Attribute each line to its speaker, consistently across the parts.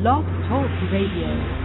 Speaker 1: Blog Talk Radio.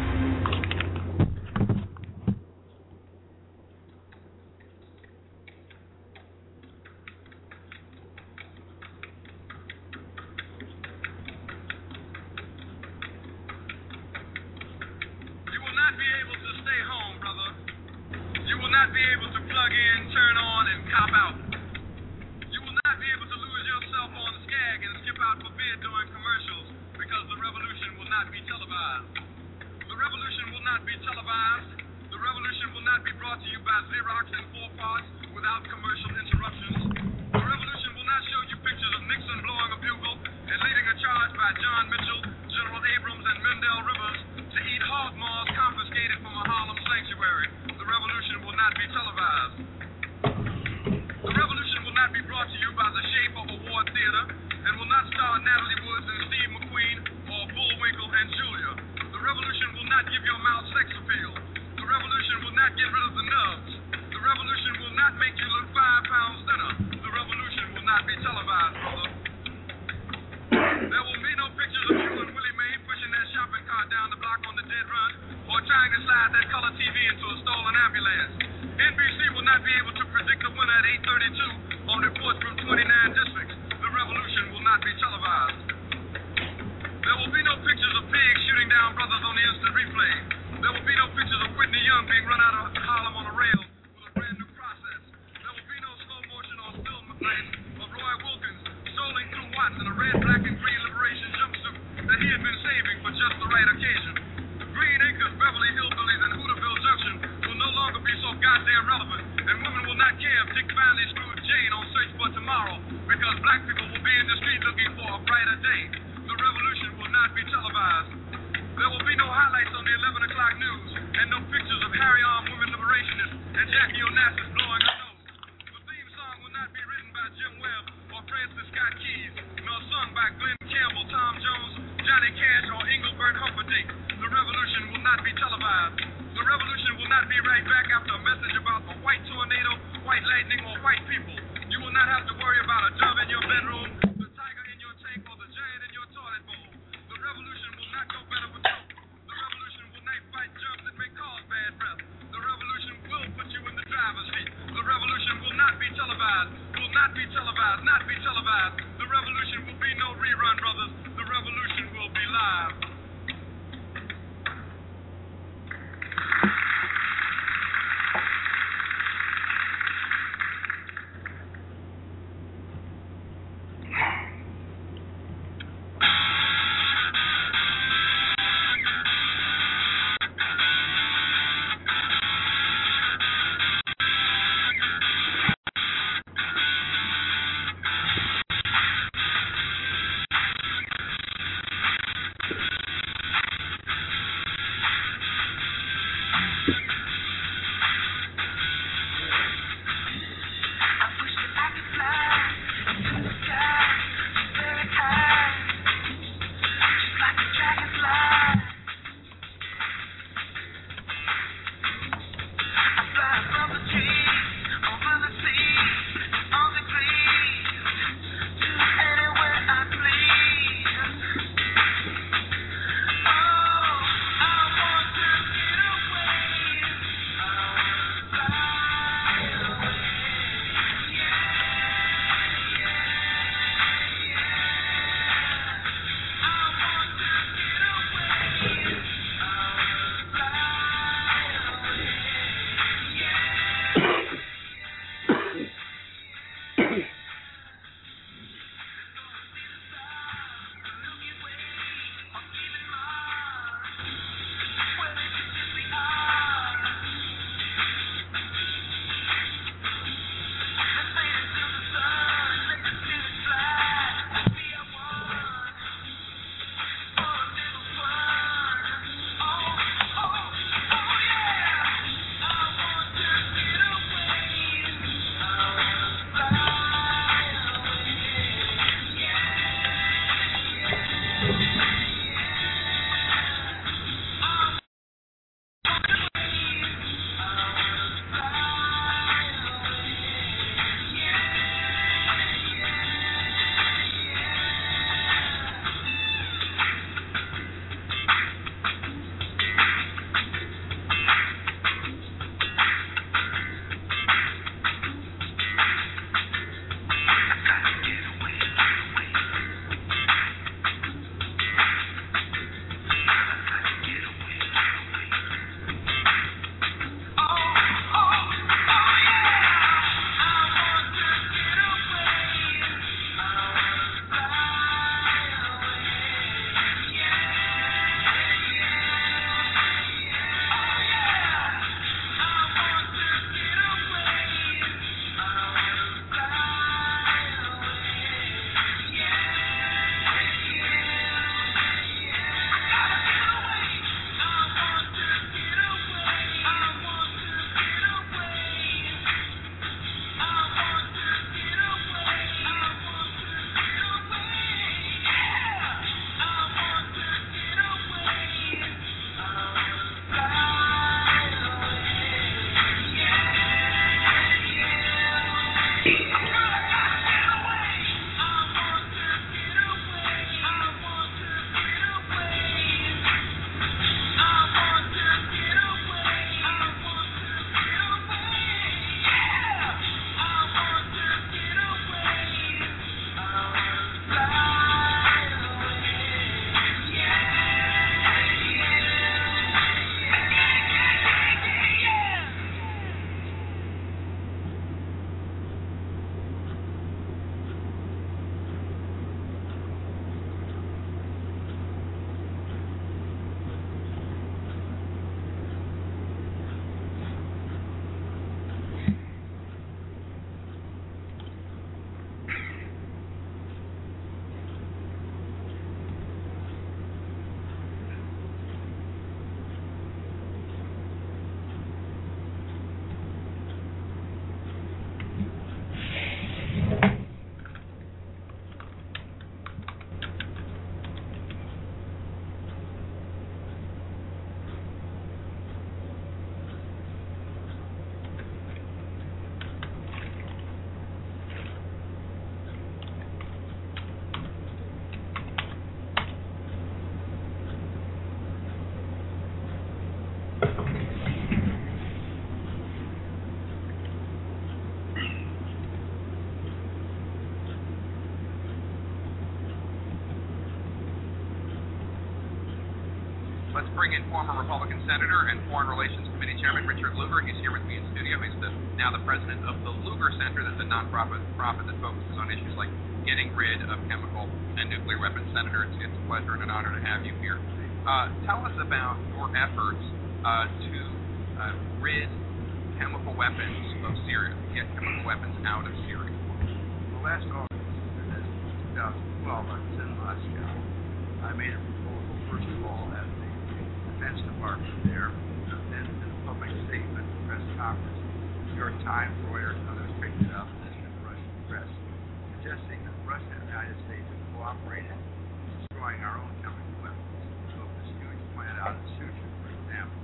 Speaker 2: Let's bring in former Republican Senator and Foreign Relations Committee Chairman Richard Lugar. He's here with me in studio. He's now the president of the Lugar Center. That's a nonprofit that focuses on issues like getting rid of chemical and nuclear weapons. Senator, it's a pleasure and an honor to have you here. Tell us about your efforts to rid chemical weapons of Syria, to get chemical weapons out of Syria.
Speaker 3: Well, last August, 2012, I was in Moscow. I made a proposal, first of all, at the Defense Department there, then in a public statement, press conference. New York Times, Reuters, and others picked it up, and this is the Russian press, suggesting that Russia and the United States have cooperated in destroying our own chemical weapons. So this huge plant out in Sucha, for example,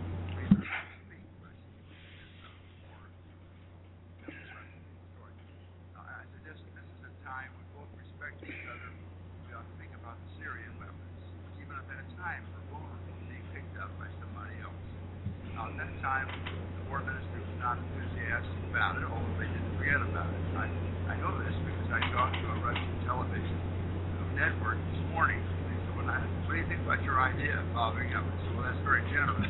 Speaker 3: I suggest that this is a time when both respect each other. We ought to think about the Syrian weapons, even if at a time we're vulnerable to being picked up by somebody else. Now, at that time, the War Ministry was not enthusiastic about it, although they didn't forget about it. I know this because I talked to a Russian television network this morning. They said, "What do you think about your idea of following up?" I said, "Well, that's very generous."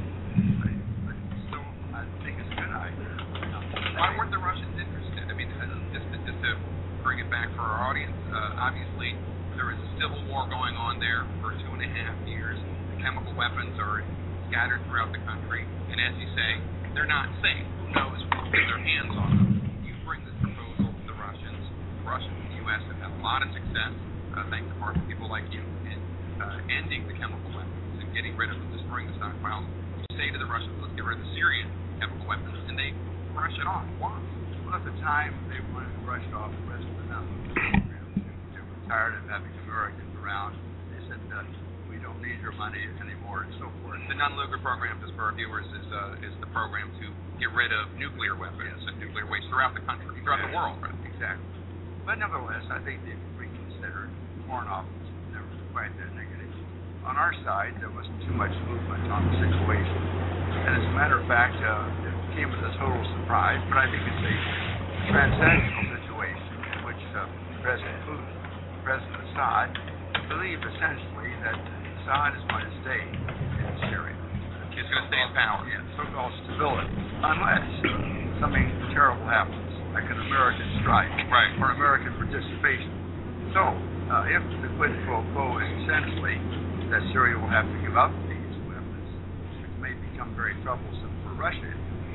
Speaker 3: But still, I think it's a good idea.
Speaker 2: Why weren't the Russians interested? I mean, just to bring it back for our audience, obviously there is a civil war going on there for 2.5 years. The chemical weapons are scattered throughout the country, and as you say, they're not safe. Who knows who will get their hands on them? You bring this proposal to the Russians. The Russians and the U.S. have had a lot of success, thanks to part of people like you, in ending the chemical weapons and getting rid of them, destroying the stockpiles. You say to the Russians, let's get rid of the Syrian chemical weapons, and they brush it off. Why?
Speaker 3: Well, at the time, they wanted to brush off the rest of the numbers. They were tired of having Americans around. They said, we don't need your money anymore, and so forth.
Speaker 2: The Nunn-Lugar program, just for our viewers, is the program to get rid of nuclear weapons and nuclear waste throughout the country, throughout the world. Right?
Speaker 3: Exactly. But nevertheless, I think they could reconsider. Foreign Office never quite that negative. On our side, there wasn't too much movement on the situation. And as a matter of fact, it came as a total surprise, but I think it's a transactional situation in which President Putin, President Assad, believe essentially that Assad is going to stay in Syria.
Speaker 2: He's going to stay in power.
Speaker 3: Yeah, so-called stability, unless something terrible happens, like an American strike or American participation. So, if the quid pro quo is essentially that Syria will have to give up these weapons, which may become very troublesome for Russia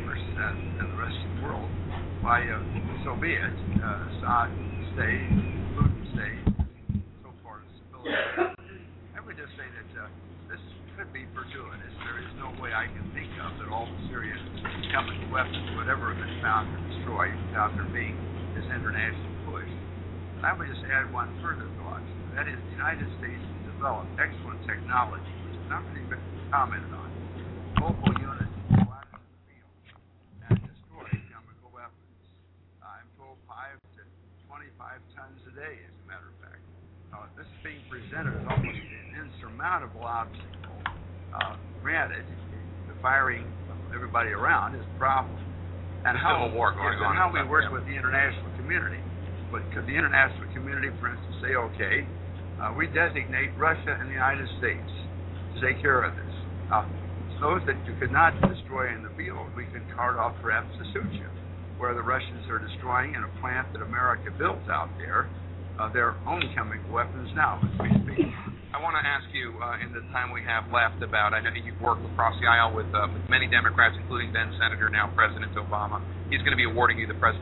Speaker 3: and the rest of the world, why, so be it. Assad stay, Putin stay, so far as stability. I would just say that this could be fortuitous. There is no way I can think of that all the Syrian chemical weapons would ever have been found or destroyed without there being this international push. And I would just add one further thought. That is, the United States has developed excellent technology, which has not really been commented on. Mobile units go out into the field and destroy chemical weapons. I'm told 5 to 25 tons a day, as a matter of fact. This is being presented as almost an insurmountable obstacle. Granted, the firing of everybody around is a problem. And how we work with the international community. But could the international community, for instance, say, okay, we designate Russia and the United States to take care of this. Those that you could not destroy in the field, we can cart off perhaps to Sucha, where the Russians are destroying in a plant that America built out there their own chemical weapons now, as we speak.
Speaker 2: I want to ask you, in the time we have left, about, I know you've worked across the aisle with many Democrats, including then Senator, now President Obama. He's going to be awarding you the President.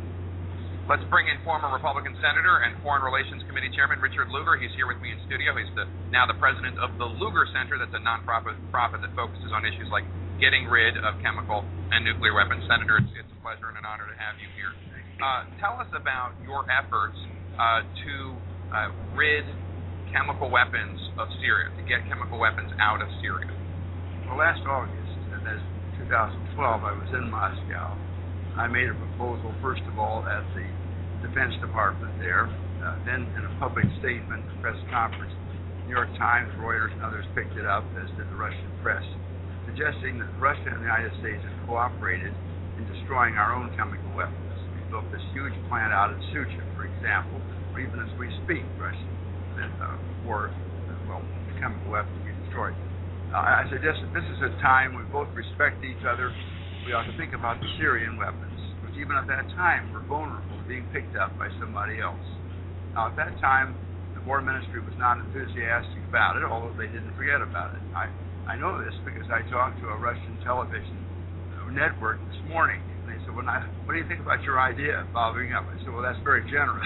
Speaker 2: Let's bring in former Republican Senator and Foreign Relations Committee Chairman Richard Lugar. He's here with me in studio. He's now the president of the Lugar Center. That's a nonprofit that focuses on issues like getting rid of chemical and nuclear weapons. Senator, it's a pleasure and an honor to have you here. Tell us about your efforts to rid chemical weapons of Syria, to get chemical weapons out of Syria.
Speaker 3: Well, last August, and as 2012, I was in Moscow. I made a proposal, first of all, at the Defense Department there, then in a public statement, a press conference. New York Times, Reuters, and others picked it up, as did the Russian press, suggesting that Russia and the United States have cooperated in destroying our own chemical weapons. We built this huge plant out in Sucha, for example, where even as we speak, Russia, the chemical weapons we destroyed. I suggest that this is a time we both respect each other. We ought to think about the Syrian weapons, which even at that time were vulnerable to being picked up by somebody else. Now, at that time, the War Ministry was not enthusiastic about it, although they didn't forget about it. I know this because I talked to a Russian television network this morning. And they said, what do you think about your idea of following up? I said, well, that's very generous.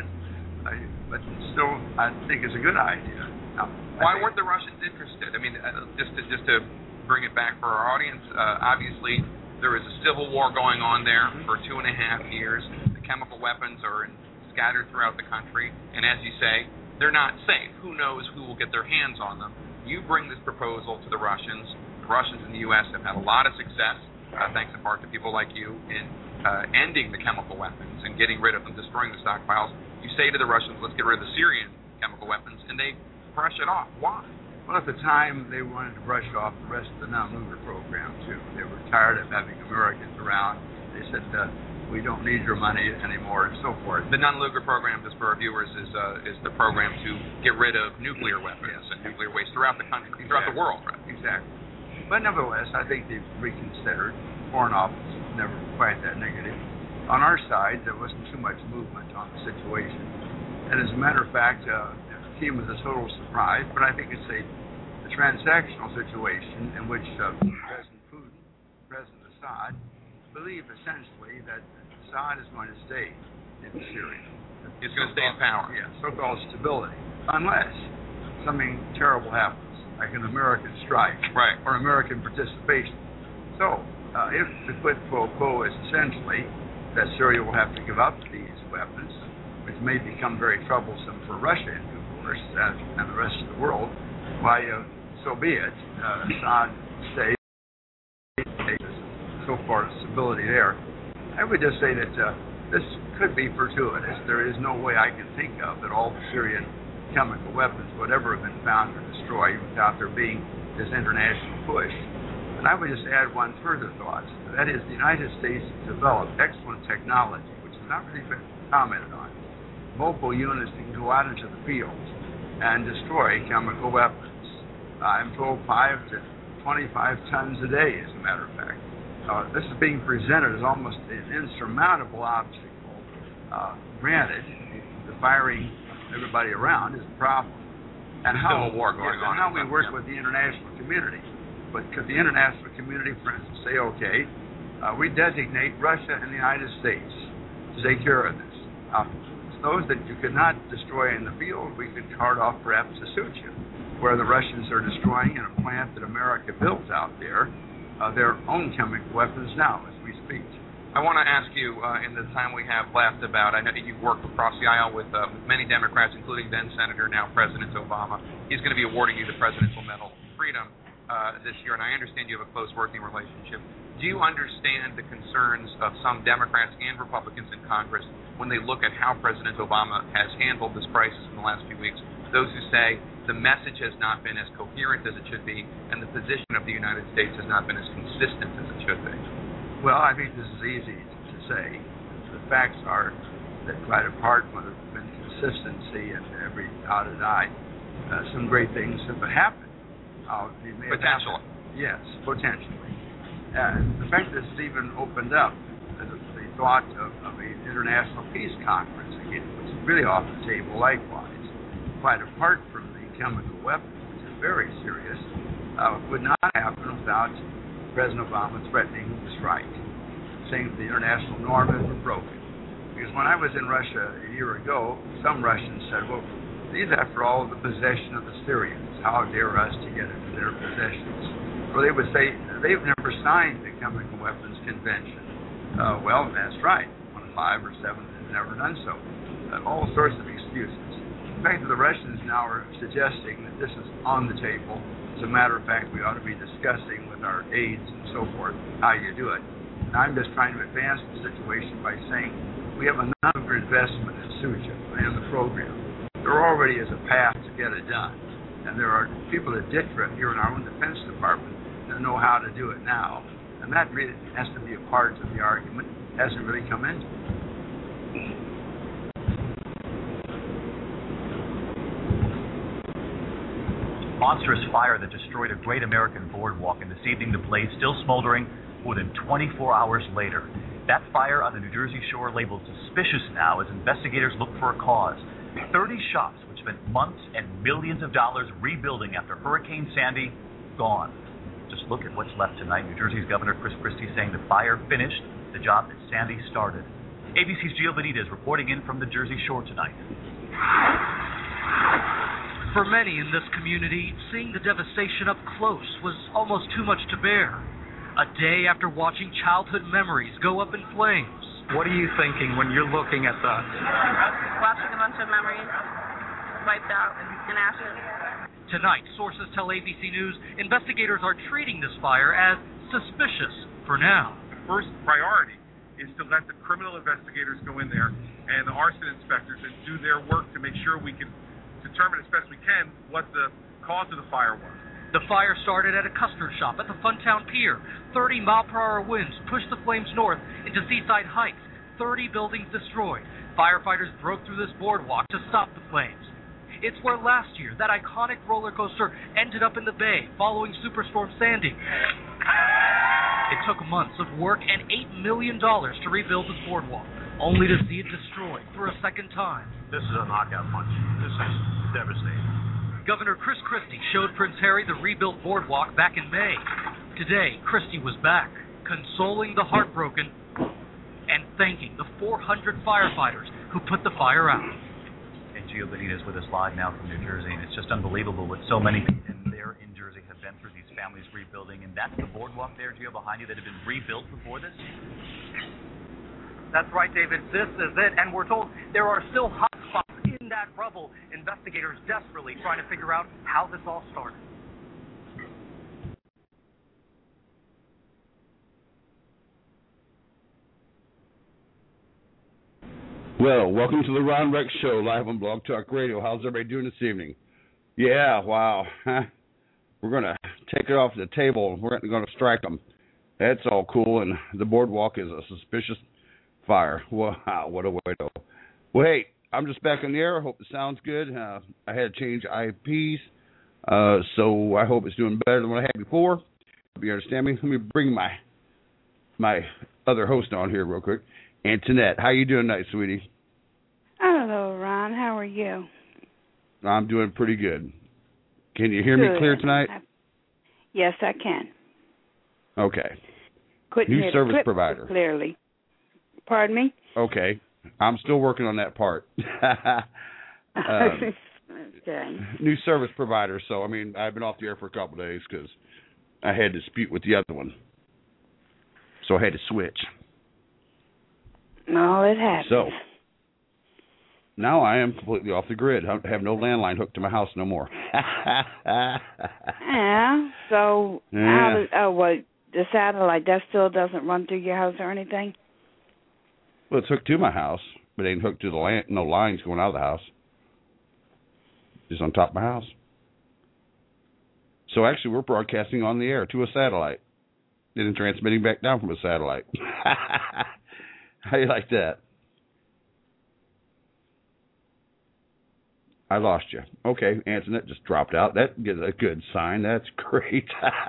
Speaker 3: But still, I think it's a good idea. Now,
Speaker 2: why weren't the Russians interested? I mean, just to bring it back for our audience, obviously there is a civil war going on there for 2.5 years. The chemical weapons are scattered throughout the country, and as you say, they're not safe. Who knows who will get their hands on them? You bring this proposal to the Russians. The Russians in the U.S. have had a lot of success, thanks in part to people like you, in ending the chemical weapons and getting rid of them, destroying the stockpiles. You say to the Russians, let's get rid of the Syrian chemical weapons, and they brush it off. Why?
Speaker 3: Well, at the time, they wanted to brush off the rest of the non-Luger program, too. They were tired of having Americans around. They said, we don't need your money anymore, and so forth.
Speaker 2: The non-Luger program, just for our viewers, is the program to get rid of nuclear weapons and nuclear waste throughout the country, throughout the world. Right?
Speaker 3: Exactly. But nevertheless, I think they've reconsidered. Foreign Office never quite that negative. On our side, there wasn't too much movement on the situation. And as a matter of fact, it came as a total surprise, but I think it's a transactional situation in which President Putin, President Assad, believe essentially that Assad is going to stay in Syria.
Speaker 2: He's going to stay in power.
Speaker 3: Yeah, so-called stability, unless something terrible happens, like an American strike or American participation. So, if the quid pro quo is essentially that Syria will have to give up these weapons, which may become very troublesome for Russia in due course and the rest of the world, why, so be it. Assad stays. So far, stability there. I would just say that this could be fortuitous. There is no way I can think of that all the Syrian chemical weapons would ever have been found or destroyed without there being this international push. And I would just add one further thought. That is, the United States developed excellent technology, which has not really been commented on. Mobile units can go out into the field and destroy chemical weapons. I'm told 5 to 25 tons a day, as a matter of fact. This is being presented as almost an insurmountable obstacle. Granted, the firing everybody around is a problem. And how
Speaker 2: civil war going on.
Speaker 3: And how we work with the international community. But could the international community, for instance, say, okay, we designate Russia and the United States to take care of this. Those that you could not destroy in the field, we could cart off perhaps to Sucha, where the Russians are destroying in a plant that America built out there, their own chemical weapons now as we speak.
Speaker 2: I want to ask you, in the time we have left, about, I know you've worked across the aisle with many Democrats, including then Senator, now President Obama. He's going to be awarding you the Presidential Medal of Freedom this year, and I understand you have a close working relationship. Do you understand the concerns of some Democrats and Republicans in Congress when they look at how President Obama has handled this crisis in the last few weeks? Those who say the message has not been as coherent as it should be, and the position of the United States has not been as consistent as it should be.
Speaker 3: Well, I think this is easy to say. The facts are that quite apart from the consistency and every dotted I, some great things have happened.
Speaker 2: Potentially.
Speaker 3: Yes, potentially. And the fact that it's even opened up the thought of an international peace conference again, which is really off the table likewise, quite apart from the chemical weapons, which is very serious, would not happen without President Obama threatening to strike, saying that the international norms were broken. Because when I was in Russia a year ago, some Russians said, well, these, after all, the possession of the Syrians. How dare us to get into their possessions? Or they would say, they've never signed the Chemical Weapons Convention. Well, that's right. 1 of 5 or 7 have never done so. All sorts of excuses. In fact, the Russians now are suggesting that this is on the table. As a matter of fact, we ought to be discussing with our aides and so forth how you do it. And I'm just trying to advance the situation by saying we have a number investment in Sucha and the program. There already is a path to get it done. And there are people at DITRA here in our own Defense Department that know how to do it now. And that really has to be a part of the argument. It hasn't really come into it.
Speaker 4: monstrous fire that destroyed a great American boardwalk, and this evening the blaze still smoldering more than 24 hours later. That fire on the New Jersey shore labeled suspicious now as investigators look for a cause. 30 shops, which spent months and millions of dollars rebuilding after Hurricane Sandy, gone. Just look at what's left tonight. New Jersey's Governor Chris Christie saying the fire finished the job that Sandy started. ABC's Gio Benitez reporting in from the Jersey Shore tonight.
Speaker 5: For many in this community, seeing the devastation up close was almost too much to bear. A day after watching childhood memories go up in flames.
Speaker 6: What are you thinking when you're looking at that?
Speaker 7: Watching a bunch of memories wiped out in ashes.
Speaker 5: Tonight, sources tell ABC News investigators are treating this fire as suspicious for now.
Speaker 8: The first priority is to let the criminal investigators go in there and the arson inspectors and do their work to make sure we can determine as best we can what the cause of the fire was.
Speaker 5: The fire started at a custard shop at the Funtown Pier. 30-mile-per-hour winds pushed the flames north into Seaside Heights. 30 buildings destroyed. Firefighters broke through this boardwalk to stop the flames. It's where last year that iconic roller coaster ended up in the bay following Superstorm Sandy. It took months of work and $8 million to rebuild this boardwalk, only to see it destroyed for a second time.
Speaker 9: This is a knockout punch. This is devastating.
Speaker 5: Governor Chris Christie showed Prince Harry the rebuilt boardwalk back in May. Today, Christie was back, consoling the heartbroken and thanking the 400 firefighters who put the fire out.
Speaker 4: And Gio Benitez with us live now from New Jersey, and it's just unbelievable what so many people there in Jersey have been through, these families rebuilding. And that's the boardwalk there, Gio, behind you that had been rebuilt before this?
Speaker 10: That's right, David. This is it. And we're told there are still hot spots in that rubble. Investigators desperately trying to figure out how this all started.
Speaker 11: Well, welcome to the Ron Rex Show, live on Blog Talk Radio. How's everybody doing this evening? Yeah, wow. We're going to take it off the table. We're going to strike them. That's all cool, and the boardwalk is a suspicious fire. Wow, what a way to go. Well, hey, I'm just back on the air. I hope it sounds good. I had to change IPs, so I hope it's doing better than what I had before. Hope you understand me. Let me bring my other host on here real quick. Antoinette, how you doing tonight, sweetie?
Speaker 12: Hello, Ron. How are you?
Speaker 11: I'm doing pretty good. Can you hear me clear tonight?
Speaker 12: Yes, I can.
Speaker 11: Okay.
Speaker 12: Couldn't
Speaker 11: New
Speaker 12: hear
Speaker 11: service
Speaker 12: the clip
Speaker 11: provider.
Speaker 12: clearly. Pardon me?
Speaker 11: Okay. I'm still working on that part.
Speaker 12: Okay.
Speaker 11: New service provider. So, I mean, I've been off the air for a couple of days because I had a dispute with the other one. So I had to switch.
Speaker 12: No, it happens.
Speaker 11: So, now I am completely off the grid. I have no landline hooked to my house no more.
Speaker 12: Yeah, so the satellite, that still doesn't run through your house or anything?
Speaker 11: Well, it's hooked to my house, but it ain't hooked to the land. No lines going out of the house. Just on top of my house. So actually, we're broadcasting on the air to a satellite. Then transmitting back down from a satellite. How you like that? I lost you. Okay, Antoinette just dropped out. That is a good sign. That's great.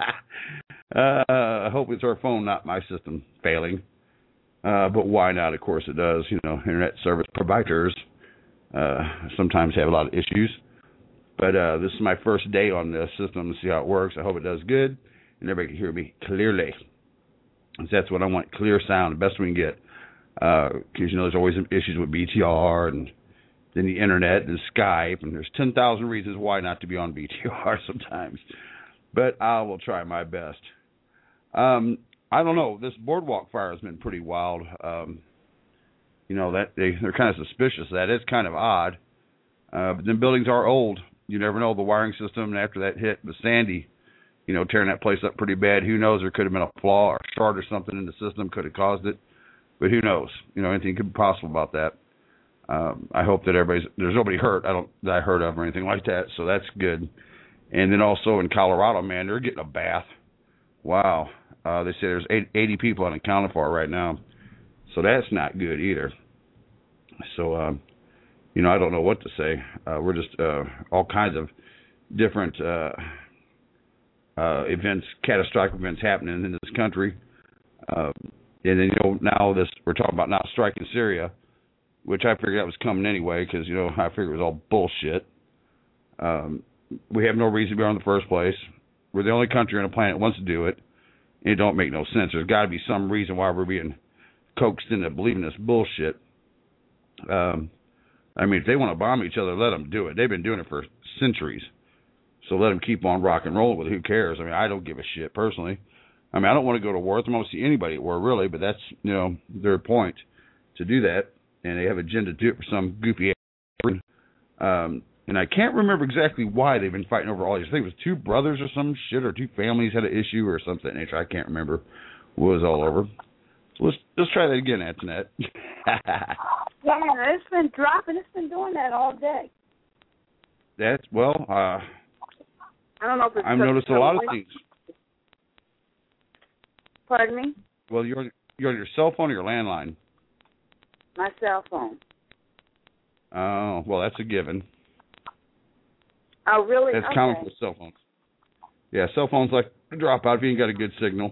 Speaker 11: I hope it's our phone, not my system, failing. But why not? Of course it does. You know, internet service providers sometimes have a lot of issues. But this is my first day on this system to see how it works. I hope it does good, and everybody can hear me clearly. That's what I want, clear sound, the best we can get. Because, you know, there's always issues with BTR and then the internet and Skype, and there's 10,000 reasons why not to be on BTR sometimes. But I will try my best. I don't know. This boardwalk fire has been pretty wild. You know, that they're kind of suspicious of that. It's kind of odd. But then buildings are old. You never know the wiring system. And after that hit with Sandy, you know, tearing that place up pretty bad, who knows? There could have been a flaw or a short or something in the system could have caused it. But who knows? You know, anything could be possible about that. I hope that there's nobody hurt. That I heard of or anything like that. So that's good. And then also in Colorado, man, they're getting a bath. Wow. They say there's 80 people unaccounted for right now. So that's not good either. So, you know, I don't know what to say. We're just all kinds of different events, catastrophic events happening in this country. And then, now we're talking about not striking Syria, which I figured that was coming anyway because, I figured it was all bullshit. We have no reason to be on in the first place. We're the only country on the planet that wants to do it. And it don't make no sense. There's got to be some reason why we're being coaxed into believing this bullshit. If they want to bomb each other, let them do it. They've been doing it for centuries. So let them keep on rock and rolling with it. Who cares? I don't give a shit personally. I don't want to go to war. I don't want to see anybody at war, really, but that's, their point to do that. And they have an agenda to do it for some goofy ass. And I can't remember exactly why they've been fighting over all these. I think it was two brothers or some shit, or two families had an issue or something of that nature. I can't remember what it was all over. So let's try that again, Antoinette.
Speaker 12: Yeah, it's been dropping. It's been doing that all day.
Speaker 11: I
Speaker 12: don't know if it's...
Speaker 11: I've noticed a lot of things.
Speaker 12: Pardon me?
Speaker 11: Well, you're on your cell phone or your landline?
Speaker 12: My cell phone.
Speaker 11: Oh, well, that's a given.
Speaker 12: Oh, really?
Speaker 11: That's common for cell phones. Yeah, cell phones like to drop out if you ain't got a good signal.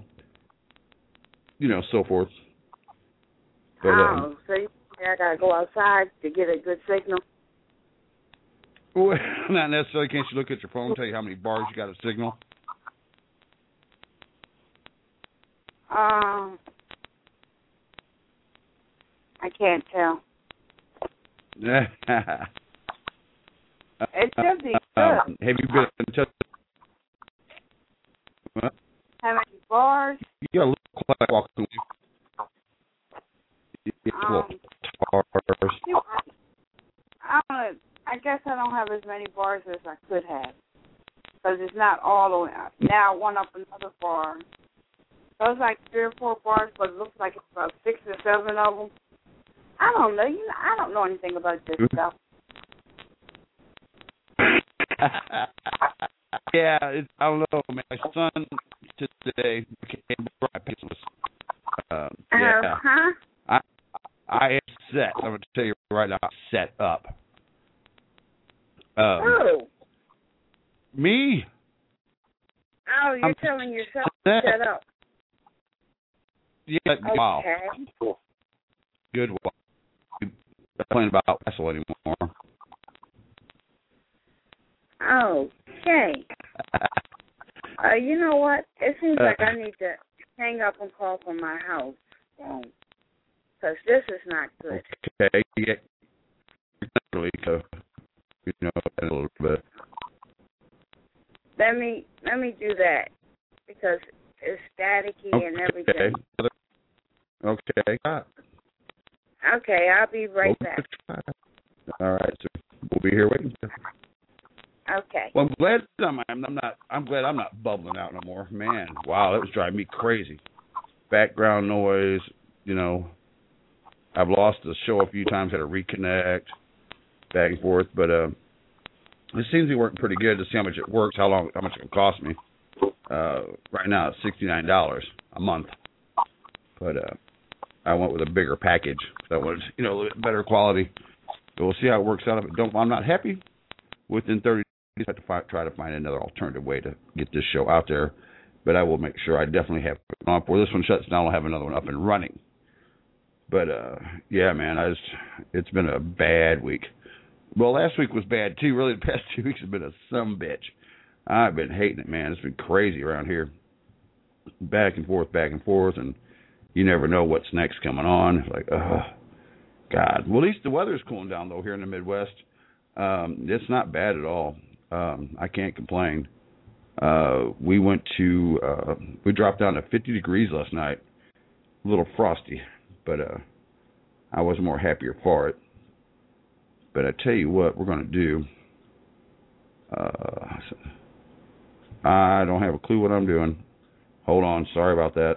Speaker 11: So forth. But,
Speaker 12: so I gotta go outside to get a good signal?
Speaker 11: Well, not necessarily. Can't you look at your phone and tell you how many bars you got of signal?
Speaker 12: I can't tell. It should be good.
Speaker 11: Have you been in touch? What?
Speaker 12: How many bars?
Speaker 11: You got a little quiet walking.
Speaker 12: I guess I don't have as many bars as I could have. Because it's not all the way up. Now one up another bar. So it's like 3 or 4 bars, but it looks like it's about 6 or 7 of them. I don't know. I don't know anything about this stuff.
Speaker 11: Yeah, I don't know, man. My son today came by pencils. Yeah. I am set. I'm going to tell you right now, I'm set up.
Speaker 12: Who?
Speaker 11: Me.
Speaker 12: Oh, you're telling yourself to set up.
Speaker 11: Yeah.
Speaker 12: Okay.
Speaker 11: Wow. Good. I'm not playing about wrestle anymore.
Speaker 12: Okay. You know what? It seems like I need to hang up and call from my house phone. Because this is not good.
Speaker 11: Okay. Yeah. A little bit.
Speaker 12: Let me do that. Because it's staticky and everything.
Speaker 11: Okay.
Speaker 12: Okay, I'll be right back.
Speaker 11: All right, so we'll be here waiting.
Speaker 12: Okay.
Speaker 11: Well, I'm glad I'm glad I'm not bubbling out no more. Man, wow, that was driving me crazy. Background noise, I've lost the show a few times, had to reconnect, back and forth, but it seems to be working pretty good to see how much it works, how much it will cost me. Right now it's $69 a month, but I went with a bigger package. So I wanted, a little bit better quality. So we'll see how it works out. If I'm not happy, within 30 days, I have to try to find another alternative way to get this show out there. But I will make sure I definitely have it on. Before this one shuts down, I'll have another one up and running. But, yeah, man, it's been a bad week. Well, last week was bad, too. Really, the past 2 weeks have been a sumbitch. I've been hating it, man. It's been crazy around here. Back and forth, and you never know what's next coming on. It's like, God. Well, at least the weather's cooling down, though, here in the Midwest. It's not bad at all. I can't complain. We dropped down to 50 degrees last night. A little frosty, but I was more happier for it. But I tell you what we're going to do. I don't have a clue what I'm doing. Hold on. Sorry about that.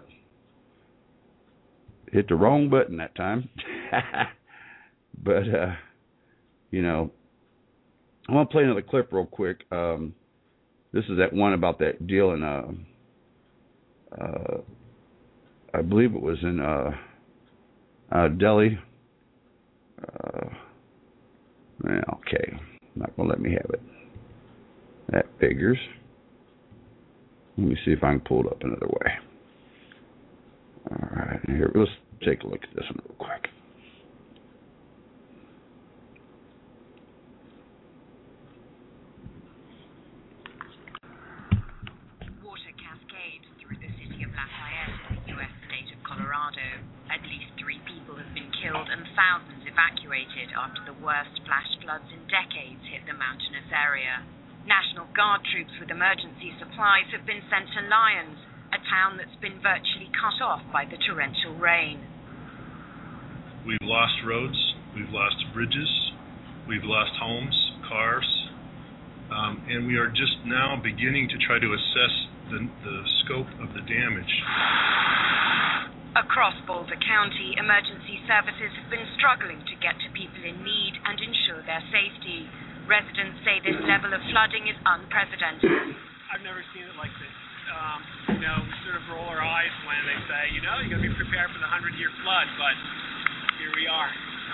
Speaker 11: Hit the wrong button that time. But, I'm going to play another clip real quick. This is that one about that deal in, I believe it was in Delhi. Okay. Not going to let me have it. That figures. Let me see if I can pull it up another way. All right, here, let's take a look at this one real quick.
Speaker 13: Water cascades through the city of Lafayette in the U.S. state of Colorado. At least 3 people have been killed and thousands evacuated after the worst flash floods in decades hit the mountainous area. National Guard troops with emergency supplies have been sent to Lyons, a town that's been virtually cut off by the torrential rain.
Speaker 14: We've lost roads, we've lost bridges, we've lost homes, cars, and we are just now beginning to try to assess the scope of the damage.
Speaker 13: Across Boulder County, emergency services have been struggling to get to people in need and ensure their safety. Residents say this level of flooding is unprecedented.
Speaker 15: I've never seen it like this. We sort of roll our eyes when they say, you got to be prepared for the 100-year flood, but here we are.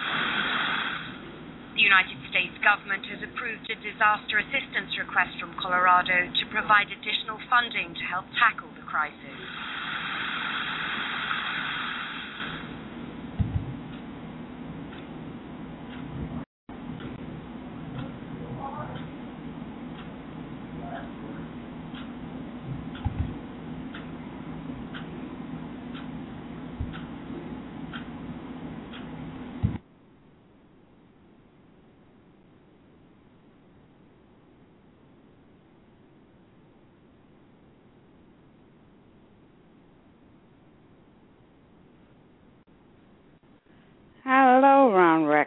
Speaker 13: The United States government has approved a disaster assistance request from Colorado to provide additional funding to help tackle the crisis.
Speaker 12: Hello, Ron Rick.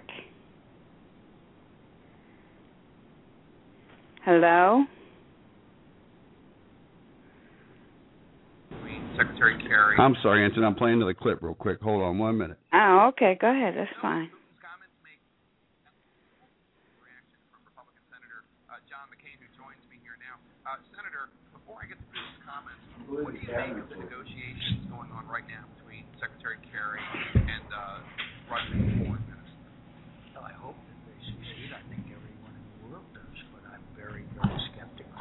Speaker 12: Hello?
Speaker 2: Secretary Kerry.
Speaker 11: I'm sorry, Anson. I'm playing another clip real quick. Hold on 1 minute.
Speaker 12: Oh, okay. Go ahead. That's fine.
Speaker 2: John McCain, who joins me here now. Senator, before I get to his comments, what do you make of the negotiations going on right now between Secretary Kerry and Russian Foreign Minister?
Speaker 6: Well, I hope that they succeed. I think everyone in the world does, but I'm very, very skeptical.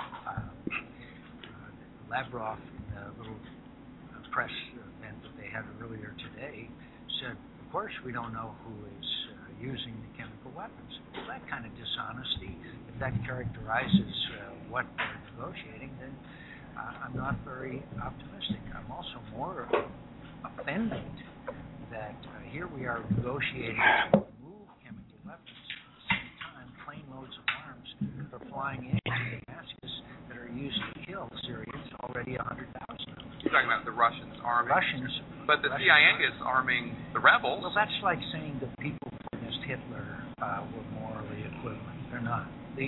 Speaker 6: Lavrov, in the little press event that they had earlier today, said, of course, we don't know who is using the chemical weapons. Well, that kind of dishonesty, if that characterizes what they're negotiating, then I'm not very optimistic. I'm also more offended that here we are negotiating to remove chemical weapons. At the same time, plane loads of arms are flying into Damascus that are used to kill Syrians, already 100,000.
Speaker 2: You're talking about the Russians arming.
Speaker 6: Russians.
Speaker 2: But the CIA is arming the rebels.
Speaker 6: Well, that's like saying that people against Hitler were morally equivalent. They're not.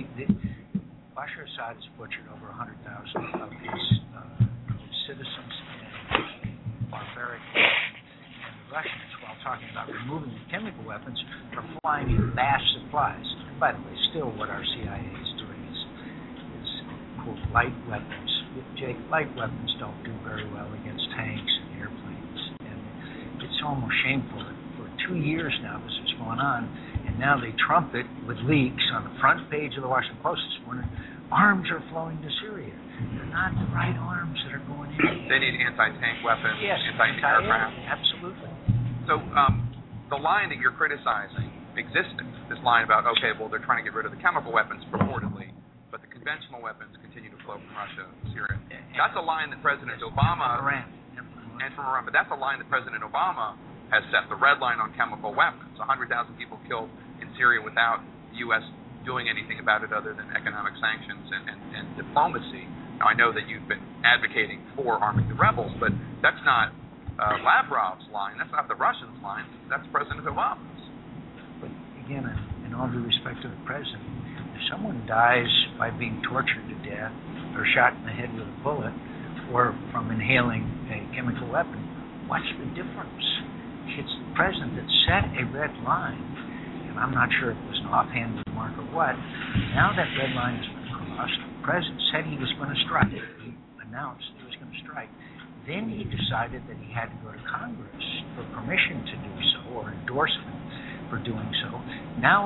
Speaker 6: Bashar Assad has butchered over 100,000 of his citizens and barbaric. And the Russians, while talking about removing the chemical weapons, are flying in vast supplies. And by the way, still what our CIA is doing is quote, light weapons. Jake, light weapons don't do very well against tanks and airplanes. And it's almost shameful that for 2 years now this has gone on, and now they trumpet with leaks on the front page of the Washington Post this morning. Arms are flowing to Syria. They're not the right arms that are going in.
Speaker 2: They need anti-tank weapons,
Speaker 6: yes,
Speaker 2: anti-aircraft.
Speaker 6: Absolutely.
Speaker 2: So the line that you're criticizing existed, this line about, okay, well, they're trying to get rid of the chemical weapons purportedly, but the conventional weapons continue to flow from Russia to Syria. That's a line that President Obama... And from Iran. But that's a line that President Obama has set, the red line on chemical weapons. 100,000 people killed in Syria without the U.S. doing anything about it other than economic sanctions and diplomacy. Now, I know that you've been advocating for arming the rebels, but that's not Lavrov's line. That's not the Russians' line. That's President Obama's.
Speaker 6: But again, in all due respect to the president, if someone dies by being tortured to death or shot in the head with a bullet or from inhaling a chemical weapon, what's the difference? It's the president that set a red line, and I'm not sure if it was an offhand remark or what. Now that red line has been crossed, the president said he was going to strike. He announced he was going to strike. Then he decided that he had to go to Congress for permission to do so or endorsement for doing so. Now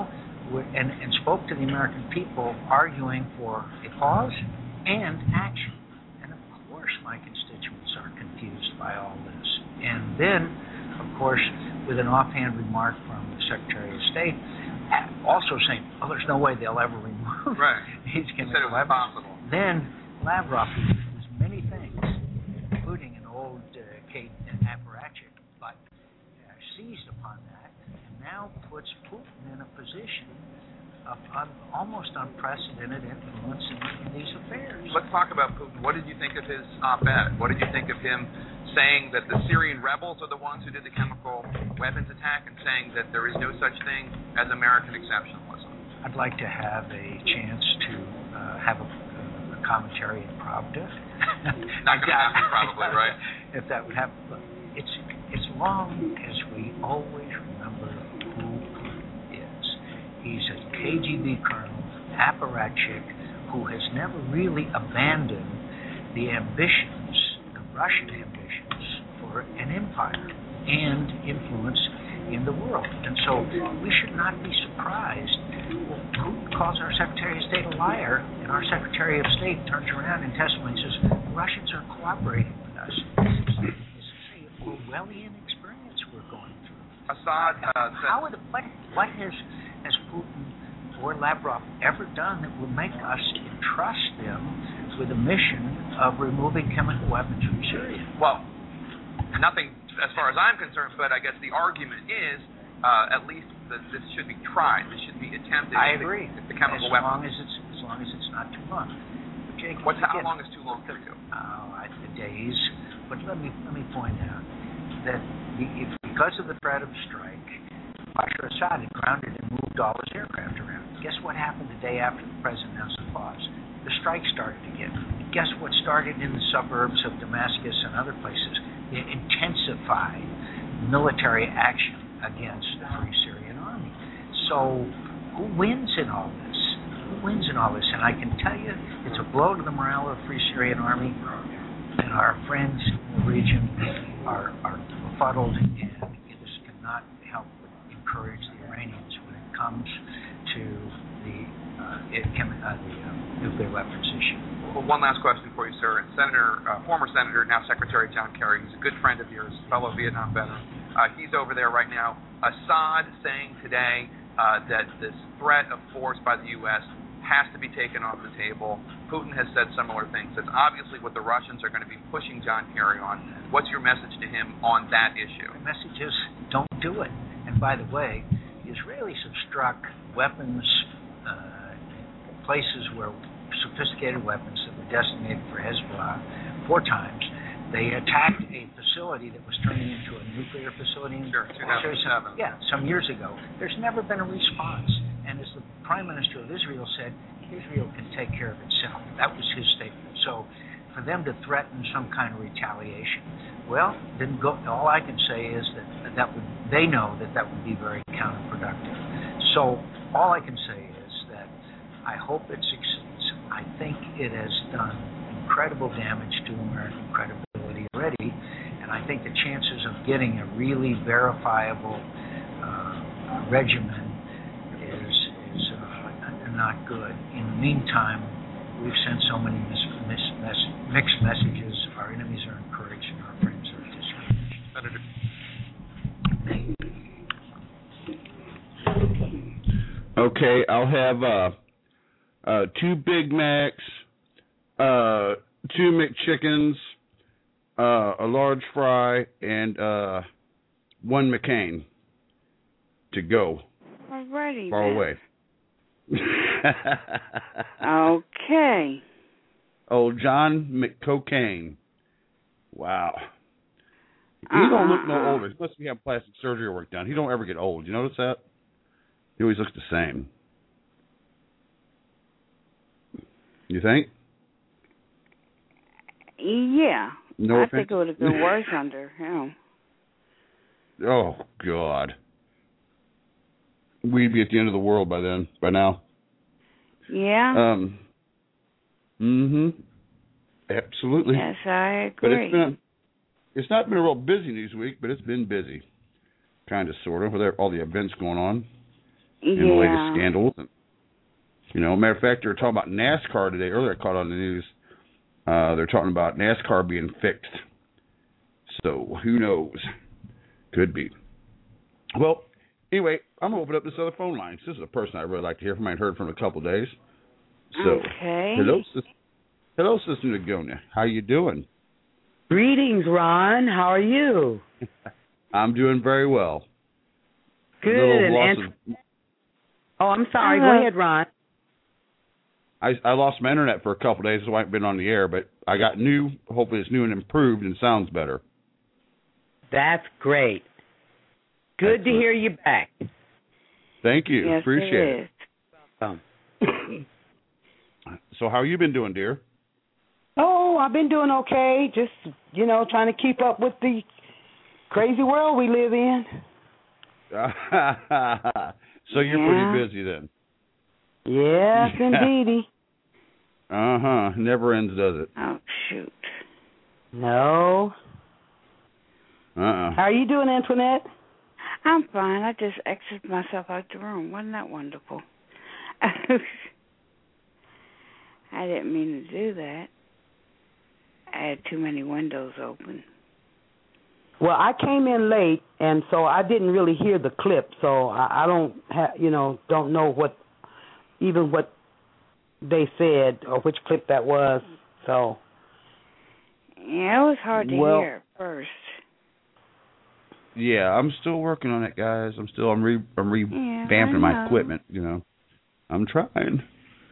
Speaker 6: and spoke to the American people, arguing for a pause and action. And of course, my constituents are confused by all this. And then, of course, with an offhand remark from the Secretary of State, also saying, "Oh, there's no way they'll ever remove."
Speaker 2: Right.
Speaker 6: He
Speaker 2: said it was impossible.
Speaker 6: Then Lavrov uses many things, including an old Kate apparatchik, but seized upon that and now puts Putin in a position of almost unprecedented influence in these affairs.
Speaker 2: Let's talk about Putin. What did you think of his op-ed? What did you think of him saying that the Syrian rebels are the ones who did the chemical weapons attack and saying that there is no such thing as American exceptionalism?
Speaker 6: I'd like to have a chance to have a commentary in Pravda.
Speaker 2: Not going to happen, probably, right?
Speaker 6: If that would happen. But it's as long as we always remember who Putin is. He's a KGB colonel, apparatchik, who has never really abandoned the ambitions, the Russian ambitions, for an empire and influence in the world. And so we should not be surprised. Well, Putin calls our Secretary of State a liar, and our Secretary of State turns around in testimony and says, the Russians are cooperating with us. It's a Orwellian experience we're going through.
Speaker 2: Assad
Speaker 6: what has Putin or Lavrov ever done that would make us entrust them with a mission of removing chemical weapons from Syria?
Speaker 2: Well, nothing as far as I'm concerned, but I guess the argument is at least that this should be tried. This should be attempted.
Speaker 6: I agree.
Speaker 2: The chemical weapons.
Speaker 6: As long as it's not too long. Jake,
Speaker 2: how long is too long for you?
Speaker 6: Days. But let me point out that because of the threat of strike, Bashar Assad had grounded and moved all his aircraft around. Guess what happened the day after the president announced the pause? The strike started again. Guess what started in the suburbs of Damascus and other places? It intensified military action against the Free Syrian Army. So who wins in all this? Who wins in all this? And I can tell you, it's a blow to the morale of the Free Syrian Army, and our friends in the region are befuddled, and this cannot help but encourage the Iranians when it comes to the nuclear weapons issue.
Speaker 2: Well, one last question for you, sir. Former Senator, now Secretary John Kerry, he's a good friend of yours, fellow Vietnam veteran. He's over there right now. Assad saying today that this threat of force by the U.S. has to be taken off the table. Putin has said similar things. That's obviously what the Russians are going to be pushing John Kerry on. What's your message to him on that issue?
Speaker 6: The message is don't do it. And by the way, the Israelis have struck weapons, places where sophisticated weapons that were designated for Hezbollah 4 times. They attacked a facility that was turning into a nuclear facility in
Speaker 2: 2007.
Speaker 6: Some years ago. There's never been a response. And as the Prime Minister of Israel said, Israel can take care of itself. That was his statement. So for them to threaten some kind of retaliation, well, then all I can say is they know that would be very counterproductive. So all I can say is that I hope it succeeds. I think it has done incredible damage to American credibility already, and I think the chances of getting a really verifiable regimen is not good. In the meantime, we've sent so many mixed messages. Our enemies are encouraged and our friends are discouraged.
Speaker 11: Okay, I'll have 2 Big Macs, 2 McChickens, a large fry, and 1 McCain to go.
Speaker 12: Alrighty.
Speaker 11: Far away.
Speaker 12: Okay.
Speaker 11: Old John McCocaine. Wow. He don't look no older. Unless we have plastic surgery work done. He don't ever get old. You notice that? He always looks the same. You think?
Speaker 12: Yeah.
Speaker 11: No
Speaker 12: I
Speaker 11: offense.
Speaker 12: think it would have been worse under him.
Speaker 11: Oh, God. We'd be at the end of the world by now.
Speaker 12: Yeah?
Speaker 11: Absolutely.
Speaker 12: Yes, I
Speaker 11: But
Speaker 12: agree.
Speaker 11: it's not been a real busy news week, but it's been busy. Kind of, sort of, with all the events going on. in the latest scandals. And, matter of fact, they were talking about NASCAR today. Earlier, I caught on the news. They're talking about NASCAR being fixed. So who knows? Could be. Well, anyway, I'm going to open up this other phone line. This is a person I really like to hear from. I ain't heard from in a couple of days. So,
Speaker 16: okay.
Speaker 11: Hello, Sister Nagonia. How you doing?
Speaker 16: Greetings, Ron. How are you?
Speaker 11: I'm doing very well.
Speaker 16: Good. I'm sorry. Go ahead, Ron.
Speaker 11: I lost my internet for a couple of days, so I haven't been on the air, but I got new. Hopefully it's new and improved and sounds better.
Speaker 16: That's great. Good to hear you back.
Speaker 11: Thank you.
Speaker 16: Yes,
Speaker 11: appreciate
Speaker 16: it. Welcome.
Speaker 11: So how you been doing, dear?
Speaker 16: Oh, I've been doing okay. Just, trying to keep up with the crazy world we live in.
Speaker 11: So you're pretty busy then?
Speaker 16: Yes, indeedy.
Speaker 11: Never ends, does it?
Speaker 12: Oh, shoot.
Speaker 16: No. How are you doing, Antoinette?
Speaker 12: I'm fine. I just exited myself out the room. Wasn't that wonderful? I didn't mean to do that. I had too many windows open.
Speaker 16: Well, I came in late, and so I didn't really hear the clip. So I don't know what they said or which clip that was. So
Speaker 12: yeah, it was hard to hear at first.
Speaker 11: Yeah, I'm still working on it, guys. I'm revamping my equipment. I'm trying.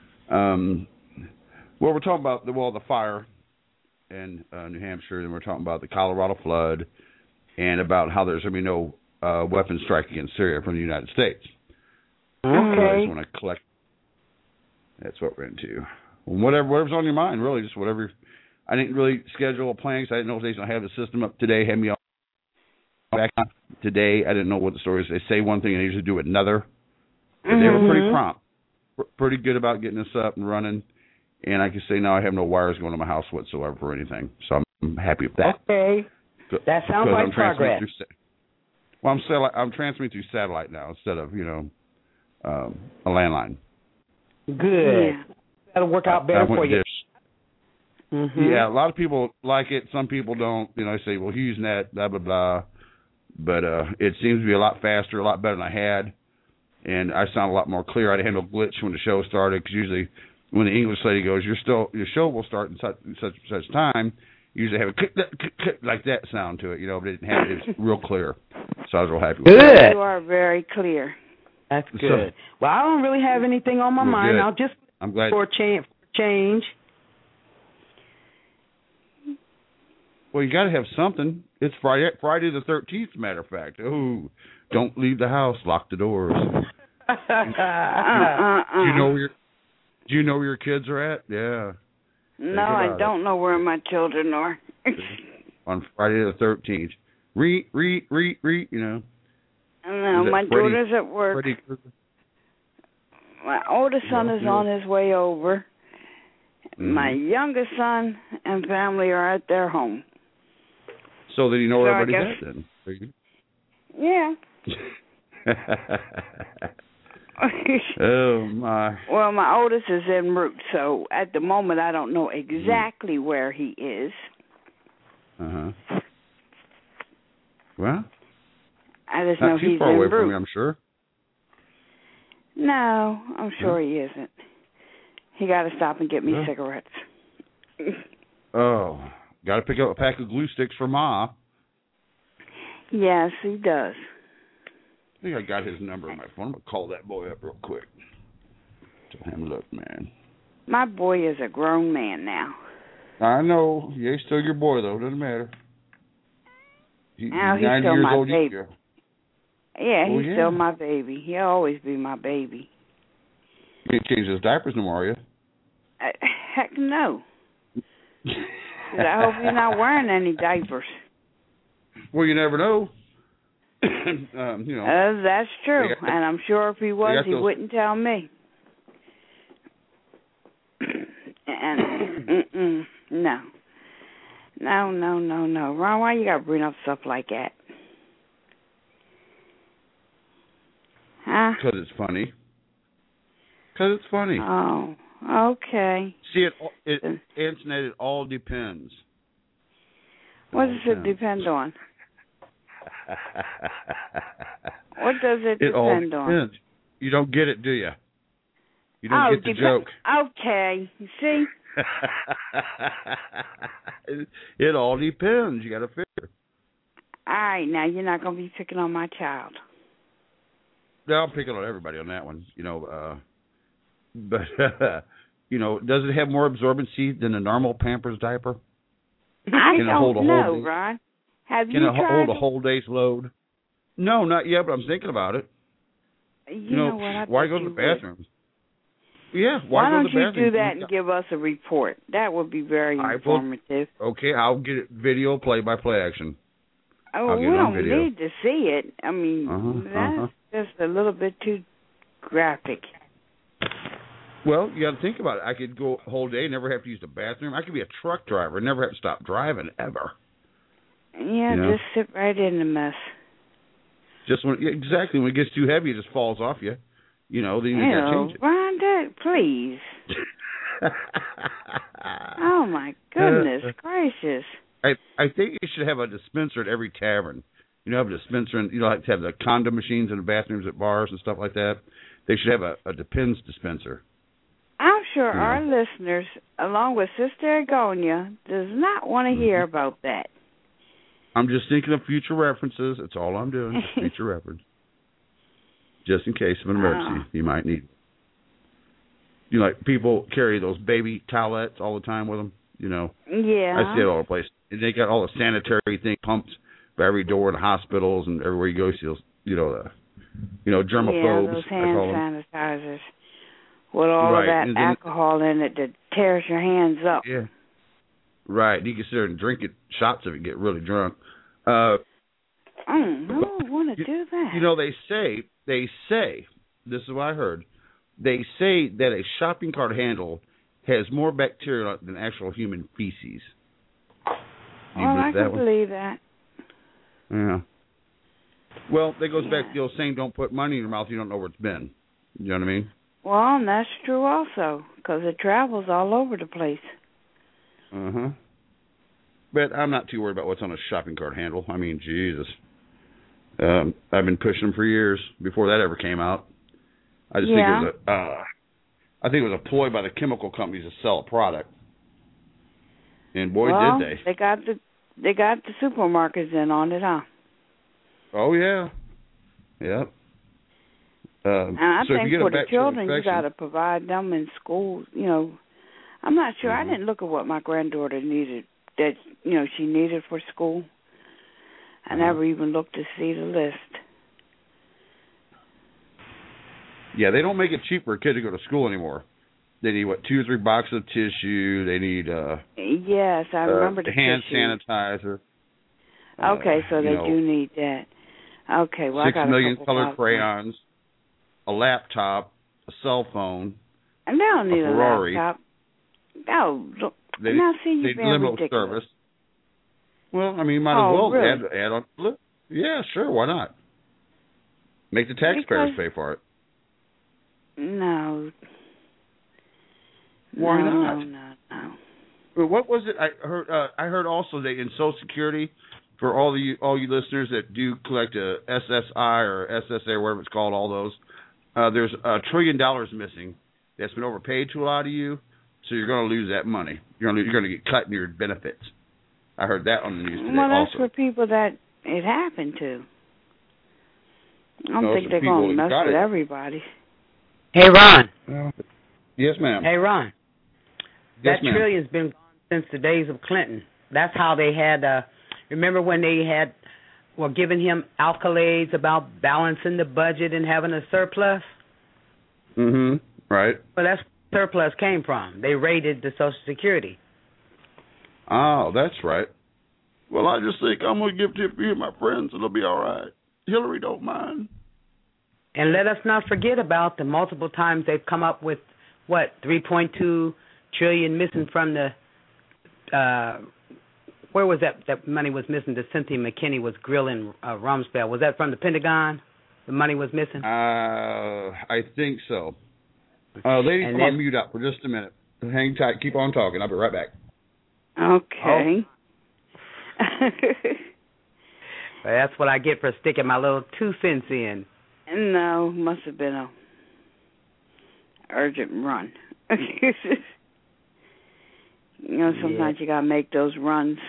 Speaker 11: Well, we're talking about the fire in New Hampshire, and we're talking about the Colorado flood, and about how there's going to be no weapons strike against Syria from the United States.
Speaker 16: Okay.
Speaker 11: I just want to collect. That's what we're into. Whatever's on your mind, really, just whatever. I didn't really schedule a plan because I didn't know if they was going to have the system up today. Had me on back today. I didn't know what the story is. They say one thing and they usually do another. But they were pretty prompt, pretty good about getting us up and running. And I can say now I have no wires going to my house whatsoever or anything. So I'm happy with that.
Speaker 16: Okay. That sounds like progress.
Speaker 11: I'm transmitting through satellite now instead of, a landline.
Speaker 16: Good. Yeah. That'll work out better for you.
Speaker 11: Yeah, a lot of people like it. Some people don't. They say, well, HughesNet, blah, blah, blah. But it seems to be a lot faster, a lot better than I had. And I sound a lot more clear. I had no glitch when the show started because usually when the English lady goes, your show will start in such time, you usually have a click, like that sound to it, but it didn't have it. It's real clear. So I was real happy with
Speaker 16: that.
Speaker 12: You are very clear.
Speaker 16: That's good. Well, I don't really have anything on my mind.
Speaker 11: Good. I'm glad.
Speaker 16: For change.
Speaker 11: Well, you got to have something. It's Friday the 13th, matter of fact. Oh, don't leave the house. Lock the doors. Do you know where your kids are at? Yeah.
Speaker 12: No, I don't know where my children are.
Speaker 11: On Friday the 13th. Read,
Speaker 12: No, my daughter's at work. My oldest son is on his way over. My youngest son and family are at their home.
Speaker 11: So then you know where everybody's at then?
Speaker 12: Yeah.
Speaker 11: Oh, my.
Speaker 12: Well, my oldest is en route, so at the moment I don't know exactly where he is.
Speaker 11: Well,
Speaker 12: I just know he's
Speaker 11: far away
Speaker 12: en route.
Speaker 11: From me, I'm sure.
Speaker 12: No, I'm sure he isn't. He got to stop and get me cigarettes.
Speaker 11: Oh, got to pick up a pack of glue sticks for Ma.
Speaker 12: Yes, he does.
Speaker 11: I think I got his number on my phone. I'm going to call that boy up real quick. Tell him, look, man.
Speaker 12: My boy is a grown man now.
Speaker 11: I know. Yeah, he's still your boy, though. Doesn't matter.
Speaker 12: Now he's still my baby. Yeah, he's still my baby. He'll always be my baby.
Speaker 11: You can't change his diapers no more, are you?
Speaker 12: Heck no. I hope you're not wearing any diapers.
Speaker 11: Well, you never know.
Speaker 12: That's true. And I'm sure if he was, he wouldn't tell me. And no. No. Ron, why you got to bring up stuff like that?
Speaker 11: Because it's funny. Because it's funny.
Speaker 12: Oh, okay.
Speaker 11: See, Antoinette, it all depends.
Speaker 12: What does it depend on? What does it depend
Speaker 11: all
Speaker 12: on?
Speaker 11: Depends. You don't get it, do you? You don't get the joke.
Speaker 12: Okay. You see?
Speaker 11: It all depends. You got to figure.
Speaker 12: All right, now you're not going to be picking on my child.
Speaker 11: No, I'm picking on everybody on that one. But does it have more absorbency than a normal Pampers diaper?
Speaker 12: I don't know, Ron. Have you tried?
Speaker 11: Can it hold a whole day's load? No, not yet, but I'm thinking about it.
Speaker 12: You know what?
Speaker 11: Why go to the bathroom? Yeah,
Speaker 12: why
Speaker 11: go
Speaker 12: don't
Speaker 11: to the bathroom?
Speaker 12: You do that and give us a report? That would be very informative.
Speaker 11: Okay, I'll get it video play-by-play action.
Speaker 12: Oh, we don't need to see it. I mean, that's just a little bit too graphic.
Speaker 11: Well, you got to think about it. I could go a whole day, never have to use the bathroom. I could be a truck driver, never have to stop driving ever.
Speaker 12: Yeah, just sit right in the mess.
Speaker 11: Just exactly when it gets too heavy, it just falls off you. Then you got to change it.
Speaker 12: Rhonda, please. Oh my goodness gracious!
Speaker 11: I think you should have a dispenser at every tavern. Have a dispenser, and like to have the condom machines in the bathrooms at bars and stuff like that. They should have a Depends dispenser.
Speaker 12: I'm sure our listeners, along with Sister Agonia, does not want to hear about that.
Speaker 11: I'm just thinking of future references. That's all I'm doing. Future reference. Just in case of an emergency, you might need. Like people carry those baby towelettes all the time with them.
Speaker 12: Yeah.
Speaker 11: I see it all over the place. And they got all the sanitary thing pumps by every door in the hospitals and everywhere you go. You see those, germaphobes.
Speaker 12: Yeah, those hand sanitizers with all of that alcohol in it that tears your hands up.
Speaker 11: Yeah. Right. You can sit there and drink shots of it and get really drunk.
Speaker 12: I don't want to do that.
Speaker 11: They say, this is what I heard, they say that a shopping cart handle has more bacteria than actual human feces.
Speaker 12: I can believe that.
Speaker 11: Yeah. Well, that goes back to the old saying, don't put money in your mouth, you don't know where it's been. You know what I mean?
Speaker 12: Well, and that's true also, because it travels all over the place.
Speaker 11: But I'm not too worried about what's on a shopping cart handle. I mean, Jesus. I've been pushing them for years before that ever came out. I just think it was a ploy by the chemical companies to sell a product. And boy, did they.
Speaker 12: They got the supermarkets in on it, huh?
Speaker 11: Oh yeah. Yep.
Speaker 12: And I think for the children, you got to provide them in schools. I'm not sure. I didn't look at what my granddaughter needed. That she needed for school. I never even looked to see the list.
Speaker 11: Yeah, they don't make it cheap for a kid to go to school anymore. They need 2 or 3 boxes of tissue. They need
Speaker 12: yes, I remember the
Speaker 11: hand
Speaker 12: tissue.
Speaker 11: sanitizer.
Speaker 12: Okay, so they do need that. Okay, well
Speaker 11: 6
Speaker 12: I got
Speaker 11: million colored crayons, a laptop, a cell phone,
Speaker 12: and they don't need
Speaker 11: a Ferrari.
Speaker 12: Laptop. Oh, look.
Speaker 11: They
Speaker 12: being
Speaker 11: limo
Speaker 12: ridiculous.
Speaker 11: service. Well, I mean, might as well
Speaker 12: really?
Speaker 11: add on. Look, yeah, sure, why not? Make the taxpayers pay for it.
Speaker 12: No.
Speaker 11: Why not?
Speaker 12: No.
Speaker 11: Well, what was it? I heard also that in Social Security, for all you listeners that do collect a SSI or SSA or whatever it's called, all those, there's $1 trillion missing that's been overpaid to a lot of you. So you're going to lose that money. You're going to get cut in your benefits. I heard that on the news today.
Speaker 12: Well, that's
Speaker 11: also
Speaker 12: for people that it happened to. I don't think they're
Speaker 11: going
Speaker 12: to mess with everybody.
Speaker 16: Hey, Ron.
Speaker 11: Yes, ma'am.
Speaker 16: Hey, Ron.
Speaker 11: Yes,
Speaker 16: that trillion's been gone since the days of Clinton. That's how they had. Remember when they were giving him accolades about balancing the budget and having a surplus?
Speaker 11: Right.
Speaker 16: Well, that's where surplus came from. They raided the Social Security.
Speaker 11: Oh, that's right. Well, I just think I'm going to give it to a few of my friends. It'll be all right. Hillary don't mind.
Speaker 16: And let us not forget about the multiple times they've come up with, 3.2 trillion missing from the, where was that money was missing that Cynthia McKinney was grilling Rumsfeld? Was that from the Pentagon? The money was missing?
Speaker 11: I think so. Lady, come on, mute up for just a minute. Hang tight. Keep on talking. I'll be right back.
Speaker 12: Okay.
Speaker 16: Oh. That's what I get for sticking my little 2 cents in.
Speaker 12: No, must have been a urgent run. You know, sometimes you got to make those runs.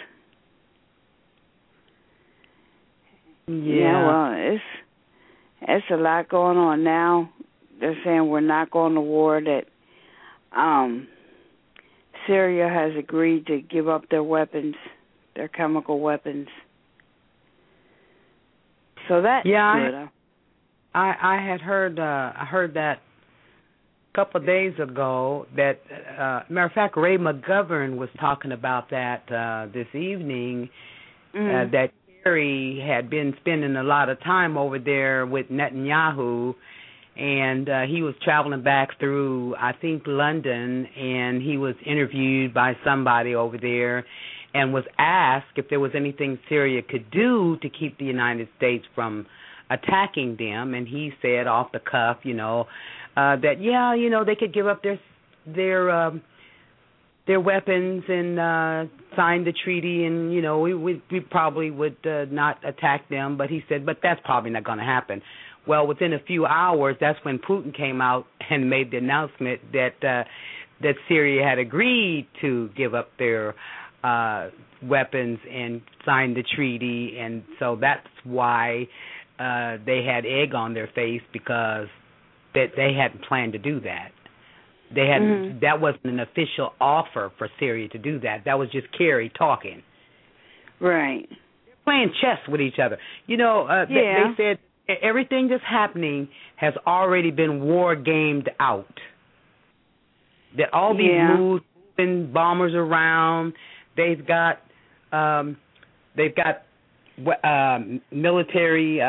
Speaker 12: Yeah, well, it's a lot going on now. They're saying we're not going to war, that Syria has agreed to give up their weapons, their chemical weapons. So that's good.
Speaker 16: I had heard I heard that a couple of days ago. That matter of fact, Ray McGovern was talking about that this evening. That Kerry had been spending a lot of time over there with Netanyahu, and he was traveling back through, I think, London, and he was interviewed by somebody over there and was asked if there was anything Syria could do to keep the United States from attacking them, and he said off the cuff, that they could give up their weapons and sign the treaty, and we probably would not attack them. But he said, but that's probably not going to happen. Well, within a few hours, that's when Putin came out and made the announcement that Syria had agreed to give up their weapons and sign the treaty, and so that's why they had egg on their face, because they hadn't planned to do that. They had that wasn't an official offer for Syria to do that. That was just Kerry talking.
Speaker 12: Right.
Speaker 16: They're playing chess with each other. They said everything that's happening has already been war gamed out. That all these moving bombers around, they've got military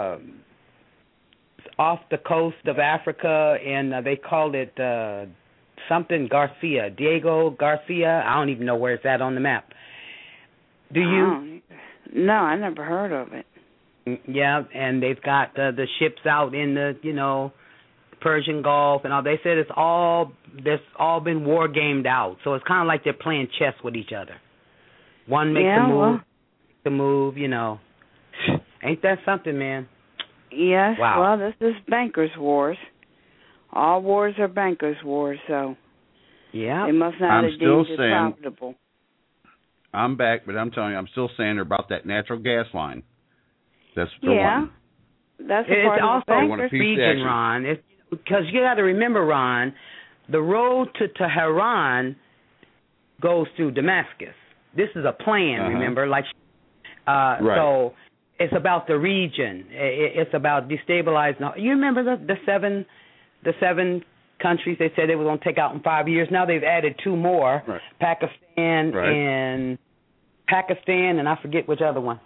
Speaker 16: off the coast of Africa, and they called it something Garcia, Diego Garcia. I don't even know where it's at on the map. Do you?
Speaker 12: No, I never heard of it.
Speaker 16: Yeah, and they've got the ships out in the Persian Gulf and all. They said it's all been war gamed out. So it's kind of like they're playing chess with each other. One makes a move, Ain't that something, man?
Speaker 12: Yes.
Speaker 16: Wow.
Speaker 12: Well, this is bankers' wars. All wars are bankers' wars, so they must not have deemed it profitable.
Speaker 11: I'm back, but I'm telling you, I'm still saying about that natural gas line. That's for one.
Speaker 12: That's a part of the bankers'
Speaker 16: region, Ron. Because you got to remember, Ron, the road to Tehran goes through Damascus. This is a plan, remember? Right. So it's about the region. It's about destabilizing. You remember the seven countries they said they were going to take out in 5 years? Now they've added 2 more, Pakistan and I forget which other one.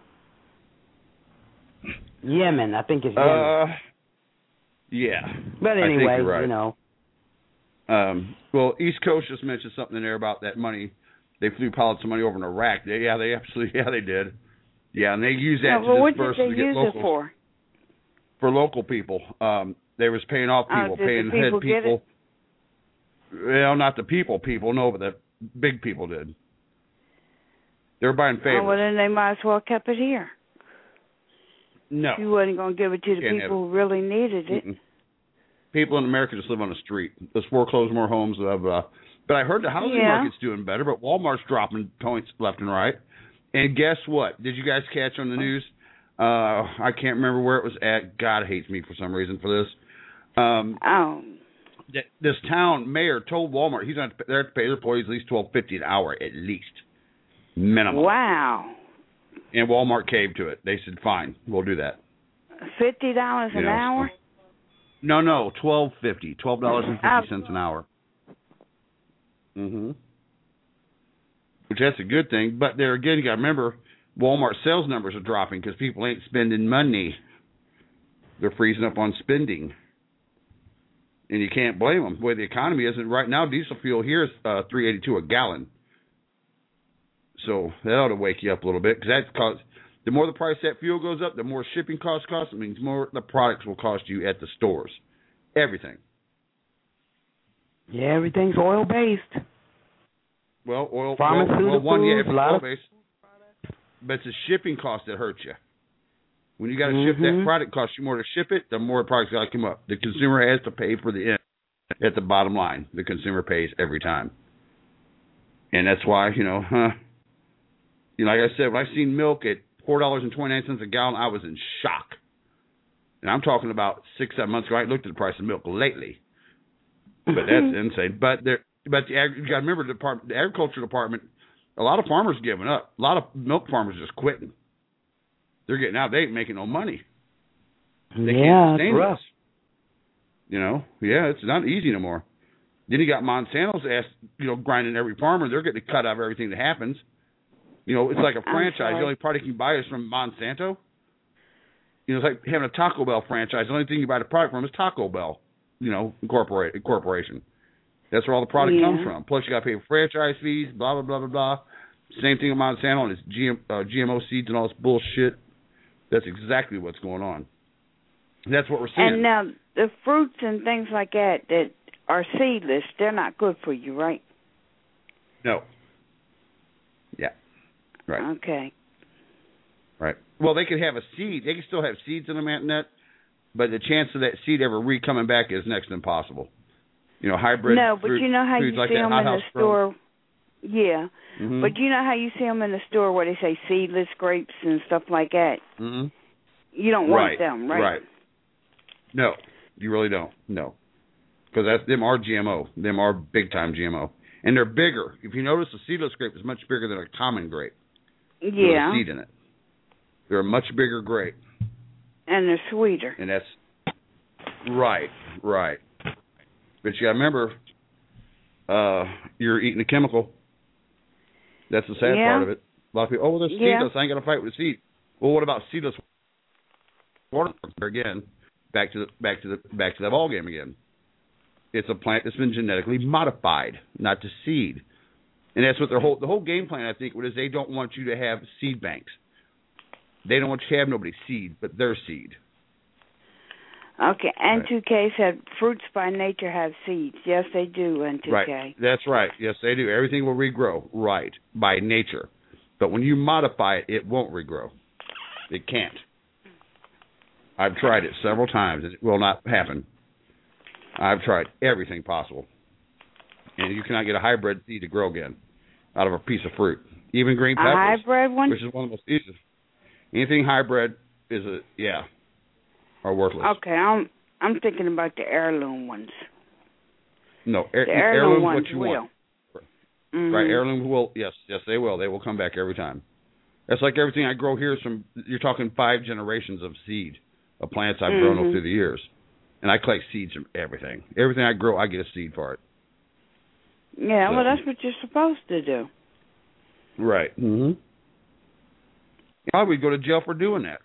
Speaker 16: Yemen, I think it's Yemen.
Speaker 11: Yeah.
Speaker 16: But anyway,
Speaker 11: I think you're right. Well, East Coast just mentioned something in there about that money. They flew pilots some money over in Iraq. They did. Yeah, and they use that to disperse to get locals.
Speaker 12: It for?
Speaker 11: For local people. They was paying off people, paying head people. Well, not the people, no, but the big people did. They were buying favors.
Speaker 12: Oh, well, then they might as well kept it here.
Speaker 11: No.
Speaker 12: You wasn't going to give it to the people who really needed it.
Speaker 11: People in America just live on the street. Let's foreclose more homes. But I heard the housing market's doing better, but Walmart's dropping points left and right. And guess what? Did you guys catch on the news? I can't remember where it was at. God hates me for some reason for this. This town mayor told Walmart he's going to pay their employees at least $12.50 an hour, at least. Minimum.
Speaker 12: Wow.
Speaker 11: And Walmart caved to it. They said, fine, we'll do that.
Speaker 12: $50 an hour?
Speaker 11: No, $12.50. $12.50 an hour. Which that's a good thing. But there again, you got to remember, Walmart sales numbers are dropping because people ain't spending money. They're freezing up on spending. And you can't blame them. The way the economy is, and right now diesel fuel here is $3.82 a gallon. So that ought to wake you up a little bit, because The more the price of that fuel goes up, the more shipping costs cost. It means more the products will cost you at the stores. Everything.
Speaker 16: Yeah, everything's oil-based.
Speaker 11: Well, oil.
Speaker 16: Pharmaceuticals,
Speaker 11: It's
Speaker 16: a lot of
Speaker 11: oil-based. But it's the shipping cost that hurts you. When you got to ship that product, costs you more to ship it, the more the product's got to come up. The consumer has to pay for the end at the bottom line. The consumer pays every time. And that's why, like I said, when I seen milk at $4.29 a gallon, I was in shock. And I'm talking about 6-7 months ago. I looked at the price of milk lately. But that's insane. But you got to remember the agriculture department, a lot of farmers giving up. A lot of milk farmers just quitting. They're getting out. They ain't making no money. They can't sustain
Speaker 16: rough.
Speaker 11: this. It's not easy no more. Then you got Monsanto's ass, grinding every farmer. They're getting cut out of everything that happens. It's like a franchise. The only product you can buy is from Monsanto. It's like having a Taco Bell franchise. The only thing you buy the product from is Taco Bell, corporation. That's where all the product comes from. Plus, you got to pay franchise fees, blah, blah, blah, blah, blah. Same thing with Monsanto and its GMO seeds and all this bullshit. That's exactly what's going on. That's what we're seeing.
Speaker 12: And now, the fruits and things like that are seedless, they're not good for you, right?
Speaker 11: No. Yeah. Right.
Speaker 12: Okay.
Speaker 11: Right. Well, they could have a seed. They can still have seeds in them, Antoinette, but the chance of that seed ever coming back is next to impossible. Hybrid.
Speaker 12: No, but
Speaker 11: fruit,
Speaker 12: you know how you
Speaker 11: like
Speaker 12: see them in the store. Yeah,
Speaker 11: Mm-hmm.
Speaker 12: but you know how you see them in the store where they say seedless grapes and stuff like that.
Speaker 11: Mm-hmm.
Speaker 12: You don't want them, right?
Speaker 11: Right. No, you really don't. No, because them are GMO. Them are big time GMO, and they're bigger. If you notice, a seedless grape is much bigger than a common grape.
Speaker 12: Yeah.
Speaker 11: With a seed in it. They're a much bigger grape.
Speaker 12: And they're sweeter.
Speaker 11: And that's right. But you got to remember, you're eating a chemical. That's the sad part of it. A lot of people, they're seedless. I ain't gonna fight with the seed. Well, what about seedless water? Again, back to the ball game again. It's a plant that's been genetically modified, not to seed, and that's what the whole game plan, I think, is they don't want you to have seed banks. They don't want you to have nobody's seed, but their seed.
Speaker 12: Okay, N2K said fruits by nature have seeds. Yes, they do, N2K.
Speaker 11: Right, that's right. Yes, they do. Everything will regrow, right, by nature. But when you modify it, it won't regrow. It can't. I've tried it several times. It will not happen. I've tried everything possible. And you cannot get a hybrid seed to grow again out of a piece of fruit. Even green peppers.
Speaker 12: A hybrid one?
Speaker 11: Which is one of the most easiest. Anything hybrid are worthless.
Speaker 12: Okay, I'm thinking about the heirloom ones.
Speaker 11: No,
Speaker 12: the heirloom ones
Speaker 11: what you
Speaker 12: will.
Speaker 11: want. Right, heirloom will. Yes, they will. They will come back every time. That's like everything I grow here is from. You're talking 5 generations of seed of plants I've grown over through the years, and I collect seeds from everything. Everything I grow, I get a seed for it.
Speaker 12: Yeah, well, that's what you're supposed to do.
Speaker 11: Right. Mm-hmm. I would go to jail for doing that.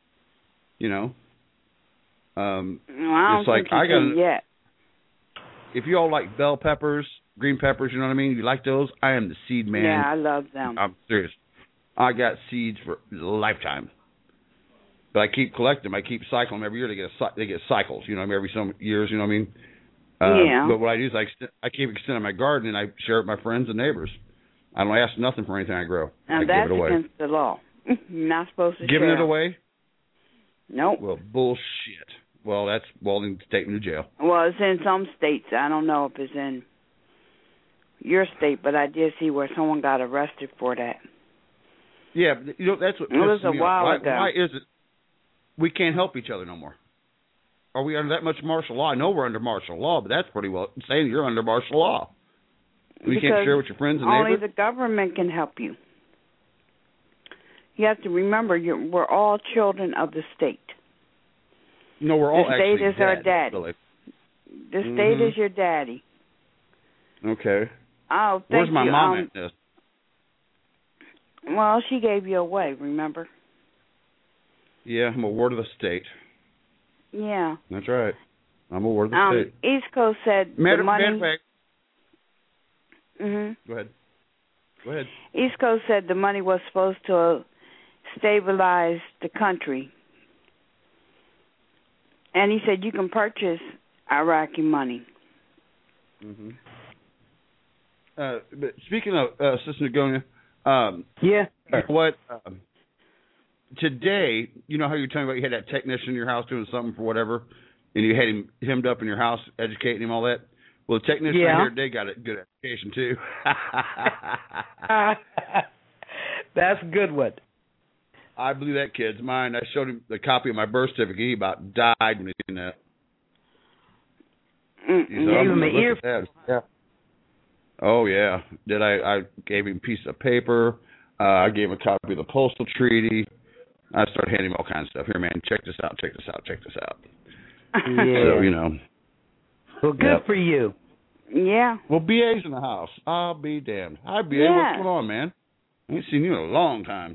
Speaker 12: I don't
Speaker 11: it's like
Speaker 12: think you can yet.
Speaker 11: If you all like bell peppers, green peppers, you know what I mean? You like those? I am the seed man.
Speaker 12: Yeah, I love them.
Speaker 11: I'm serious. I got seeds for a lifetime. But I keep collecting them. I keep cycling them every year. They get cycles, every some years, you know what I mean?
Speaker 12: Yeah.
Speaker 11: But what I do is I keep extending my garden, and I share it with my friends and neighbors. I don't ask nothing for anything I grow.
Speaker 12: Now,
Speaker 11: I
Speaker 12: that's
Speaker 11: give it away.
Speaker 12: against the law. You're not supposed to
Speaker 11: Giving
Speaker 12: share.
Speaker 11: it away?
Speaker 12: Nope.
Speaker 11: Well, bullshit. Well, that's Walden to take me to jail.
Speaker 12: Well, it's in some states. I don't know if it's in your state, but I did see where someone got arrested for that.
Speaker 11: Yeah, that's what
Speaker 12: it was
Speaker 11: pisses
Speaker 12: a
Speaker 11: me
Speaker 12: while
Speaker 11: off.
Speaker 12: ago.
Speaker 11: Why is it we can't help each other no more? Are we under that much martial law? I know we're under martial law, but that's pretty well saying you're under martial law. You can't share with your friends and neighbors?
Speaker 12: Only the government can help you. You have to remember, we're all children of the state.
Speaker 11: No, we're all
Speaker 12: actually the state is our daddy.
Speaker 11: Billy.
Speaker 12: The state is your daddy.
Speaker 11: Okay.
Speaker 12: Oh, thank
Speaker 11: Where's my
Speaker 12: you.
Speaker 11: mom at this?
Speaker 12: Well, she gave you away, remember?
Speaker 11: Yeah, I'm a ward of the state.
Speaker 12: Yeah.
Speaker 11: That's right. I'm a ward of the state.
Speaker 12: East Coast said the money...
Speaker 11: Go ahead.
Speaker 12: East Coast said the money was supposed to stabilize the country. And he said you can purchase Iraqi money.
Speaker 11: Mm-hmm. But speaking of Sister Nagonia,
Speaker 16: yeah,
Speaker 11: you know what? Today, you know how you were talking about you had that technician in your house doing something for whatever, and you had him hemmed up in your house, educating him all that. Well, the technician here today got a good education too.
Speaker 16: That's a good one.
Speaker 11: I blew that kid's mind. I showed him the copy of my birth certificate. He about died when he seen that.
Speaker 16: Gave him an ear.
Speaker 11: Yeah. Oh yeah. I gave him a piece of paper. I gave him a copy of the postal treaty. I started handing him all kinds of stuff. Here, man, check this out. Check this out. Check this out.
Speaker 16: Yeah.
Speaker 11: So you know.
Speaker 16: Well, good for you.
Speaker 12: Yeah.
Speaker 11: Well, BA's in the house. I'll be damned. Hi, BA.
Speaker 12: Yeah.
Speaker 11: What's going on, man? I ain't seen you in a long time.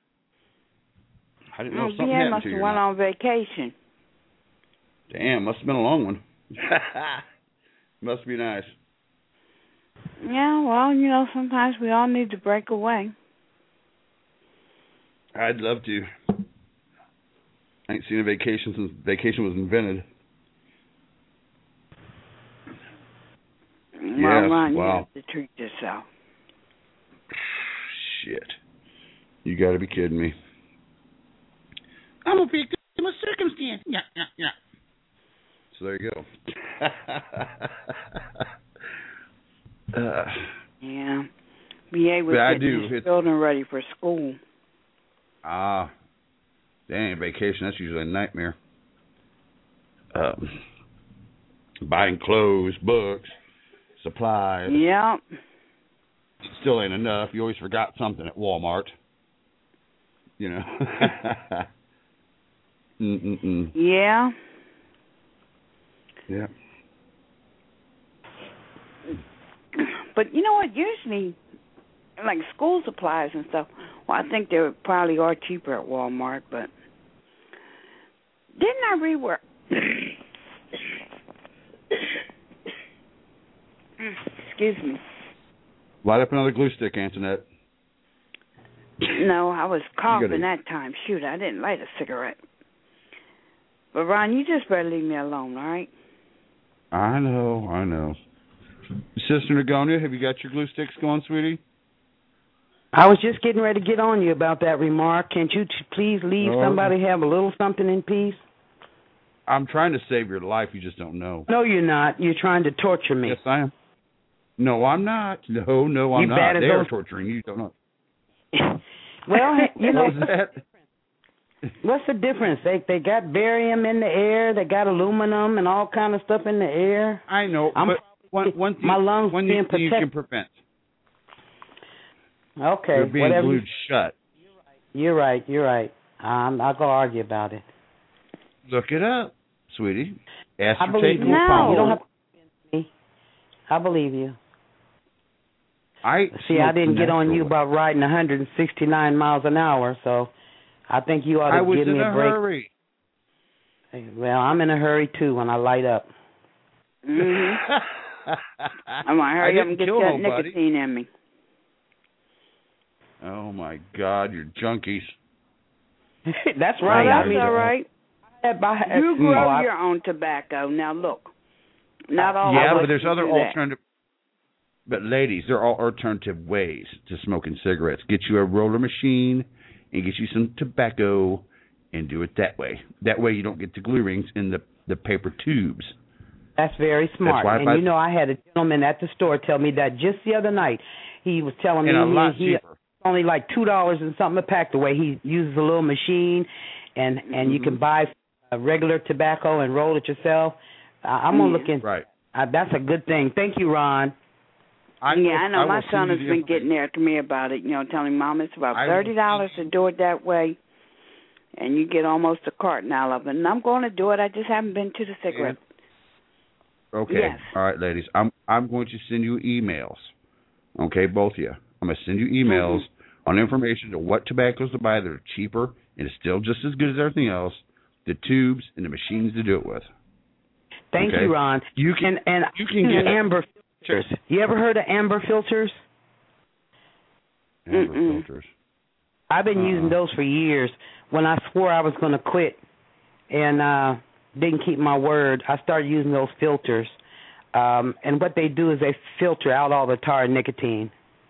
Speaker 11: I didn't know something
Speaker 12: BA
Speaker 11: happened
Speaker 12: must
Speaker 11: to
Speaker 12: have
Speaker 11: you.
Speaker 12: went on vacation.
Speaker 11: Damn, must have been a long one. Must be nice.
Speaker 12: Yeah, well, you know, sometimes we all need to break away.
Speaker 11: I'd love to. I ain't seen a vacation since vacation was invented.
Speaker 12: Well,
Speaker 11: Yes,
Speaker 12: Ron, you
Speaker 11: wow.
Speaker 12: have to treat yourself.
Speaker 11: Shit. You got to be kidding me.
Speaker 17: I'm a victim of circumstance. Yeah.
Speaker 11: So there you go.
Speaker 12: Yeah. BA was getting his children ready for school.
Speaker 11: Dang, vacation, that's usually a nightmare. Buying clothes, books, supplies.
Speaker 12: Yep.
Speaker 11: Still ain't enough. You always forgot something at Walmart. You know.
Speaker 12: Yeah.
Speaker 11: Yeah.
Speaker 12: But you know what? Usually, like school supplies and stuff, well, I think they probably are cheaper at Walmart, but didn't I read where... Excuse me.
Speaker 11: Light up another glue stick, Antoinette.
Speaker 12: No, I was coughing that time. Shoot, I didn't light a cigarette. But, Ron, you just better leave me alone, all right?
Speaker 11: I know. Sister Nagonia, have you got your glue sticks going, sweetie?
Speaker 16: I was just getting ready to get on you about that remark. Can't you please leave somebody have a little something in peace?
Speaker 11: I'm trying to save your life. You just don't know.
Speaker 16: No, you're not. You're trying to torture me.
Speaker 11: Yes, I am. No, I'm not. No, I'm not. They are torturing you. Don't know.
Speaker 16: Well, you know,
Speaker 11: that?
Speaker 16: What's the difference? They got barium in the air. They got aluminum and all kind of stuff in the air.
Speaker 11: I know, but one thing,
Speaker 16: my lungs
Speaker 11: one
Speaker 16: being
Speaker 11: thing you can prevent.
Speaker 16: Okay,
Speaker 11: You're being
Speaker 16: whatever.
Speaker 11: glued shut.
Speaker 16: You're right. I'm not gonna argue about it.
Speaker 11: Look it up, sweetie.
Speaker 16: I believe you.
Speaker 12: No.
Speaker 16: You don't have to convince me. I believe you.
Speaker 11: I
Speaker 16: didn't get on you about riding 169 miles an hour, so I think you ought to give me a break.
Speaker 11: Hurry.
Speaker 16: Well, I'm in a hurry too when I light up.
Speaker 12: Mm-hmm. I'm gonna hurry up and get that nicotine in me.
Speaker 11: Oh my God, you're junkies.
Speaker 16: That's right.
Speaker 12: Well, that's all right. You grow your own tobacco. Now look, not all.
Speaker 11: Yeah, but there's other alternative. But ladies, there are alternative ways to smoking cigarettes. Get you a roller machine and get you some tobacco and do it that way. That way you don't get the glue rings in the paper tubes.
Speaker 16: That's very smart. And you know, I had a gentleman at the store tell me that just the other night. He was telling me he only like $2 and something a pack. The way he uses a little machine, and you can buy regular tobacco and roll it yourself. I'm gonna look into.
Speaker 11: Right.
Speaker 16: That's a good thing. Thank you, Ron.
Speaker 12: I know. My son has been getting there to me about it. You know, telling Mom it's about $30 to do it that way, and you get almost a carton out of it. And I'm going to do it. I just haven't been to the cigarette.
Speaker 11: Okay.
Speaker 12: Yes.
Speaker 11: All right, ladies. I'm going to send you emails. Okay, both of you. I'm going to send you emails on information to what tobaccos to buy that are cheaper and is still just as good as everything else, the tubes and the machines to do it with.
Speaker 16: Thank you, Ron. You can get amber filters. You ever heard of amber filters?
Speaker 11: Amber filters.
Speaker 16: I've been using those for years. When I swore I was going to quit and didn't keep my word, I started using those filters. And what they do is they filter out all the tar and nicotine.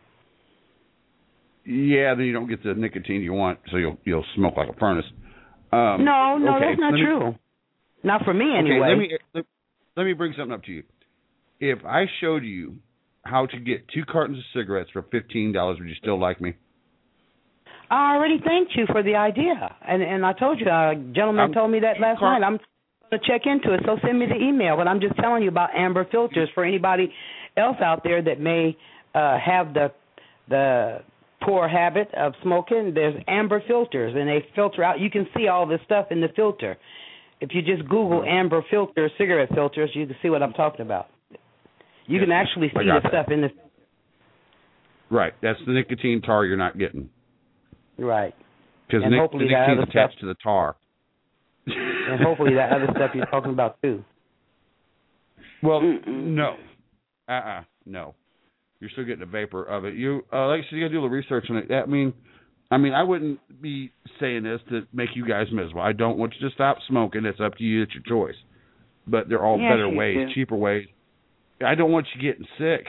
Speaker 11: Yeah, then you don't get the nicotine you want, so you'll smoke like a furnace.
Speaker 16: No,
Speaker 11: okay,
Speaker 16: that's not true. Not for me, anyway.
Speaker 11: Okay, let me bring something up to you. If I showed you how to get 2 cartons of cigarettes for $15, would you still like me?
Speaker 16: I already thanked you for the idea, and I told you, a gentleman told me that last night. I'm going to check into it, so send me the email. But I'm just telling you about amber filters for anybody else out there that may have the poor habit of smoking. There's amber filters, and they filter out. You can see all this stuff in the filter. If you just Google amber filters, cigarette filters, you can see what I'm talking about. You can actually see the stuff in the.
Speaker 11: Right, that's the nicotine tar you're not getting.
Speaker 16: Right.
Speaker 11: Because the nicotine is attached to the tar.
Speaker 16: And hopefully that other stuff you're talking about too.
Speaker 11: Well, no. No. You're still getting the vapor of it. You like I said, you got to do a little research on it. I mean, I wouldn't be saying this to make you guys miserable. I don't want you to stop smoking. It's up to you. It's your choice. But there are all better ways, cheaper ways. I don't want you getting sick.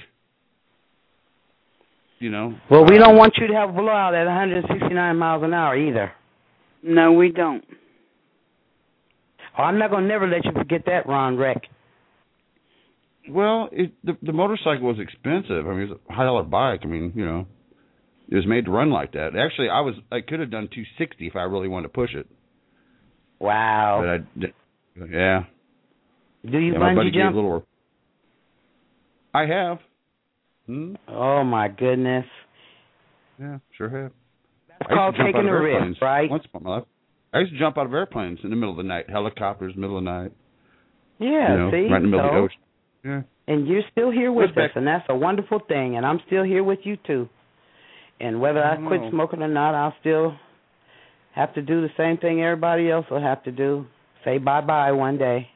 Speaker 11: You know.
Speaker 16: Well, we don't want you to have a blowout at 169 miles an hour either.
Speaker 12: No, we don't.
Speaker 16: Oh, I'm not going to never let you forget that, Ron Reck.
Speaker 11: Well, the motorcycle was expensive. I mean, it was a $100 bike. I mean, you know, it was made to run like that. Actually, I could have done 260 if I really wanted to push it.
Speaker 16: Wow.
Speaker 11: But yeah.
Speaker 16: Do you bungee jump?
Speaker 11: I have.
Speaker 16: Oh my goodness.
Speaker 11: Yeah, sure have.
Speaker 16: That's called taking a risk, right?
Speaker 11: Once upon my life. I used to jump out of airplanes in the middle of the night, helicopters, middle of the night.
Speaker 16: Yeah,
Speaker 11: you know,
Speaker 16: see?
Speaker 11: right in the middle of the ocean. Yeah.
Speaker 16: And you're still here with us, and that's a wonderful thing, and I'm still here with you, too. And whether I quit smoking or not, I'll still have to do the same thing everybody else will have to do, say bye-bye one day.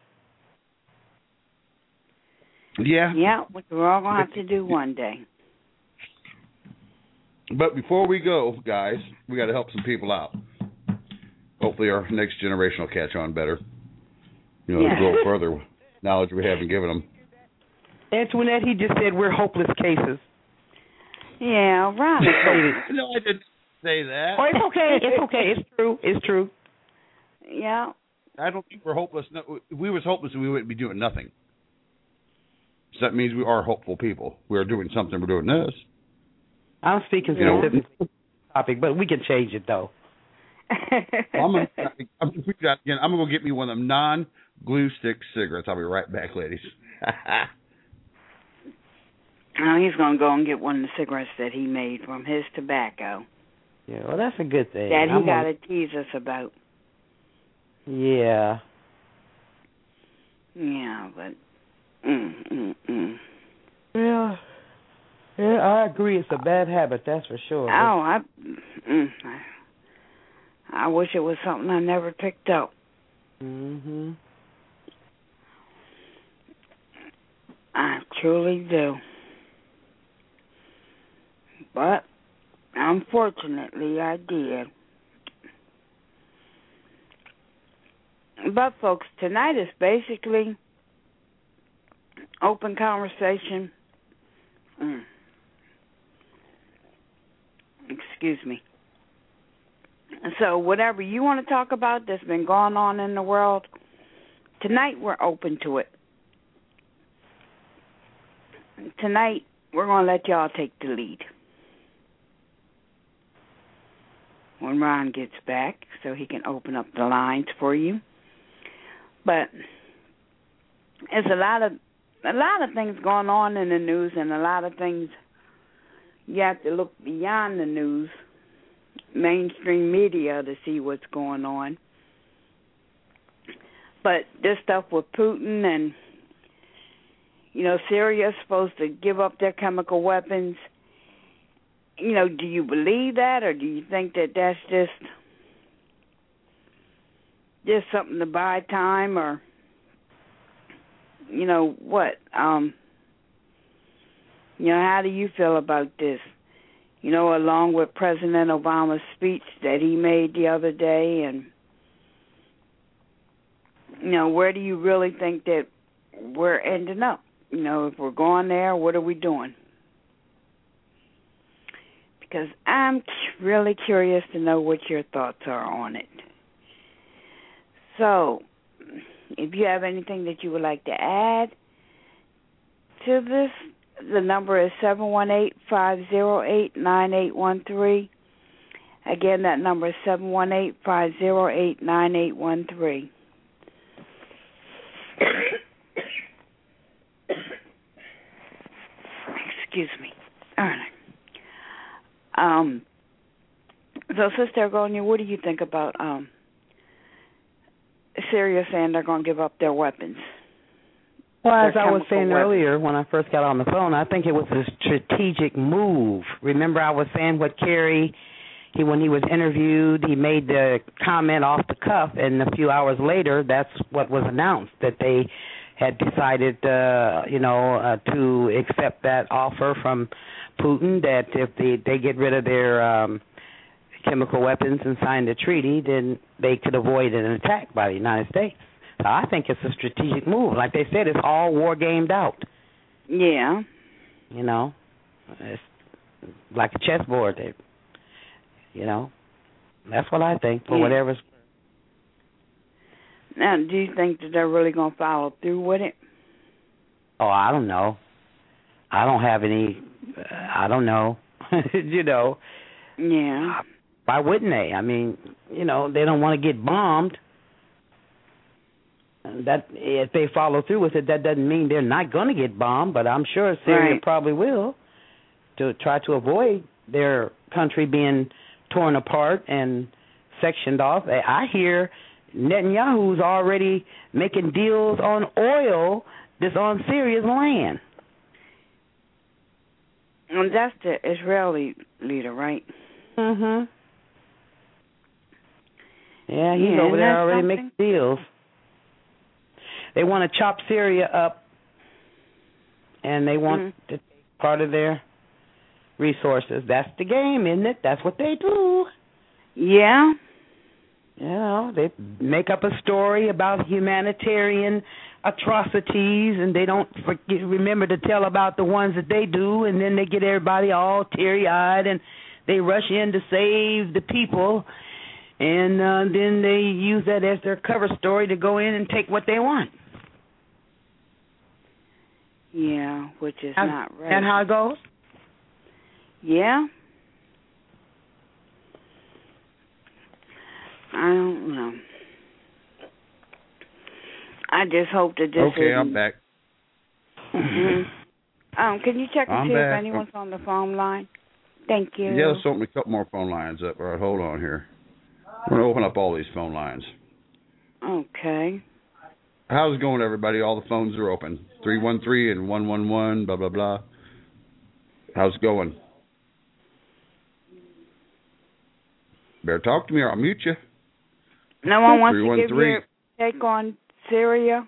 Speaker 11: Yeah.
Speaker 12: Yeah, we're all going to have to do one day.
Speaker 11: But before we go, guys, we got to help some people out. Hopefully our next generation will catch on better. You know, a little further knowledge we haven't given them.
Speaker 16: Antoinette, he just said we're hopeless cases.
Speaker 12: Yeah, Ron.
Speaker 11: No, I didn't say that.
Speaker 16: Oh, it's okay. It's okay. It's true. It's true.
Speaker 12: Yeah.
Speaker 11: I don't think we're hopeless. No, if we was hopeless, we wouldn't be doing nothing. So that means we are hopeful people. We are doing something. We're doing this.
Speaker 16: I'm speaking specifically to the topic, but we can change it, though.
Speaker 11: I'm going to go get me one of them non-glue stick cigarettes. I'll be right back, ladies.
Speaker 12: Oh, he's going to go and get one of the cigarettes that he made from his tobacco.
Speaker 16: Yeah, well, that's a good thing.
Speaker 12: That he got to tease us about.
Speaker 16: Yeah.
Speaker 12: Yeah, but...
Speaker 16: Yeah. Yeah, I agree. It's a bad habit, that's for sure.
Speaker 12: Oh, I wish it was something I never picked up.
Speaker 16: Mhm.
Speaker 12: I truly do. But unfortunately, I did. But folks, tonight is basically open conversation. Excuse me. So whatever you want to talk about that's been going on in the world, tonight we're open to it. Tonight we're going to let y'all take the lead. When Ron gets back, so he can open up the lines for you. But there's a lot of things going on in the news, and a lot of things you have to look beyond the news, mainstream media, to see what's going on. But this stuff with Putin and, you know, Syria's supposed to give up their chemical weapons. You know, do you believe that, or do you think that that's just something to buy time, or, you know, what? You know, how do you feel about this? along with President Obama's speech that he made the other day, and where do you really think that we're ending up? If we're going there, what are we doing? Because I'm really curious to know what your thoughts are on it. So, if you have anything that you would like to add to this, the number is 718-508-9813. Again, that number is 718-508-9813. Excuse me. All right. So, Sister Agonia, what do you think about Syria saying they're going to give up their weapons?
Speaker 16: Well, as I was saying earlier when I first got on the phone, I think it was a strategic move. Remember I was saying what Kerry, when he was interviewed, he made the comment off the cuff, and a few hours later, that's what was announced, that they had decided, to accept that offer from Putin, that if they get rid of their chemical weapons and sign the treaty, then they could avoid an attack by the United States. So I think it's a strategic move. Like they said, it's all war gamed out.
Speaker 12: Yeah.
Speaker 16: It's like a chessboard. That's what I think, for whatever's.
Speaker 12: Now, do you think that they're really going to follow through with it?
Speaker 16: Oh, I don't know. I don't have any, I don't know.
Speaker 12: Yeah.
Speaker 16: Why wouldn't they? I mean, they don't want to get bombed. That if they follow through with it, that doesn't mean they're not going to get bombed, but I'm sure Syria probably will, to try to avoid their country being torn apart and sectioned off. I hear Netanyahu's already making deals on oil that's on Syria's land.
Speaker 12: And that's the Israeli leader, right?
Speaker 16: Mm-hmm. Yeah, he's over there already making deals. They want to chop Syria up, and they want to take part of their resources. That's the game, isn't it? That's what they do.
Speaker 12: Yeah.
Speaker 16: They make up a story about humanitarian atrocities, and they don't remember to tell about the ones that they do, and then they get everybody all teary-eyed, and they rush in to save the people, and then they use that as their cover story to go in and take what they want.
Speaker 12: Yeah, which is not right.
Speaker 16: And how it goes?
Speaker 12: Yeah. I don't know. I just hope that this
Speaker 11: Okay, I'm back.
Speaker 12: Mm-hmm. Can you check and see if anyone's on the phone line? Thank you.
Speaker 11: Yeah, let's open a couple more phone lines up. All right, hold on here. We're going to open up all these phone lines.
Speaker 12: Okay.
Speaker 11: How's it going, everybody? All the phones are open. 313 and 111, blah, blah, blah. How's it going? Better talk to me or I'll mute you.
Speaker 12: No one wants to give your take on Syria?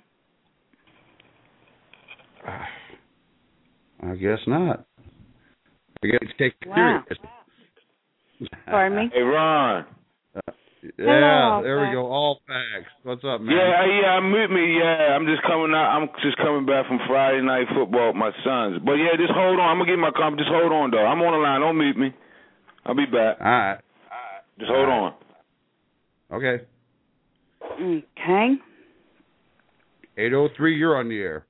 Speaker 11: I guess not. I guess take it serious.
Speaker 12: Pardon me?
Speaker 18: Hey, Ron.
Speaker 11: Yeah, there we go. All facts. What's up, man?
Speaker 18: Yeah. Mute me. Yeah, I'm just coming out. I'm just coming back from Friday night football with my sons. But yeah, just hold on. I'm gonna get my comment. Just hold on, though. I'm on the line. Don't mute me. I'll be back.
Speaker 11: All right.
Speaker 18: Just hold on.
Speaker 11: Okay.
Speaker 12: Okay.
Speaker 11: 803, you're on the air.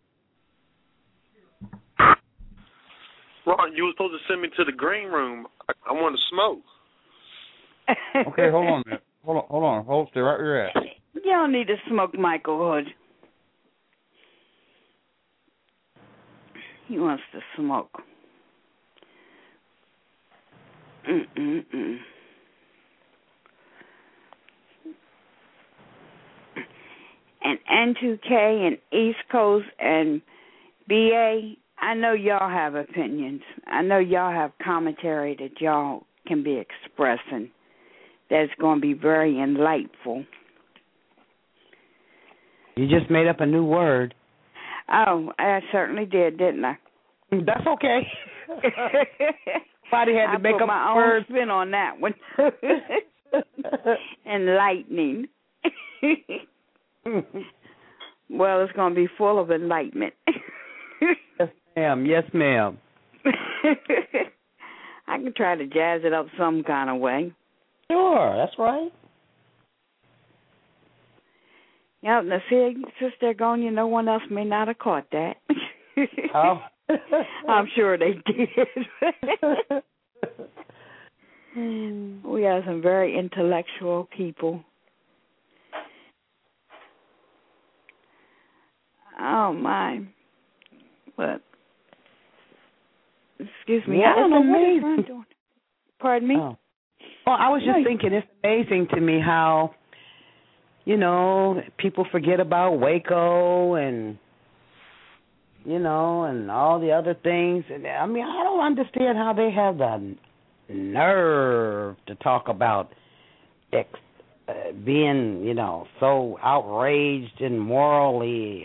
Speaker 9: Ron, you were supposed to send me to the green room. I want to smoke.
Speaker 11: Okay, hold on a minute. Hold on. Hold, stay right where you're at.
Speaker 12: You don't need to smoke, Michael Hood. He wants to smoke. And N2K and East Coast and BA, I know y'all have opinions. I know y'all have commentary that y'all can be expressing that's going to be very enlightful.
Speaker 16: You just made up a new word.
Speaker 12: Oh, I certainly did, didn't I?
Speaker 16: That's okay. Somebody had to make
Speaker 12: put
Speaker 16: up
Speaker 12: my
Speaker 16: words.
Speaker 12: own spin on that one. Enlightening. Well, it's going to be full of enlightenment.
Speaker 16: Yes, ma'am. Yes, ma'am.
Speaker 12: I can try to jazz it up some kind of way.
Speaker 16: Sure, that's right.
Speaker 12: Yeah, now see, Sister Agonia, no one else may not have caught that.
Speaker 16: Oh.
Speaker 12: I'm sure they did. We have some very intellectual people. Oh, my. But, excuse me.
Speaker 16: Yeah,
Speaker 12: I don't know
Speaker 16: amazing.
Speaker 12: what is doing. Pardon me?
Speaker 16: Oh. Well, I was just thinking it's amazing to me how, you know, people forget about Waco and, you know, and all the other things. And I mean, I don't understand how they have the nerve to talk about being, you know, so outraged and morally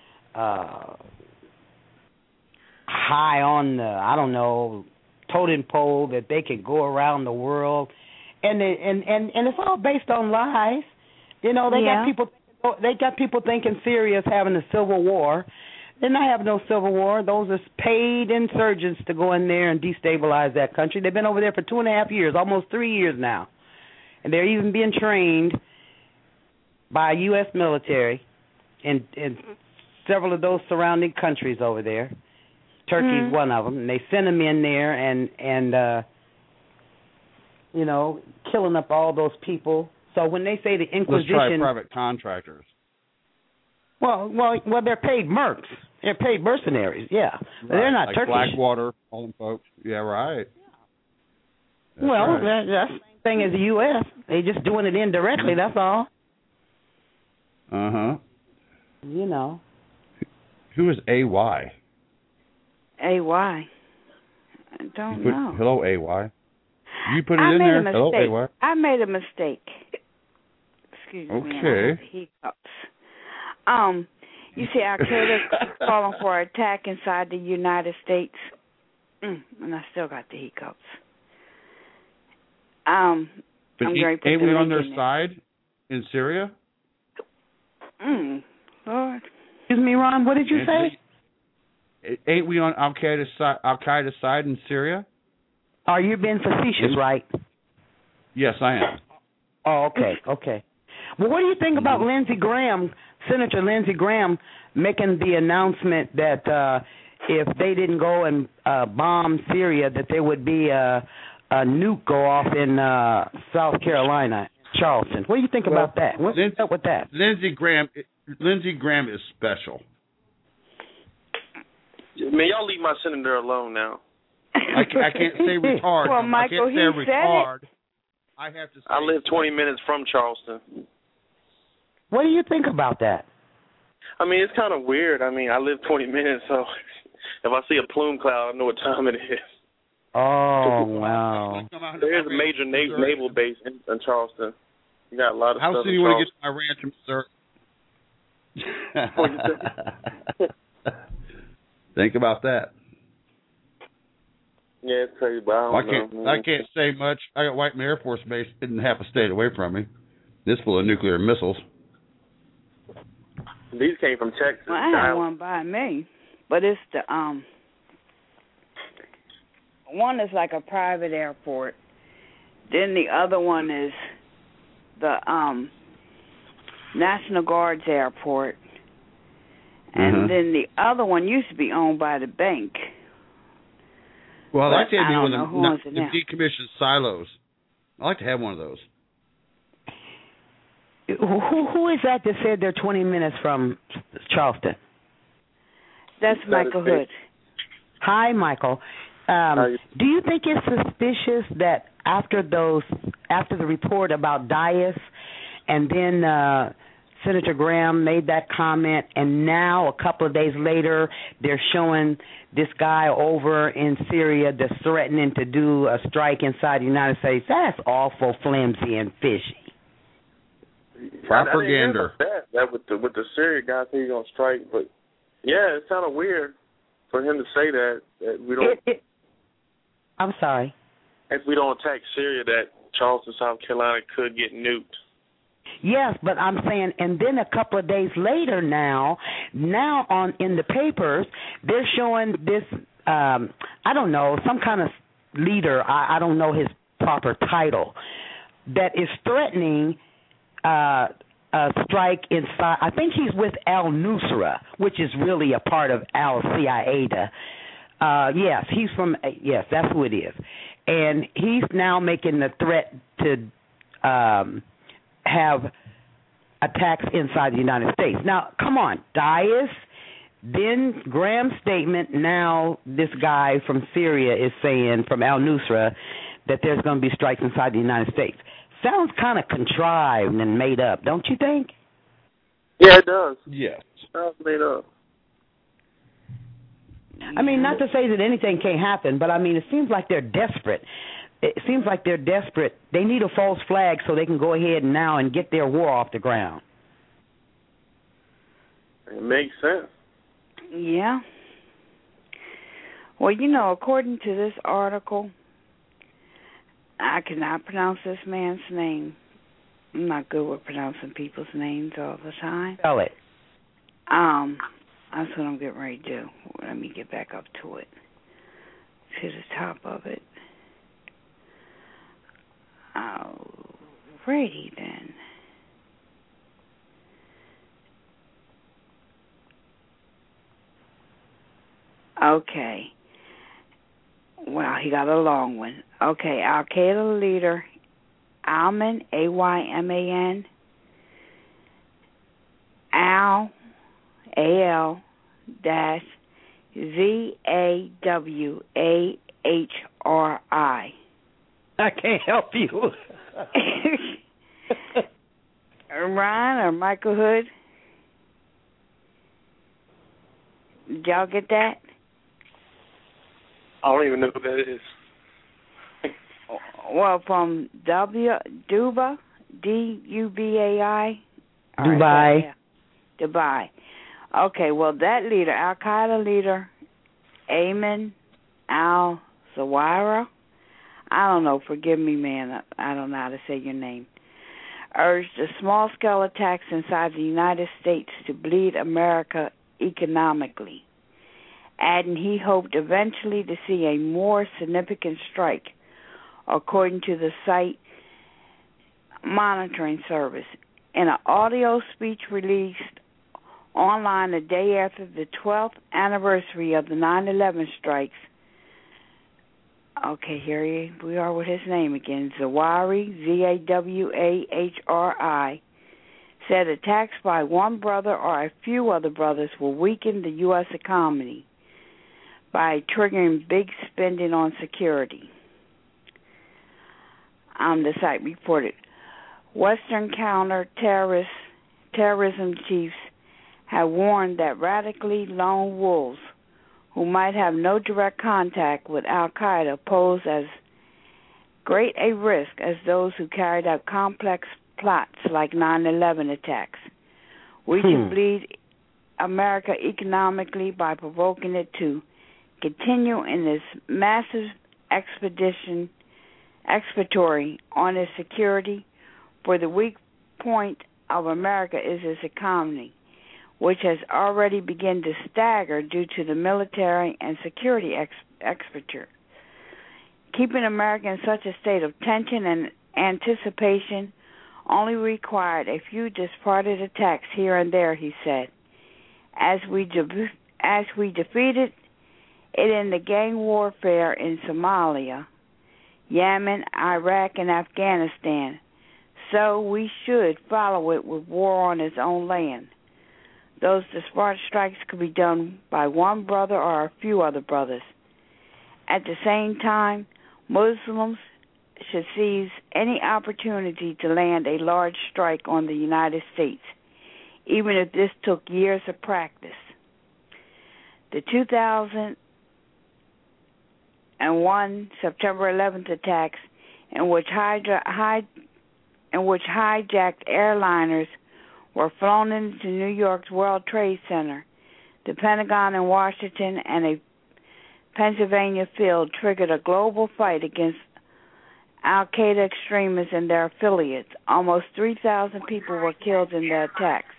Speaker 16: high on the, I don't know, totem pole that they could go around the world, and it's all based on lies. You know, they got people thinking Syria is having a civil war. They're not having no civil war. Those are paid insurgents to go in there and destabilize that country. They've been over there for 2.5 years, almost 3 years now, and they're even being trained by U.S. military in several of those surrounding countries over there. Turkey's one of them, and they send them in there and you know, killing up all those people. So when they say the Inquisition,
Speaker 11: let's try private contractors.
Speaker 16: Well, they're paid mercs. They're paid mercenaries. Yeah, right. They're not
Speaker 11: like
Speaker 16: Turkish.
Speaker 11: Blackwater, all them folks. Yeah, right. That's
Speaker 16: well,
Speaker 11: right.
Speaker 16: that's the same thing as the U.S. They just doing it indirectly. That's all. You know.
Speaker 11: Who is AY?
Speaker 12: AY. I don't know.
Speaker 11: Hello, AY. You put it in there. Hello, AY.
Speaker 12: I made a mistake. Excuse me.
Speaker 11: Okay.
Speaker 12: Hiccups. You see, Al Qaeda calling for an attack inside the United States, and I still got the hiccups.
Speaker 11: But ain't we on their side in Syria?
Speaker 12: Lord.
Speaker 16: Excuse me, Ron. What did you say?
Speaker 11: Ain't we on Al Qaeda's side in Syria?
Speaker 16: Are you being facetious, right?
Speaker 11: Yes, I am.
Speaker 16: Oh, okay. Well, what do you think about Lindsey Graham, Senator Lindsey Graham, making the announcement that if they didn't go and bomb Syria, that there would be a nuke go off in South Carolina, Charleston? What do you think about that? What's up with that?
Speaker 11: Lindsey Graham is special.
Speaker 9: Man, y'all leave my senator alone now.
Speaker 11: I can't say retard.
Speaker 12: Well, Michael,
Speaker 11: I can't say retard. I have to say
Speaker 9: I live 20 minutes from Charleston.
Speaker 16: What do you think about that?
Speaker 9: I mean, it's kind of weird. I mean, I live 20 minutes, so if I see a plume cloud, I know what time it is.
Speaker 16: Oh, wow.
Speaker 9: There's a major naval base in Charleston. You got a lot of stuff.
Speaker 11: How soon do you want to get to my ranch, sir? Think about that.
Speaker 9: Yeah, it's crazy, but I
Speaker 11: can't say much. I got Whiteman Air Force Base isn't half a state away from me. This full of nuclear missiles.
Speaker 9: These came from Texas.
Speaker 12: Well, I have one by me, but it's the one is like a private airport. Then the other one is the National Guard's airport. And then the other one used to be owned by the bank.
Speaker 11: Well, I'd like to be one of the decommissioned silos. I'd like to have one of those.
Speaker 16: Who is that said they're 20 minutes from Charleston?
Speaker 12: That's Michael Hood.
Speaker 16: Hi, Michael. Do you think it's suspicious that after the report about Dias, and then Senator Graham made that comment, and now a couple of days later they're showing this guy over in Syria that's threatening to do a strike inside the United States? That's awful flimsy and fishy.
Speaker 11: Propaganda.
Speaker 9: That with the Syria guy think he's gonna strike, but yeah, it's kind of weird for him to say that we don't.
Speaker 16: I'm sorry.
Speaker 9: If we don't attack Syria, that Charleston, South Carolina could get nuked.
Speaker 16: Yes, but I'm saying, and then a couple of days later now on in the papers, they're showing this, I don't know, some kind of leader, I don't know his proper title, that is threatening a strike inside. I think he's with al-Nusra, which is really a part of al-Qaeda. Yes, he's from, yes, that's who it is. And he's now making the threat to have attacks inside the United States. Now, come on, Dias, then Graham's statement, now this guy from Syria is saying, from al-Nusra, that there's going to be strikes inside the United States. Sounds kind of contrived and made up, don't you think?
Speaker 9: Yeah, it does.
Speaker 11: Yes.
Speaker 9: Sounds made up.
Speaker 16: I mean, not to say that anything can't happen, but I mean, it seems like they're desperate. It seems like they're desperate. They need a false flag so they can go ahead now and get their war off the ground.
Speaker 9: It makes sense.
Speaker 12: Yeah. Well, you know, according to this article, I cannot pronounce this man's name. I'm not good with pronouncing people's names all the time.
Speaker 16: Spell it.
Speaker 12: That's what I'm getting ready to do. Let me get back up to it. To the top of it. Alrighty then. Okay. Wow, he got a long one. Okay, Al-Qaeda leader Ayman, A-Y-M-A-N, Al-Z-A-W-A-H-R-I.
Speaker 16: I can't help you.
Speaker 12: Ron or Michael Hood? Did y'all get that?
Speaker 9: I don't even know who that is.
Speaker 12: Well, from Dubai, D-U-B-A-I.
Speaker 16: Dubai.
Speaker 12: Right, yeah. Dubai. Okay, well, that leader, Al-Qaeda leader, Ayman al-Zawahiri, I don't know, forgive me, man, I don't know how to say your name, urged the small-scale attacks inside the United States to bleed America economically, adding he hoped eventually to see a more significant strike, according to the site monitoring service. In an audio speech released online the day after the 12th anniversary of the 9/11 strikes, okay, here we are with his name again, Zawahiri, Z-A-W-A-H-R-I, said attacks by one brother or a few other brothers will weaken the U.S. economy by triggering big spending on security. The site reported, Western counter-terrorism chiefs have warned that radically lone wolves who might have no direct contact with Al-Qaeda pose as great a risk as those who carried out complex plots like 9/11 attacks. We should bleed America economically by provoking it to continue in this massive expiratory on its security, for the weak point of America is its economy, which has already begun to stagger due to the military and security expenditure. Keeping America in such a state of tension and anticipation only required a few disparate attacks here and there, he said. As we defeated it in the gang warfare in Somalia, Yemen, Iraq, and Afghanistan, so we should follow it with war on its own land. Those disparate strikes could be done by one brother or a few other brothers. At the same time, Muslims should seize any opportunity to land a large strike on the United States, even if this took years of practice. The 2001 September 11th attacks, in which hijacked airliners were flown into New York's World Trade Center, the Pentagon in Washington, and a Pennsylvania field triggered a global fight against Al-Qaeda extremists and their affiliates. Almost 3,000 people were killed in the attacks.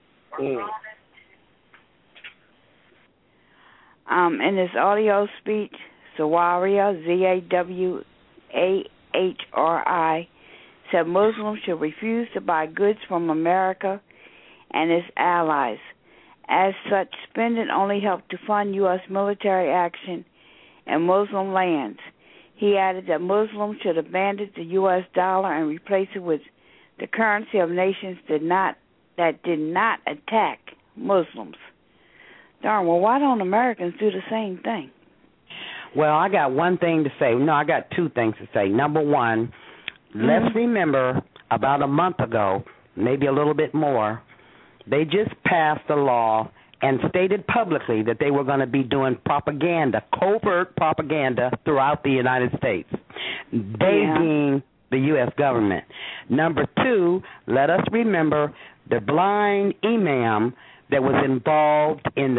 Speaker 12: In his audio speech, Zawahiry, Z-A-W-A-H-R-I, said Muslims should refuse to buy goods from America and its allies. As such, spending only helped to fund U.S. military action in Muslim lands. He added that Muslims should abandon the U.S. dollar and replace it with the currency of nations that did not attack Muslims. Darn, well, why don't Americans do the same thing?
Speaker 16: Well, I got one thing to say. No, I got two things to say. Number one, let's remember about a month ago, maybe a little bit more, they just passed a law and stated publicly that they were going to be doing propaganda, covert propaganda throughout the United States. They being the U.S. government. Number two, let us remember the blind imam that was involved in the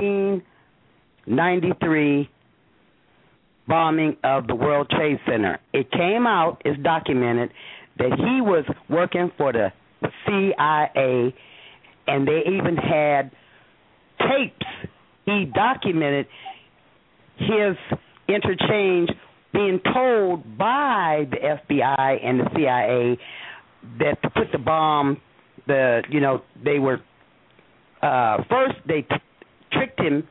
Speaker 16: 1993 bombing of the World Trade Center. It came out, it's documented, that he was working for the CIA, and they even had tapes. He documented his interchange being told by the FBI and the CIA that to put the bomb, they were, first they tricked him,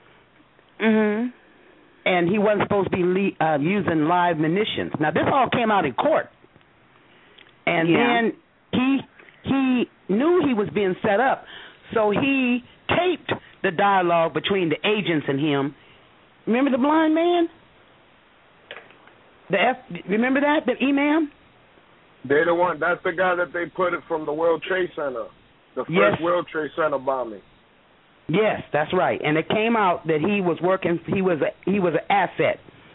Speaker 16: and he wasn't supposed to be using live munitions. Now, this all came out in court. And then he knew he was being set up, so he taped the dialogue between the agents and him. Remember the blind man? Remember that, the imam?
Speaker 19: They're the one. That's the guy that they put it from the World Trade Center, the first World Trade Center bombing.
Speaker 16: Yes, that's right. And it came out that he was working. He was an asset.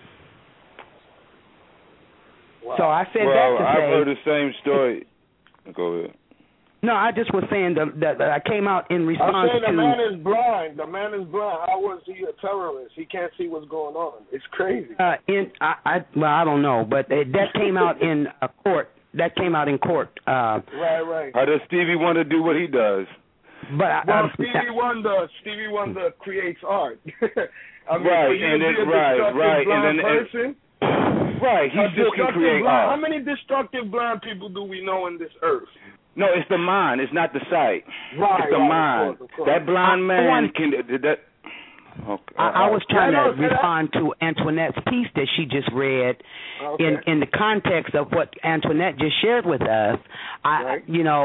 Speaker 19: Wow.
Speaker 16: So I said that to say.
Speaker 18: I've heard the same story. Go ahead.
Speaker 16: No, I just was saying that I came out in response to.
Speaker 19: I'm saying the man is blind. The man is blind. How was he a terrorist? He can't see what's going on. It's crazy.
Speaker 16: I don't know, but that came out in court. That came out in court.
Speaker 19: Right.
Speaker 18: How does Stevie Wonder do what he does?
Speaker 16: But
Speaker 19: Stevie Wonder creates art. I mean,
Speaker 18: right,
Speaker 19: for you to be a blind person.
Speaker 18: Right, he still can create art.
Speaker 19: How many destructive blind people do we know in this earth?
Speaker 18: No, it's the mind. It's not the sight.
Speaker 19: Right,
Speaker 18: it's the mind.
Speaker 19: Of course.
Speaker 18: That blind man can. That. Okay.
Speaker 16: I was trying to respond to Antoinette's piece that she just read in the context of what Antoinette just shared with us. I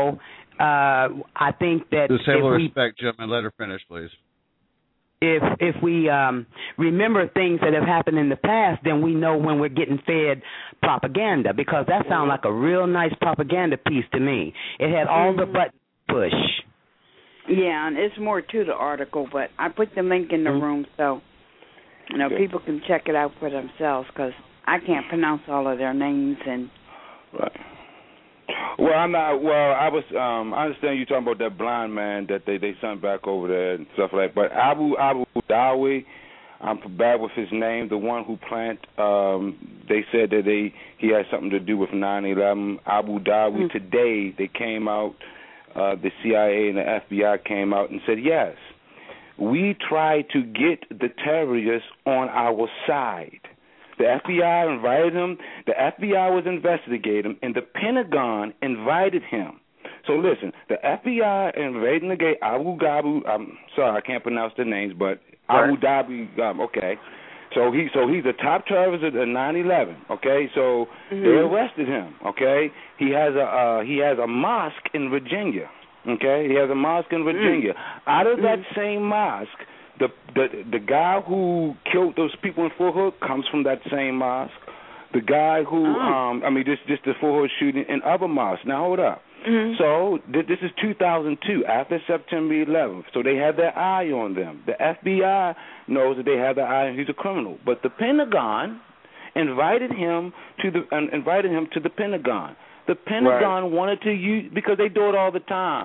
Speaker 16: think that
Speaker 11: disable respect, gentlemen. Let her finish, please.
Speaker 16: If we remember things that have happened in the past, then we know when we're getting fed propaganda, because that sounds like a real nice propaganda piece to me. It had all the buttons pushed.
Speaker 12: Yeah, and it's more to the article, but I put the link in the room so people can check it out for themselves, because I can't pronounce all of their names and.
Speaker 18: Right. Well, I'm not. Well, I understand you talking about that blind man that they sent back over there and stuff like that. But Abu Dawi, I'm bad with his name. The one who they said that he had something to do with 9/11. Abu Dawi. Today they came out. The CIA and the FBI came out and said, yes, we tried to get the terrorists on our side. The FBI invited him. The FBI was investigating him, and the Pentagon invited him. So listen, the FBI investigated Abu Dhabi. I'm sorry, I can't pronounce the names, but Abu Dhabi. Okay, so he's a top terrorist at 9/11. Okay, so they arrested him. Okay, he has a mosque in Virginia. Okay, he has a mosque in Virginia. Out of that same mosque. The guy who killed those people in Fort Hood comes from that same mosque. The guy who, just the Fort Hood shooting in other mosques. Now, hold up. So, this is 2002, after September 11th. So, they have their eye on them. The FBI knows that they have their eye on him. He's a criminal. But the Pentagon invited him to the Pentagon. The Pentagon wanted to use, because they do it all the time.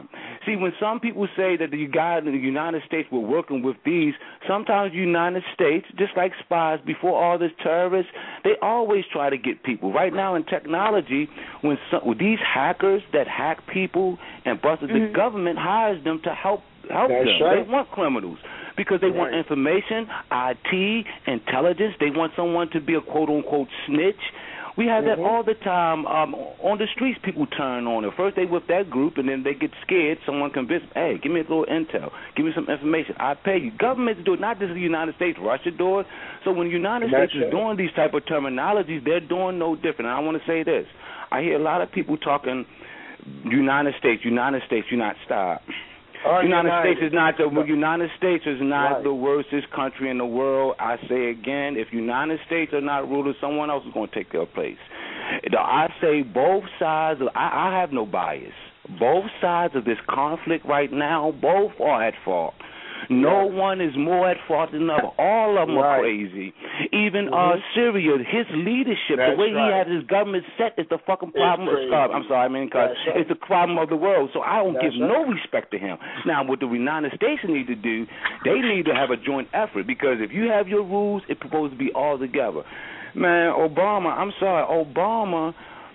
Speaker 18: See, when some people say that the United States were working with these, sometimes the United States, just like spies before all this terrorists, they always try to get people. Right now in technology, when these hackers that hack people and busted, the government hires them to help them. Right. They want criminals because they want information, IT, intelligence. They want someone to be a quote-unquote snitch. We have that all the time. On the streets, people turn on it. First, they with that group, and then they get scared. Someone convinces them, hey, give me a little intel. Give me some information. I pay you. Governments do it, not just the United States. Russia do it. So when the United States is doing these type of terminologies, they're doing no different. And I want to say this. I hear a lot of people talking United States, United States. United States is not the worstest country in the world. I say again, if United States are not ruling, someone else is going to take their place. I say both sides. I have no bias. Both sides of this conflict right now, both are at fault. No one is more at fault than the other. All of them are crazy. Even Syria, his leadership, the way he had his government set is the fucking problem. It's the problem of the world. So I don't give no respect to him. Now, what the United States need to do, they need to have a joint effort, because if you have your rules, it's supposed to be all together. Man, Obama, I'm sorry, Obama,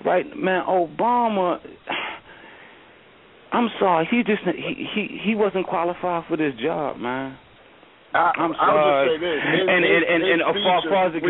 Speaker 18: I'm sorry, he wasn't qualified for this job, man. I'm sorry. And as far as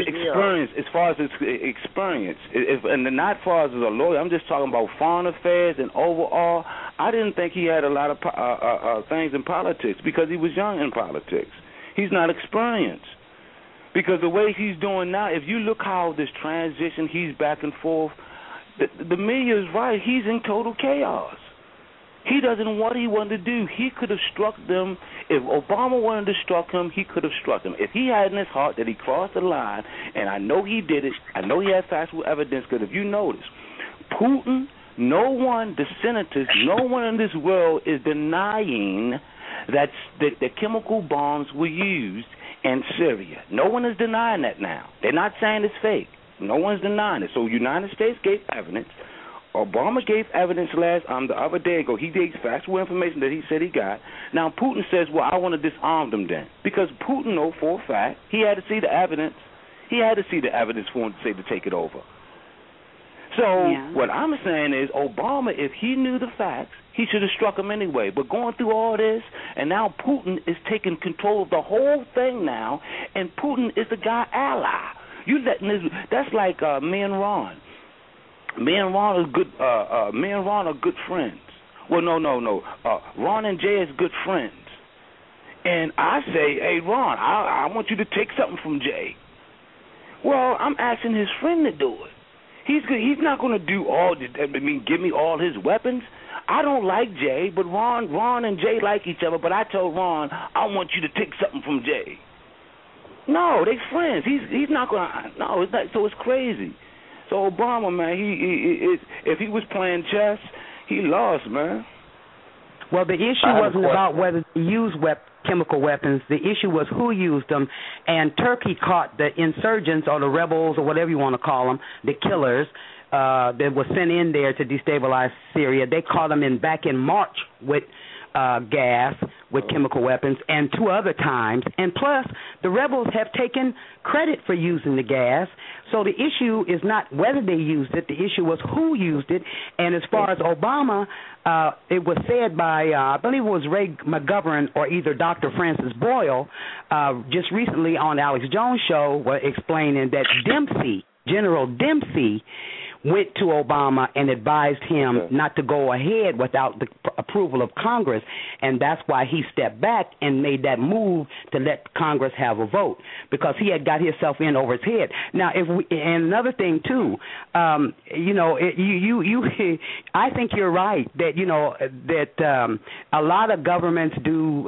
Speaker 18: experience, and not as far as a lawyer, I'm just talking about foreign affairs and overall. I didn't think he had a lot of things in politics because he was young in politics. He's not experienced. Because the way he's doing now, if you look how this transition, he's back and forth, the media is right. He's in total chaos. He doesn't know what he wanted to do. He could have struck them. If Obama wanted to struck him, he could have struck him. If he had in his heart that he crossed the line, and I know he did it, I know he had factual evidence, because if you notice, Putin, no one, the senators, no one in this world is denying that the chemical bombs were used in Syria. No one is denying that now. They're not saying it's fake. No one's denying it. So the United States gave evidence. Obama gave evidence the other day ago. He gave factual information that he said he got. Now Putin says, well, I want to disarm them then. Because Putin knows for a fact he had to see the evidence. He had to see the evidence for him to say to take it over. So what I'm saying is Obama, if he knew the facts, he should have struck him anyway. But going through all this, and now Putin is taking control of the whole thing now, and Putin is the guy ally. That's like me and Ron. Me and Ron are good friends. Well, no. Ron and Jay is good friends. And I say, hey, Ron, I want you to take something from Jay. Well, I'm asking his friend to do it. He's not going to do give me all his weapons. I don't like Jay, but Ron and Jay like each other. But I told Ron, I want you to take something from Jay. No, they friends. He's not going to. No, it's not. So it's crazy. So Obama, man, if he was playing chess, he lost, man.
Speaker 16: Well, the issue wasn't about whether they used chemical weapons. The issue was who used them, and Turkey caught the insurgents or the rebels or whatever you want to call them, the killers that were sent in there to destabilize Syria. They caught them back in March with gas, with chemical weapons, and 2 other times. And plus, the rebels have taken credit for using the gas. So the issue is not whether they used it. The issue was who used it. And as far as Obama, it was said by, I believe it was Ray McGovern or either Dr. Francis Boyle, just recently on Alex Jones' show, were explaining that General Dempsey, went to Obama and advised him not to go ahead without the approval of Congress, and that's why he stepped back and made that move to let Congress have a vote, because he had got himself in over his head. Now, and another thing too, I think you're right that a lot of governments do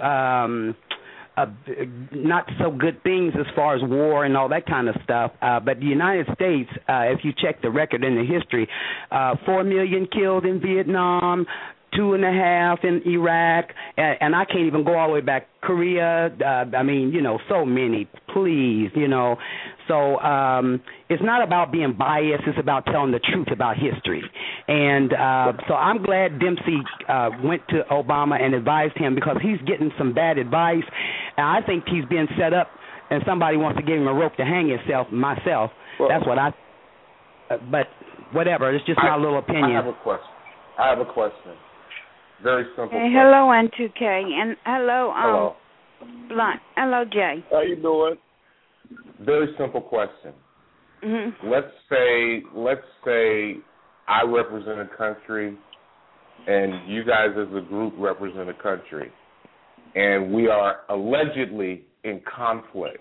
Speaker 16: not so good things as far as war and all that kind of stuff. But the United States, if you check the record in the history, 4 million killed in Vietnam, 2.5 in Iraq, and I can't even go all the way back. Korea, so many, please, So it's not about being biased. It's about telling the truth about history. And so I'm glad Dempsey went to Obama and advised him, because he's getting some bad advice. And I think he's being set up, and somebody wants to give him a rope to hang himself, myself. Well, that's what I but whatever. It's just my little opinion.
Speaker 19: I have a question. Very simple question.
Speaker 12: Hello, N2K. And hello, Blunt. Hello, Jay.
Speaker 19: How you doing? Very simple question.
Speaker 12: Mm-hmm.
Speaker 19: Let's say I represent a country and you guys as a group represent a country, and we are allegedly in conflict.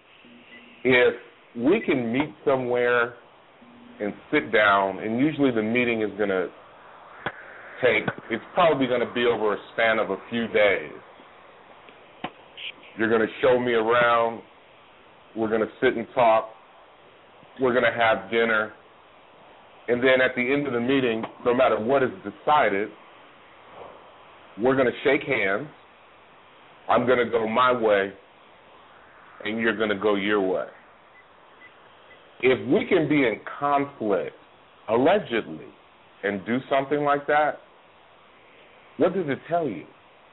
Speaker 19: If we can meet somewhere and sit down, and usually the meeting is going to it's probably going to be over a span of a few days. You're going to show me around. We're going to sit and talk. We're going to have dinner. And then at the end of the meeting, no matter what is decided, we're going to shake hands. I'm going to go my way, and you're going to go your way. If we can be in conflict, allegedly, and do something like that, what does it tell you?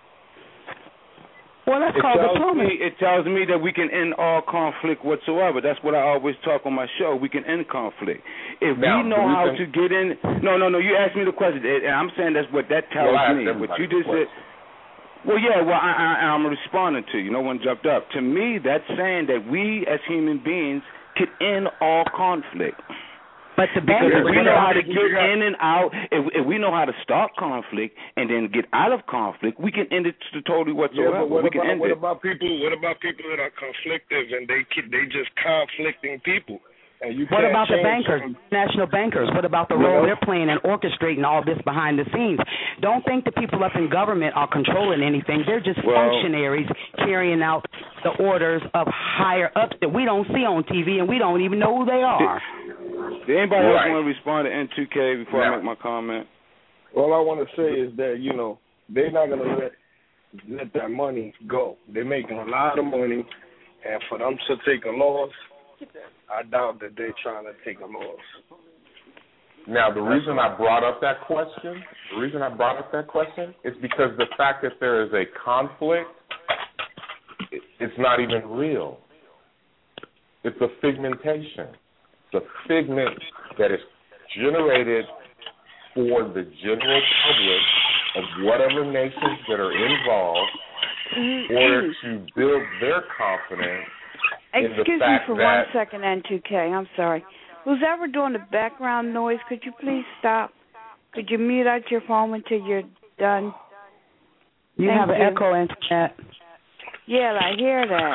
Speaker 16: Well, that's called diplomacy.
Speaker 18: It tells me that we can end all conflict whatsoever. That's what I always talk on my show. We can end conflict. If we know how to get in... No, you asked me the question, and I'm saying that's what that tells me. What you just said... Well, yeah, I'm responding to you. No one jumped up. To me, that's saying that we as human beings can end all conflict.
Speaker 16: But
Speaker 18: because if we know how to get in and out, if we know how to start conflict and then get out of conflict, we can end it totally whatsoever.
Speaker 19: Yeah, but what about people that are conflictive and they just conflicting people? And you
Speaker 16: what about the bankers, national bankers? What about the role they're playing in orchestrating all this behind the scenes? Don't think the people up in government are controlling anything. They're just functionaries carrying out the orders of higher ups that we don't see on TV and we don't even know who they are.
Speaker 18: Did anybody else want to respond to N2K before I make my comment?
Speaker 19: All I want to say is that, they're not going to let that money go. They're making a lot of money, and for them to take a loss, I doubt that they're trying to take a loss. Now, the reason I brought up that question is because the fact that there is a conflict, it's not even real. It's a figmentation. It's a figment that is generated for the general public of whatever nations that are involved in order to build their confidence.
Speaker 12: Excuse me for 1 second, N2K. I'm sorry. Who's ever doing the background noise, could you please stop? Could you mute out your phone until you're done?
Speaker 16: You have an echo, Antoinette.
Speaker 12: Yeah, I hear that.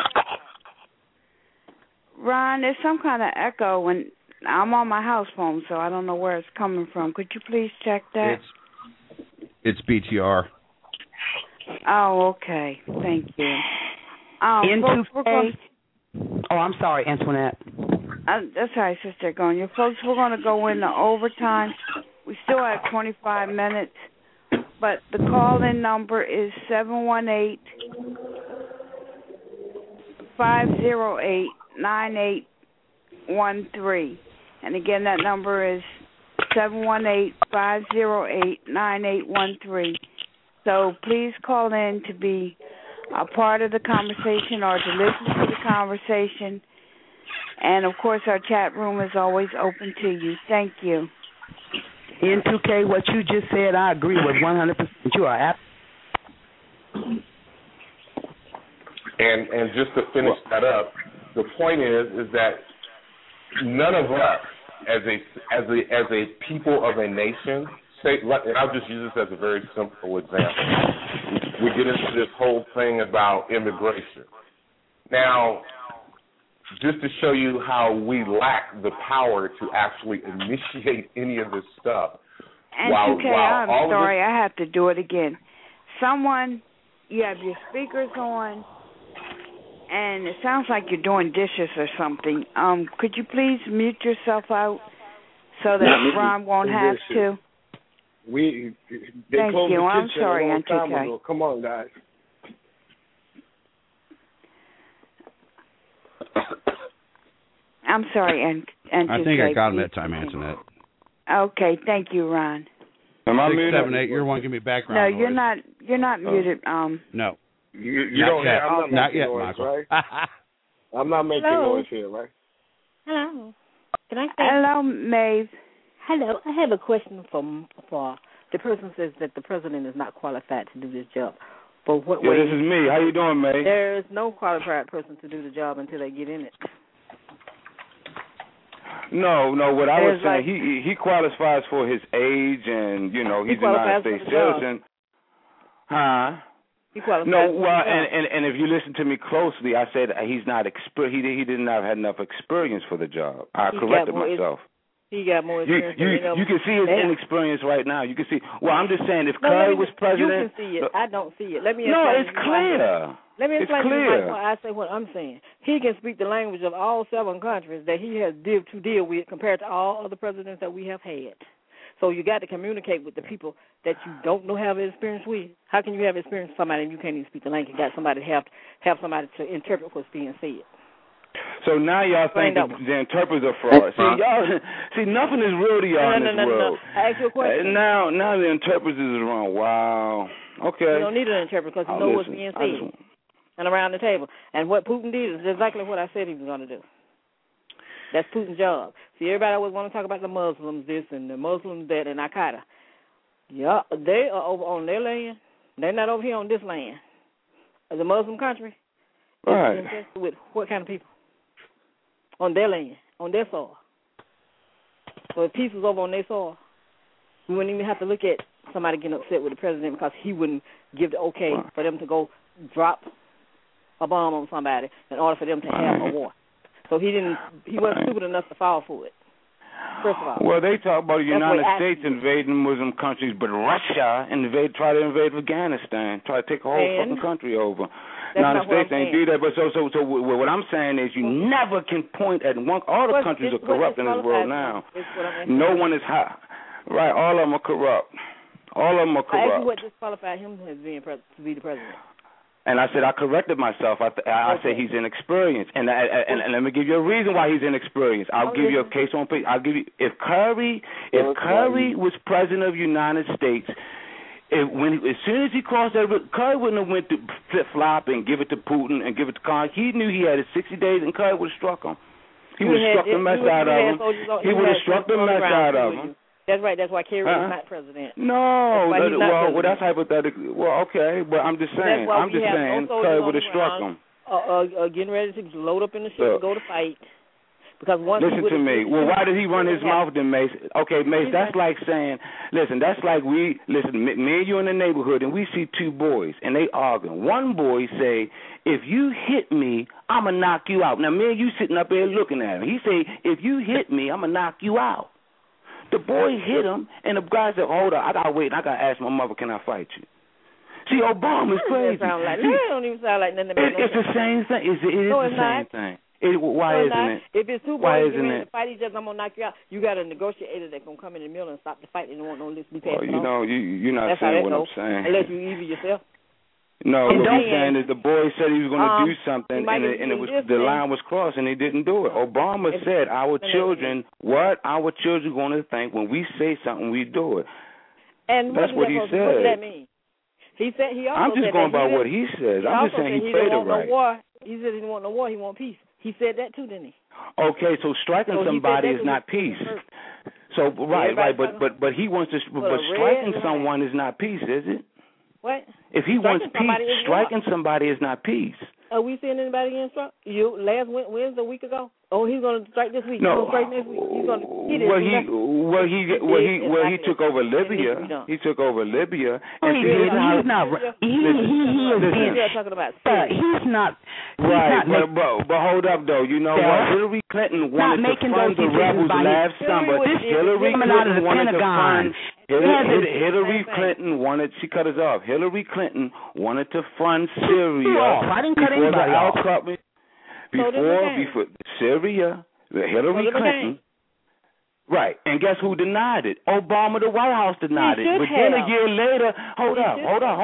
Speaker 12: Ron, there's some kind of echo when I'm on my house phone, so I don't know where it's coming from. Could you please check that?
Speaker 11: It's BTR.
Speaker 12: Oh, okay. Thank you.
Speaker 16: N2K. Oh, I'm sorry, Antoinette.
Speaker 12: That's all right, Sister Gonya. Folks, we're going to go into overtime. We still have 25 minutes, but the call-in number is 718-508-9813. And again, that number is 718-508-9813. So please call in to be a part of the conversation or to listen to the conversation. And, of course, our chat room is always open to you. Thank you.
Speaker 16: N2K, what you just said, I agree with 100%. You are
Speaker 19: And just to finish that up, the point is that none of us, as a people of a nation, and I'll just use this as a very simple example. We get into this whole thing about immigration. Now, just to show you how we lack the power to actually initiate any of this stuff.
Speaker 12: And I'm sorry, I have to do it again. You have your speakers on, and it sounds like you're doing dishes or something. Could you please mute yourself out so that Ron won't have to?
Speaker 19: Thank you.
Speaker 12: I'm sorry, N2K.
Speaker 19: Come on, guys.
Speaker 12: I'm sorry, and
Speaker 11: I think I got him that time, Antoinette.
Speaker 12: Okay, thank you, Ron.
Speaker 11: Am I 678? You're one. Give me background.
Speaker 12: No,
Speaker 11: noise.
Speaker 12: you're not muted.
Speaker 11: No.
Speaker 19: You don't. Yet. I'm
Speaker 11: not yet,
Speaker 19: noise,
Speaker 11: Michael.
Speaker 19: Right? I'm not making
Speaker 20: Hello.
Speaker 19: noise here, right?
Speaker 20: Hello. Can I say?
Speaker 12: Hello, Maeve.
Speaker 20: Hello. I have a question for the person says that the president is not qualified to do this job. But what way?
Speaker 18: This is me. How you doing, May?
Speaker 20: There is no qualified person to do the job until they get in it.
Speaker 18: No. What I was saying, he qualifies for his age, and he's a United States citizen. Huh?
Speaker 20: He qualifies.
Speaker 18: No, well, and if you listen to me closely, I said he's not he did not have enough experience for the job. I corrected myself.
Speaker 20: He got more experience.
Speaker 18: You can see his inexperience right now. You can see. Well, I'm just saying, if Curry was president,
Speaker 20: you can see it. I don't see it. Let me.
Speaker 18: No, it's clear.
Speaker 20: Let me explain
Speaker 18: to you
Speaker 20: why I say what I'm saying. He can speak the language of all 7 countries that he has to deal with compared to all other presidents that we have had. So you got to communicate with the people that you don't know have experience with. How can you have experience with somebody and you can't even speak the language? You got somebody to have somebody to interpret what's being said.
Speaker 18: So now y'all think the interpreters are fraud. See, nothing is real to y'all in this world.
Speaker 20: No. I ask you a question.
Speaker 18: Now the interpreters is wrong. Wow. Okay.
Speaker 20: You don't need an interpreter because you know what's being said. And around the table. And what Putin did is exactly what I said he was going to do. That's Putin's job. See, everybody always want to talk about the Muslims this and the Muslims that and Al-Qaeda. Yeah, they are over on their land. They're not over here on this land. As a Muslim country,
Speaker 18: right.
Speaker 20: With what kind of people? On their land, on their soil. So if peace was over on their soil, we wouldn't even have to look at somebody getting upset with the president because he wouldn't give the okay for them to go drop a bomb on somebody in order for them to have a war. So he wasn't stupid enough to fall for it. First of all.
Speaker 18: Well, they talk about the United States invading Muslim countries, but Russia tried to invade Afghanistan, try to take a whole fucking country over. United States ain't do that. But so what I'm saying is you never can point at one. All the countries are corrupt in this world now. No one is high. Right, all of them are corrupt. All of them are corrupt.
Speaker 20: I asked you what disqualified him as being to be the president.
Speaker 18: And I said I corrected myself. I said he's inexperienced, and let me give you a reason why he's inexperienced. I'll give you a case on page. I'll give you if Curry was president of the United States, as soon as he crossed that, Curry wouldn't have went to flip flop and give it to Putin and give it to Khan. He knew he had his 60 days, and Curry would have struck him. He would have struck the mess out of him. He would have struck the mess out of him.
Speaker 20: That's right. That's why Kerry is not president.
Speaker 18: No, that's hypothetical. Well, okay, but I'm just saying. Curry would have struck him.
Speaker 20: Getting ready to load up in the ship and go to fight. Because once
Speaker 18: listen to me. Well, why did he run his mouth then, Mace? Okay, Mace, that's like saying, that's like me and you in the neighborhood, and we see 2 boys, and they arguing. One boy say, if you hit me, I'm going to knock you out. Now, me and you sitting up there looking at him. He say, if you hit me, I'm going to knock you out. The boy hit him, and the guy said, hold on, I got to wait, and I got to ask my mother, can I fight you? See, Obama's crazy.
Speaker 20: That don't even sound like nothing.
Speaker 18: It's the same thing. It is the same thing. Why isn't it?
Speaker 20: If it's 2 boys to fight each other, I'm gonna knock you out. You got a negotiator that gonna come in the middle and stop the fight. They don't want no list to be passed.
Speaker 18: Well, you're not saying what I'm saying.
Speaker 20: Unless you either yourself.
Speaker 18: No, what I'm saying is the boy said he was going to do something, and it was the line was crossed, and he didn't do it. Obama said, "Our children, what our children going to think when we say something, we do it."
Speaker 20: And
Speaker 18: that's what he said.
Speaker 20: What does that mean? He said he also.
Speaker 18: I'm just going by what he says. I'm just saying he played it right.
Speaker 20: No war. He said he didn't want no war. He want peace. He said that too, didn't he?
Speaker 18: Okay, so striking somebody is not peace. So right, but he wants to. But striking someone is not peace, is it?
Speaker 20: What?
Speaker 18: If he wants peace, striking somebody is not peace.
Speaker 20: Are we seeing anybody getting struck? Last Wednesday, a week ago? Oh, he's going to strike this week.
Speaker 18: No.
Speaker 20: He's going to strike next week. He's going to.
Speaker 18: He took over Libya. He took over Libya.
Speaker 17: He's not. He's
Speaker 20: talking about.
Speaker 17: He's not.
Speaker 18: Right, but hold up though. You know what? Hillary Clinton wanted to fund the rebels last summer. Hillary Clinton wanted to fund. Hillary Clinton wanted. She cut us off. Hillary Clinton wanted to fund Syria before the outcry. Before Syria, Hillary Clinton. Right, and guess who denied it? Obama, the White House denied it. But then a year later, hold on.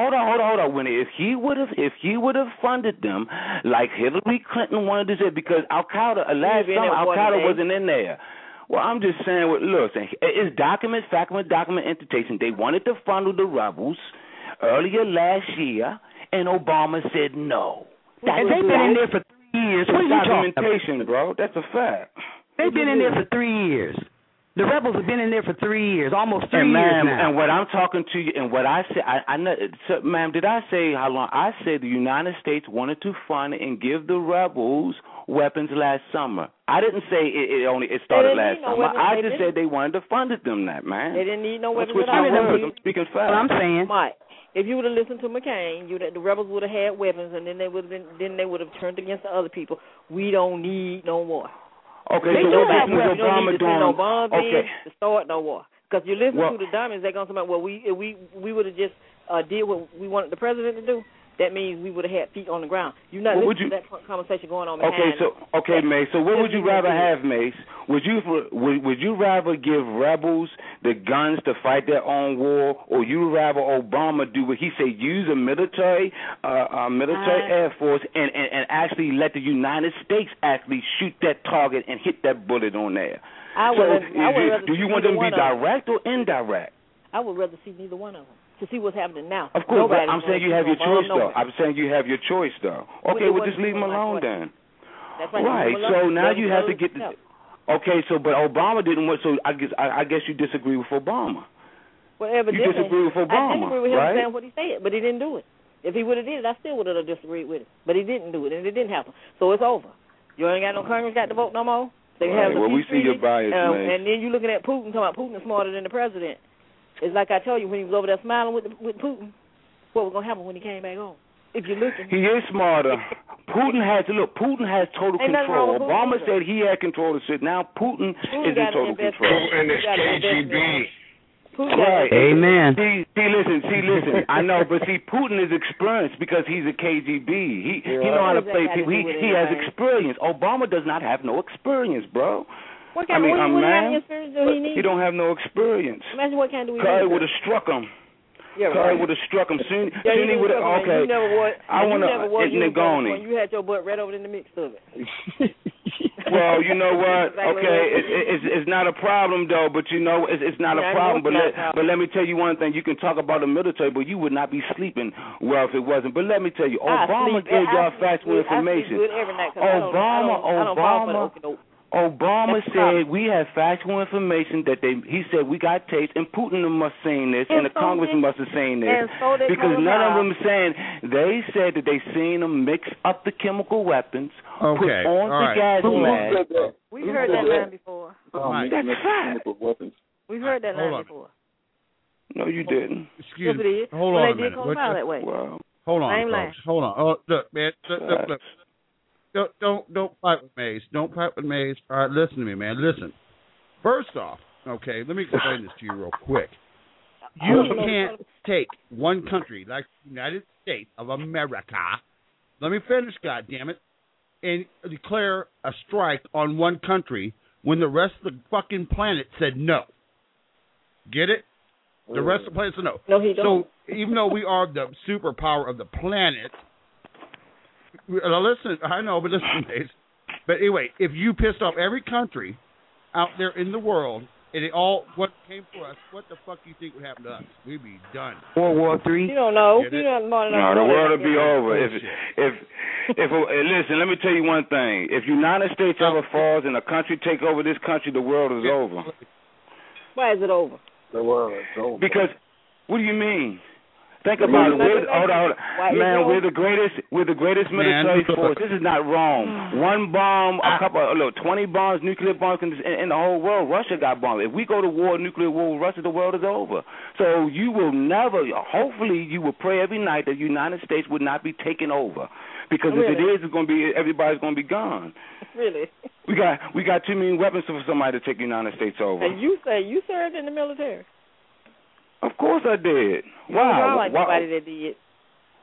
Speaker 18: If he would have funded them like Hillary Clinton wanted to say, because Al-Qaeda last summer, Al-Qaeda wasn't in there. Well, I'm just saying, look, it's document entity. They wanted to funnel the rebels earlier last year, and Obama said no.
Speaker 16: And they've been in there for 3 years. What are you talking about?
Speaker 18: Documentation, bro. That's a fact.
Speaker 16: They've been in there for 3 years. The rebels have been in there for 3 years, almost 3 years now.
Speaker 18: And what I'm talking to you, and what I said, I know, so, ma'am, did I say how long? I said the United States wanted to fund and give the rebels weapons last summer. I didn't say it started last summer. I just said they wanted to fund them that, man.
Speaker 20: They didn't need no weapons at
Speaker 18: all. I'm speaking fast.
Speaker 16: What I'm saying,
Speaker 20: Mike, if you would have listened to McCain, the rebels would have had weapons, and then they would have turned against the other people. We don't need no war.
Speaker 18: Okay, so what was Obama doing?
Speaker 20: No bombs to start no war. Because you listen to the dummies, they're going to say, well, we would have just did what we wanted the president to do. That means we would have had feet on the ground. You're not listening to that conversation going on behind.
Speaker 18: Mace. So what would you rather have, Mace? Would you rather give rebels the guns to fight their own war, or you rather Obama do what he said, use a military air force and actually let the United States actually shoot that target and hit that bullet on there? Do you want them to be direct or indirect?
Speaker 20: I would rather see neither one of them. To see what's happening now.
Speaker 18: Of course, but I'm saying you have your choice, though. I'm saying you have your choice, though. Okay, well, just leave them alone then.
Speaker 20: That's
Speaker 18: right. So now you have to get the. Okay, so but Obama didn't want. So I guess you disagree with Obama.
Speaker 20: Well, evidently,
Speaker 18: you disagree with Obama,
Speaker 20: I disagree with him
Speaker 18: right?
Speaker 20: saying what he said, but he didn't do it. If he would have did it, I still would have disagreed with it. But he didn't do it, and it didn't happen. So it's over. You ain't got no Congress got to vote no more. They have
Speaker 18: well, we see your bias, man.
Speaker 20: And then you looking at Putin, talking about Putin is smarter than the president. It's like I told you when he was over there smiling with Putin. What was going to happen when he came back home? If you're looking,
Speaker 18: he is smarter. Putin has total control. Obama said he had control of shit. Now Putin is in total control.
Speaker 19: Putin is KGB.
Speaker 18: Right.
Speaker 16: Amen.
Speaker 18: See, listen. I know, but see, Putin is experienced because he's a KGB. He knows how to play people. He has experience. Obama does not have no experience, bro.
Speaker 20: What kind of experience do he need?
Speaker 18: He don't have no experience.
Speaker 20: Imagine what kind do we need?
Speaker 18: Curry would have struck him.
Speaker 20: Yeah,
Speaker 18: Curry would have struck him. Soon he would have. Okay.
Speaker 20: I want to Negoni. You had your butt right over in the mix of it.
Speaker 18: Well, you know what? Okay, it's not a problem though. But you know, it's not a problem. But let me tell you one thing. You can talk about the military, but you would not be sleeping well if it wasn't. But let me tell you, Obama gave y'all factual information. Obama said we have factual information that he said we got tapes, and Putin must have seen this, and the Congress must have seen this, because none of them saying they said that they seen them mix up the chemical weapons, put on the gas mask.
Speaker 20: We've heard that line before.
Speaker 18: That's fact.
Speaker 20: We've heard that line before.
Speaker 18: No, you didn't.
Speaker 21: Excuse me. Hold on a minute.
Speaker 20: Wow.
Speaker 21: Hold on, folks. Hold on. Oh, look, man. Look. Don't fight with Maze. Don't fight with Maze. All right, listen to me, man. Listen. First off, okay, let me explain this to you real quick. You can't take one country like the United States of America. Let me finish, goddammit, and declare a strike on one country when the rest of the fucking planet said no. Get it? The rest of the planet said no.
Speaker 20: No, he don't.
Speaker 21: So even though we are the superpower of the planet. Listen, I know, but listen, Mace. But anyway, if you pissed off every country out there in the world, and it all what came for us, what the fuck do you think would happen to us? We'd be done.
Speaker 18: World War III.
Speaker 20: You don't know. You don't know.
Speaker 18: No, the world would be over. If listen, let me tell you one thing. If United States ever falls and a country take over this country, the world is over.
Speaker 20: Why is it over?
Speaker 19: The world is over.
Speaker 18: Because what do you mean? Think about it. Hold on. Man, we're the greatest military force. This is not wrong. One bomb, 20 bombs, nuclear bombs in the whole world. Russia got bombed. If we go to war, nuclear war with Russia, the world is over. So you will never, hopefully you will pray every night that the United States would not be taken over. Because if it is, it's going to be, everybody's going to be gone.
Speaker 20: Really?
Speaker 18: We got too many weapons for somebody to take the United States over.
Speaker 20: And you say you served in the military?
Speaker 18: Of course I did.
Speaker 20: Wow. Like nobody that did.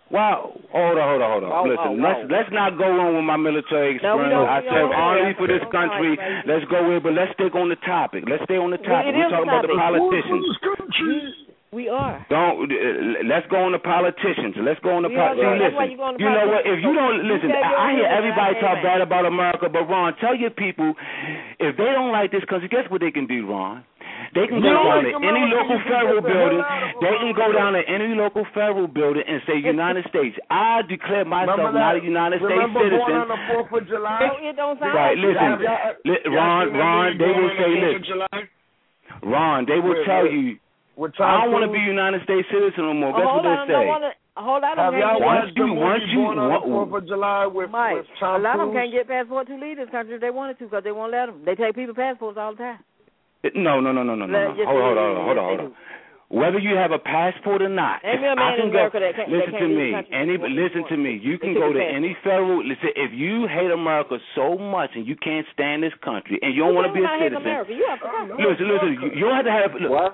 Speaker 18: Wow, hold on. Listen, let's not go on with my military experience. I serve only for this country. Let's go with, but let's stick on the topic. We're talking about the politicians.
Speaker 20: We are.
Speaker 18: Let's go on the politicians. Let's go on the politicians. Listen, you know what? If you don't listen, I hear everybody talk bad about America, but Ron, tell your people if they don't like this country, guess what they can do, Ron? They can go down to any local federal building. They can go down to any local federal building and say, United States, I declare myself not a United States citizen.
Speaker 19: On the 4th of July?
Speaker 20: It don't sound
Speaker 18: right, listen, Ron, they will say, listen, Ron, they will tell you, I don't want to be a United States citizen no more. Guess what they say?
Speaker 20: Hold on.
Speaker 19: Have y'all watched the movie Born on the 4th of July with Tom Cruise?
Speaker 20: A lot of them can't get passports to leave this country if they wanted to because they won't let them. They take people's passports all the time.
Speaker 18: No. Hold on. Whether you have a passport or not,
Speaker 20: listen to
Speaker 18: me. You can go to any federal. Listen, if you hate America so much and you can't stand this country and you don't want to be a citizen, listen. You don't have to have.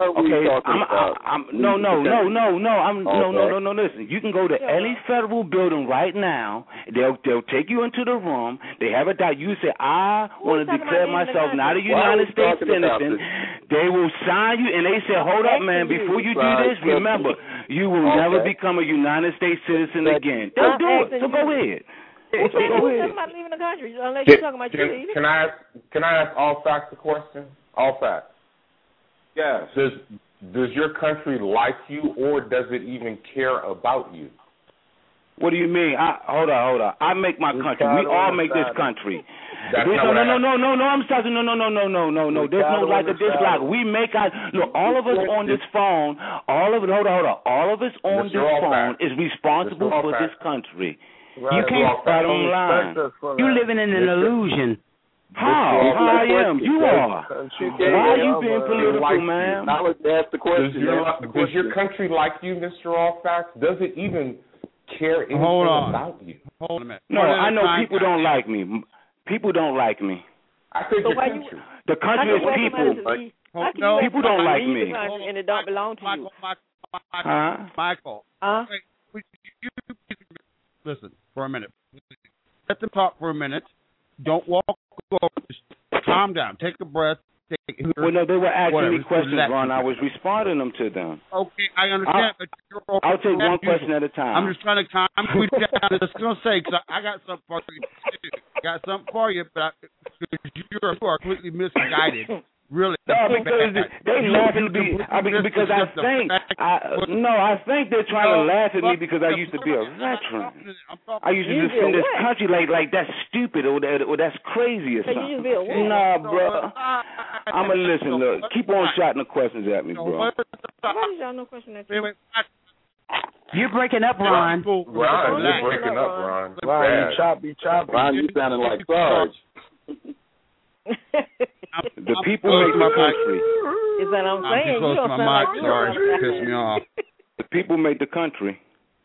Speaker 18: Listen, you can go to any federal building right now. They'll take you into the room. They have it that you say, I want to declare myself not a United States citizen. They will sign you and they say, hold up, man. Before you do this, remember, you will never become a United States citizen again. They'll do it. So go ahead.
Speaker 20: About leaving the country unless you're talking about you leaving.
Speaker 1: Can I ask all facts a question? All facts.
Speaker 18: Yes.
Speaker 1: Does your country like you, or does it even care about you?
Speaker 18: What do you mean? Hold on. I make my country. We all make this country. No. I'm talking. No. There's no like a dislike. We make all of us on this phone. All of us on this phone is responsible for this country.
Speaker 12: You can't.
Speaker 18: Bottom line.
Speaker 12: You living in an illusion.
Speaker 18: How I am? You are. Why are you being political, man?
Speaker 1: Now let's ask the question. Does your country like you, Mr. Allfax? Does it even care anything about you?
Speaker 21: Hold on a minute.
Speaker 18: No, I know people don't like me. People don't like me.
Speaker 1: I think
Speaker 18: the country is people. People don't like me.
Speaker 20: And it don't belong to you.
Speaker 21: Michael. Listen for a minute. Let them talk for a minute. Don't walk over. Just calm down. Take a breath.
Speaker 18: Well, no, they were asking me questions, Ron. I was responding to them.
Speaker 21: Okay, I understand.
Speaker 18: I'll take one question at a time.
Speaker 21: I'm just trying to calm you down. I was going to say, because I got something for you. But you are completely misguided. Really?
Speaker 18: No, because they laughing at me. Because I think they're trying to laugh at me because I used to be a veteran. I used to defend this country like that's stupid or that's crazy or something. Nah, bro. I'm going to listen. Look, keep on shouting the questions at me, bro.
Speaker 20: Why did y'all no question at you?
Speaker 12: You're breaking up, Ron.
Speaker 1: Ron, you're breaking up, Ron.
Speaker 19: Ron, you choppy.
Speaker 1: Ron, you sounding like Sarge.
Speaker 18: The people make my country.
Speaker 20: Is that I'm saying?
Speaker 21: I'm too close to my mic. Sorry, piss me off.
Speaker 18: The people make the country.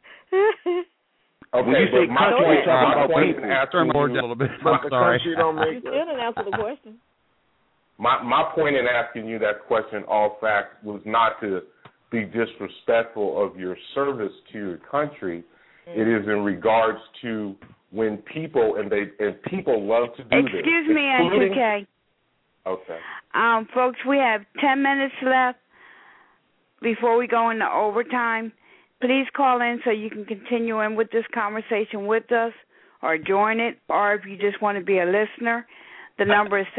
Speaker 1: Okay,
Speaker 18: when you say country, we're talking about people.
Speaker 21: Turn more a little bit.
Speaker 19: But the country don't make
Speaker 20: it. You still didn't answer the question.
Speaker 1: My point in asking you that question, all facts, was not to be disrespectful of your service to your country. It is in regards to when people and people love to do this.
Speaker 12: Excuse me, N2K.
Speaker 1: Okay.
Speaker 12: Folks, we have 10 minutes left before we go into overtime. Please call in so you can continue in with this conversation with us or join it, or if you just want to be a listener, the number is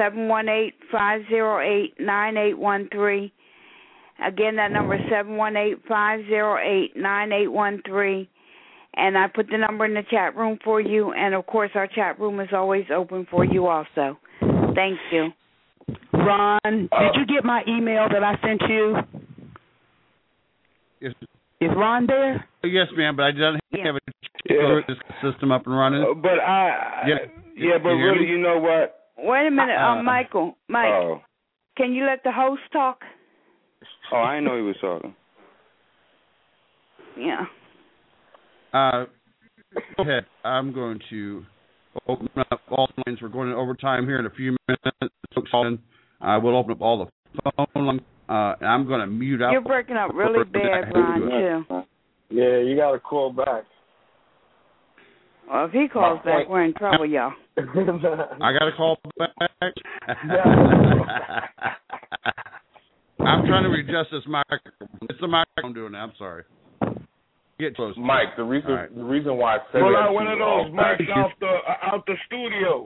Speaker 12: 718-508-9813. Again, that number is 718-508-9813. And I put the number in the chat room for you, and, of course, our chat room is always open for you also. Thank you.
Speaker 17: Ron, did you get my email that I sent you?
Speaker 21: Yes.
Speaker 17: Is Ron there?
Speaker 21: Yes, ma'am, but I don't have this system up and running.
Speaker 18: But really, you know what?
Speaker 12: Wait a minute, Mike, can you let the host talk?
Speaker 18: Oh, I didn't know he was talking.
Speaker 12: Yeah.
Speaker 21: Go ahead. I'm going to open up all the lines. We're going to overtime here in a few minutes. I will open up all the phone lines. And I'm going to mute out.
Speaker 12: You're breaking up really bad, Ron, too.
Speaker 19: Yeah, you got to call back.
Speaker 12: Well, if he calls back, we're in trouble, y'all.
Speaker 21: I got to call back. I'm trying to readjust this microphone. It's the microphone I'm doing that. I'm sorry. Get close.
Speaker 1: Mike, the reason why I said
Speaker 19: pull
Speaker 1: that
Speaker 19: out one of those mics out the studio.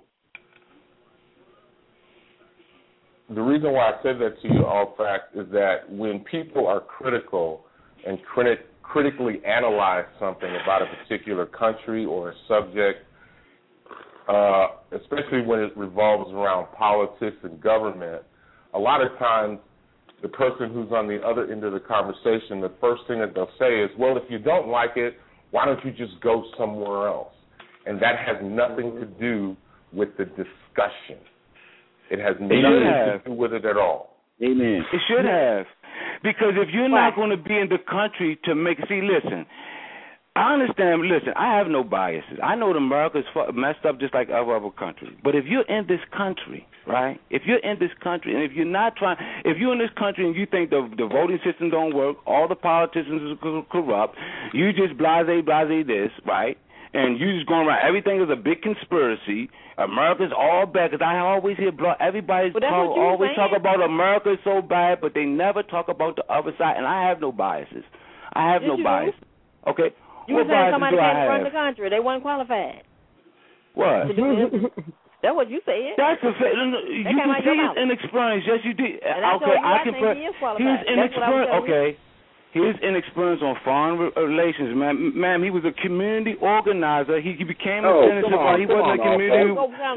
Speaker 1: The reason why I said that to you, all fact, is that when people are critical and critically analyze something about a particular country or a subject, especially when it revolves around politics and government, a lot of times the person who's on the other end of the conversation, the first thing that they'll say is, well, if you don't like it, why don't you just go somewhere else? And that has nothing to do with the discussion. It has nothing to do with it at all.
Speaker 18: Amen. It should have. Because if you're not going to be in the country to make... See, listen, I understand. Listen, I have no biases. I know that America's messed up just like every other country. But if you're in this country, right, if you're in this country and if you're not trying... If you're in this country and you think the voting system don't work, all the politicians are corrupt, you just blase this, right, and you just going around, everything is a big conspiracy... America's all bad, because I always hear everybody always talk about America is so bad, but they never talk about the other side, and I have no biases. I have no biases. Okay?
Speaker 20: You were saying somebody can't run the country. They weren't qualified.
Speaker 18: What?
Speaker 20: That's what you said.
Speaker 18: That's a fact. You can see his inexperience. Yes, you did. Okay, I can put his inexperience. Okay. His inexperience on foreign relations, ma'am. He was a community organizer. He became a senator, but he wasn't a community.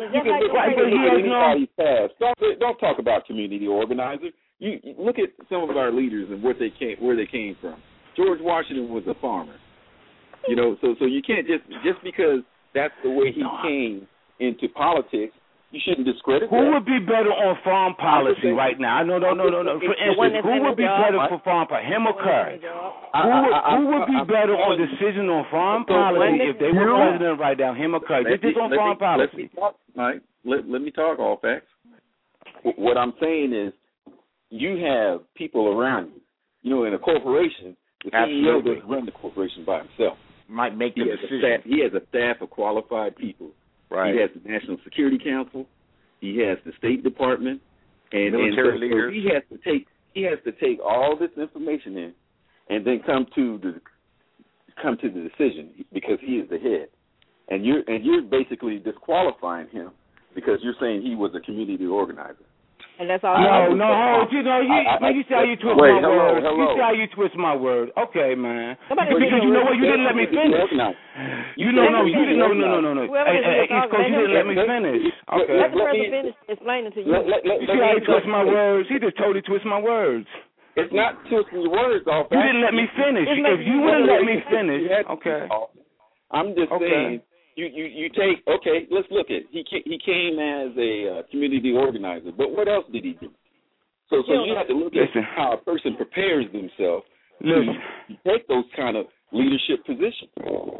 Speaker 3: Don't talk about community organizer. You look at some of our leaders and where they came from. George Washington was a farmer. You know, so you can't just because that's the way he came into politics. You shouldn't discredit
Speaker 18: Who would be better on foreign policy right now? No. For instance, who would be better for foreign policy? Him or Kerry? Who would be better on decision on foreign policy if they were president right now? Him or Kerry? Just on foreign policy.
Speaker 3: Mike, let me talk all facts. What I'm saying is you have people around you. You know, in a corporation, the CEO doesn't run the corporation by himself.
Speaker 22: Might make the decision.
Speaker 3: He has a staff of qualified people. Right. He has the National Security Council. He has the State Department, and
Speaker 22: military leaders.
Speaker 3: So he has to take all this information in, and then come to the decision because he is the head, and you're basically disqualifying him because you're saying he was a community organizer.
Speaker 20: And that's all.
Speaker 18: No. You see how you twist my words. You see how you twist my words. Okay, man. Because you know what? You didn't let me finish. No. Hey, East Coast, you didn't let me finish. Okay.
Speaker 20: Let the president finish explaining to you.
Speaker 18: You see how you twist my words? He just totally twist my words.
Speaker 3: It's not twisting your words off.
Speaker 18: You didn't let me finish. If you wouldn't let me finish, okay.
Speaker 3: I'm just saying. You take, okay, let's look at he came as a community organizer, but what else did he do? So you have to look at how a person prepares themselves to take those kind of leadership positions.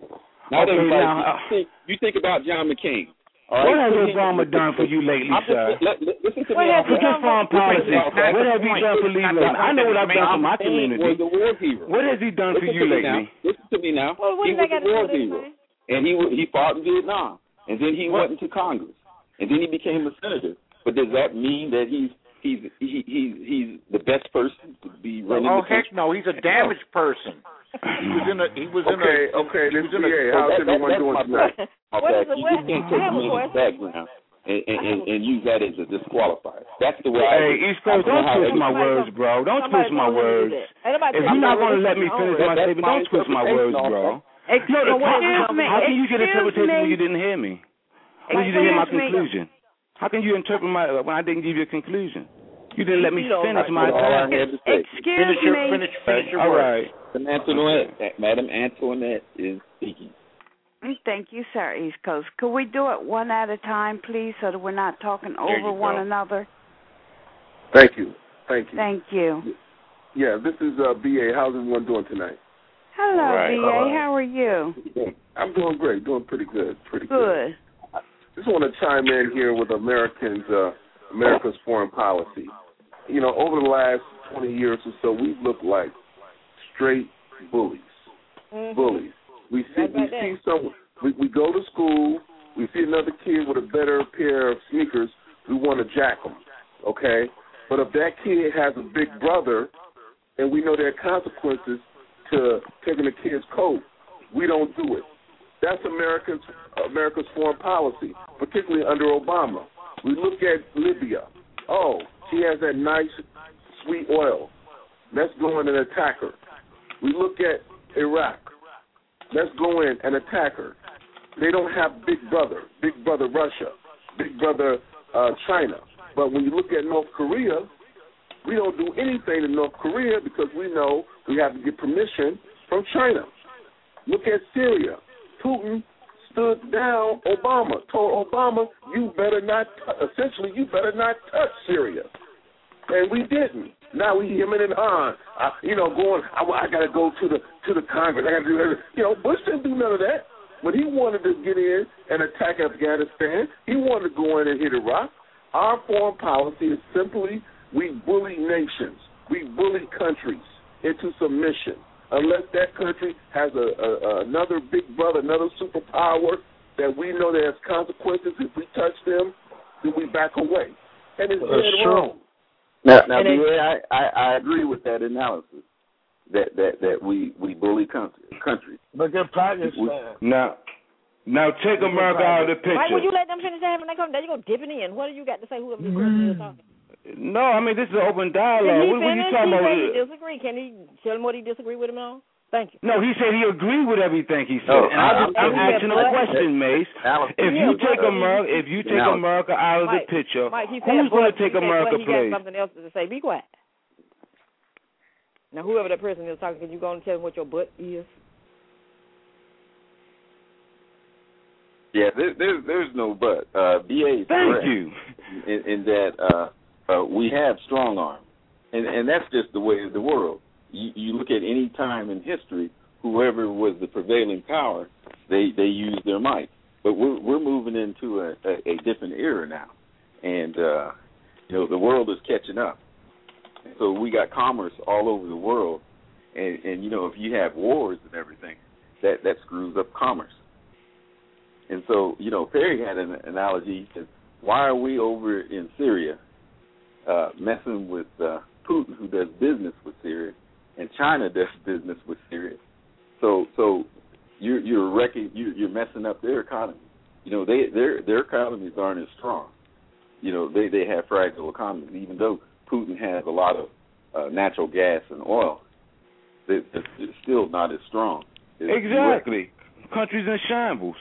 Speaker 3: You think about John McCain.
Speaker 18: Right? What has Obama done for you lately, sir?
Speaker 3: Listen to me.
Speaker 18: Forget foreign policy. What have he done for leaders? I know what I've done for my community.
Speaker 3: Was a war hero.
Speaker 18: What has he done for you lately?
Speaker 3: Listen to me now. He was a war hero. And he fought in Vietnam, and then he went into Congress, and then he became a senator. But does that mean that he's the best person to be running the country?
Speaker 22: Heck no, he's a damaged person. He was in a
Speaker 3: how's everyone doing tonight? You can't take a man's background and use that as a disqualifier. That's the way.
Speaker 18: Hey, East Coast, don't twist my words, bro. Don't twist my words. If you're not going to let me finish my statement, don't twist my words, bro. How can you get interpretation when you didn't hear me? When you didn't hear my conclusion? How can you interpret when I didn't give you a conclusion? You didn't let me finish my time.
Speaker 22: Finish your words.
Speaker 3: Madam Antoinette is speaking.
Speaker 12: Thank you, sir, East Coast. Could we do it one at a time, please, so that we're not talking over one another?
Speaker 19: Thank you.
Speaker 12: Thank you.
Speaker 19: Yeah, this is B.A. How's everyone doing tonight?
Speaker 12: Hello, B.A. How are you?
Speaker 19: I'm doing great. Doing pretty good. Good. I just want to chime in here with America's foreign policy. You know, over the last 20 years or so, we've looked like straight bullies. Mm-hmm. Bullies. We see
Speaker 7: We go to school, we see another kid with a better pair of sneakers, we want to jack them, okay? But if that kid has a big brother and we know there are consequences to taking the kid's coat, we don't do it. That's America's foreign policy, particularly under Obama. We look at Libya. Oh, she has that nice, sweet oil. Let's go in and attack her. We look at Iraq. Let's go in and attack her. They don't have big brother Russia, big brother China. But when you look at North Korea, we don't do anything in North Korea because we know we have to get permission from China. Look at Syria. Putin stood down Obama, told Obama, you better not touch Syria. And we didn't. Now we hemming and hawing, going, I got to go to the Congress. I got to do that. Bush didn't do none of that. When he wanted to get in and attack Afghanistan, he wanted to go in and hit Iraq. Our foreign policy is simply we bully nations. We bully countries into submission. Unless that country has another big brother, another superpower that we know there's consequences if we touch them, then we back away. And it's dead wrong.
Speaker 3: Now, BA, I agree with that analysis that we bully countries.
Speaker 19: Look at Pakistan.
Speaker 18: Now take America out of the picture.
Speaker 20: Why would you let them finish that when they come? Then you go dipping in. What do you got to say? Whoever the person is talking.
Speaker 18: No, I mean, this is an open dialogue. What are you talking about?
Speaker 20: He disagree. Can he tell him what he disagree with him on? Thank you.
Speaker 18: No, he said he agreed with everything he said. And I'm asking a question, Mace. If you take America out of the picture, who's going to take America's place?
Speaker 20: He got something else to say. Be quiet. Now, whoever that person is talking, can you go and tell him what your butt is?
Speaker 3: Yeah, there's no but. BA is correct.
Speaker 18: Thank you.
Speaker 3: In that we have strong arm, and that's just the way of the world. You look at any time in history, whoever was the prevailing power, they used their might. But we're moving into a different era now, and the world is catching up. So we got commerce all over the world, and if you have wars and everything, that screws up commerce. And so, Perry had an analogy. He said, why are we over in Syria messing with Putin, who does business with Syria, and China does business with Syria? So you're messing up their economy. Their economies aren't as strong. They have fragile economies, even though Putin has a lot of natural gas and oil. It's still not as strong.
Speaker 18: Exactly. Countries in shambles.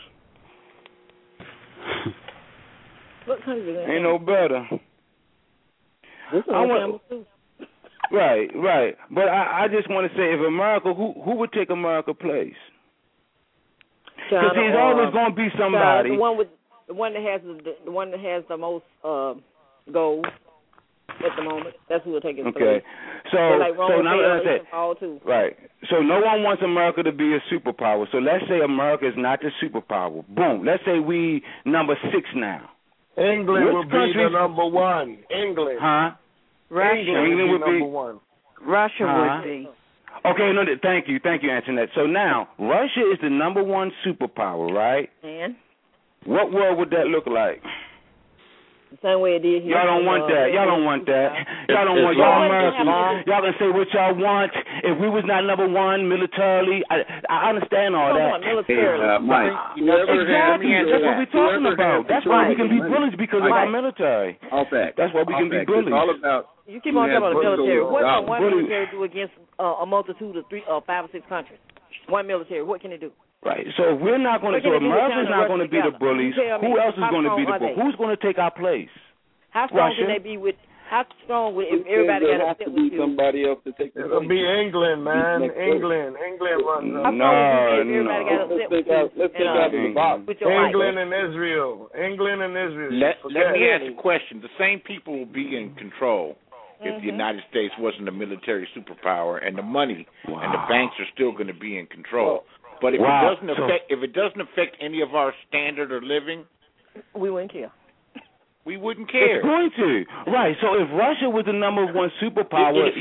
Speaker 20: What country?
Speaker 18: Ain't no better.
Speaker 20: This is too.
Speaker 18: Right. But I just want to say, if America, who would take America's place? Because there's always going to be somebody.
Speaker 20: The one that has the most goals at the moment. That's who will take his place.
Speaker 18: Okay. So now right. So no one wants America to be a superpower. So let's say America is not the superpower. Boom. Let's say we number 6 now.
Speaker 19: England would be the number 1. England.
Speaker 18: Huh?
Speaker 12: Russia.
Speaker 19: England would be number 1.
Speaker 12: Russia would be.
Speaker 18: Okay, no, thank you, Antoinette. So now, Russia is the number 1 superpower, right?
Speaker 20: And?
Speaker 18: What world would that look like?
Speaker 20: The same way it did here.
Speaker 18: Y'all don't want that. Y'all don't want that. Y'all don't want y'all Americans. Y'all can say what y'all want. If we was not number 1 militarily, I understand all that.
Speaker 20: Militarily.
Speaker 18: Exactly. That's what we're talking about. That's why we can be bullies because of our military. That's why we can be bullies.
Speaker 3: It's all about.
Speaker 20: You keep on talking about the military. What can one military do against a multitude of 5 or 6 countries? One military. What can it do?
Speaker 18: Right. So if we're not going to, America's not going to be the bullies, who else is going to be the bullies? Who's going to take our place?
Speaker 20: How strong can they be with? How strong would if everybody got to sit with you?
Speaker 3: Somebody else to take the place.
Speaker 19: It'll be England, man. England runs.
Speaker 3: Let's take out the box.
Speaker 19: England and Israel.
Speaker 22: Let me ask a question. The same people will be in control if the United States wasn't a military superpower, and the money and the banks are still going to be in control. But if it doesn't affect any of our standard of living,
Speaker 20: we wouldn't care.
Speaker 22: We wouldn't care.
Speaker 18: It's going to. Right. So if Russia was the number 1 superpower,
Speaker 22: if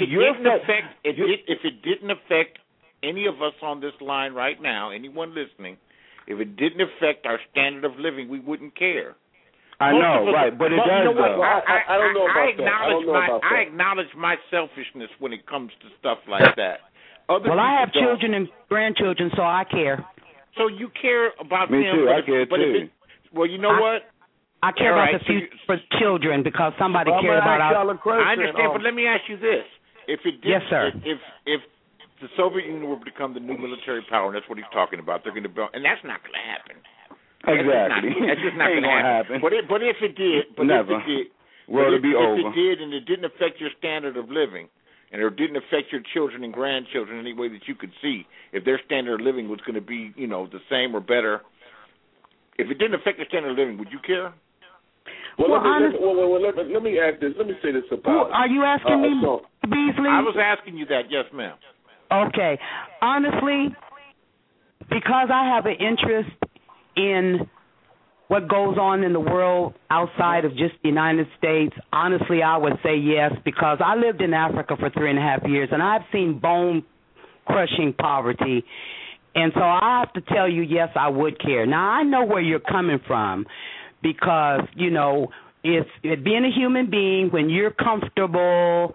Speaker 22: it didn't affect any of us on this line right now, anyone listening, If it didn't affect our standard of living, we wouldn't care.
Speaker 18: I know, right, but it does.
Speaker 22: You know what?
Speaker 7: I don't know about that.
Speaker 22: I acknowledge my selfishness when it comes to stuff like that.
Speaker 17: Well, I have children and grandchildren, so I care.
Speaker 22: So you care about
Speaker 18: Me
Speaker 22: them.
Speaker 18: too.
Speaker 22: But
Speaker 18: I care too.
Speaker 22: Well, you know what?
Speaker 17: I care about the future for children because somebody cared about our.
Speaker 22: I understand, but let me ask you this: If it did,
Speaker 17: yes, sir.
Speaker 22: If the Soviet Union would become the new military power, and that's what he's talking about, they're going to build, and that's not going to happen.
Speaker 18: Exactly.
Speaker 22: That's just not going to happen. But if it did,
Speaker 18: never. World would be over.
Speaker 22: If it did, and it didn't affect your standard of living, and it didn't affect your children and grandchildren in any way that you could see, if their standard of living was going to be, the same or better, if it didn't affect your standard of living, would you care?
Speaker 7: Well, let me ask this. Let me say this about.
Speaker 17: Are you asking me, Beasley?
Speaker 22: I was asking you that. Yes, ma'am.
Speaker 17: Okay. Honestly, because I have an interest in what goes on in the world outside of just the United States, honestly, I would say yes, because I lived in Africa for 3.5 years, and I've seen bone-crushing poverty. And so I have to tell you, yes, I would care. Now, I know where you're coming from because, it's being a human being, when you're comfortable,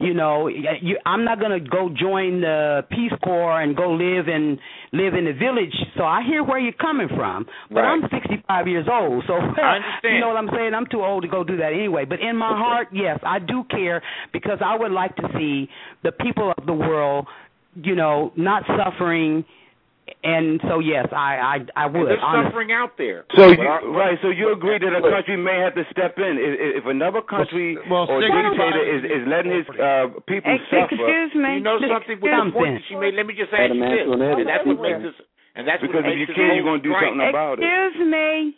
Speaker 17: I'm not going to go join the Peace Corps and go live in the village. So I hear where you're coming from. But right. I'm 65 years old, so
Speaker 22: I understand.
Speaker 17: You know what I'm saying? I'm too old to go do that anyway. But in my heart, yes, I do care because I would like to see the people of the world, not suffering. And so, yes, I would.
Speaker 22: There's suffering out there.
Speaker 18: So, so you agree that a country may have to step in if another country or dictator is letting his people suffer.
Speaker 12: Excuse me.
Speaker 22: You know something with the point that she made? Let me just ask you this. And that's what makes this. And that's
Speaker 18: because if you can, you're going to do something about it.
Speaker 12: Excuse me.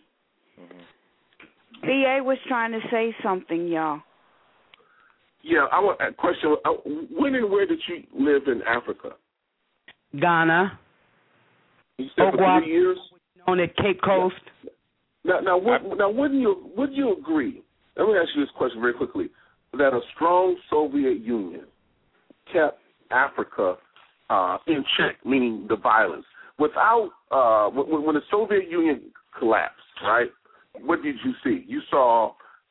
Speaker 12: BA was trying to say something, y'all.
Speaker 7: Yeah, I want a question. When and where did you live in Africa?
Speaker 17: Ghana.
Speaker 7: You stayed for 3 years?
Speaker 17: On the Cape Coast.
Speaker 7: Now, wouldn't you agree? Let me ask you this question very quickly: that a strong Soviet Union kept Africa in check, meaning the violence. Without when the Soviet Union collapsed, right? What did you see? You saw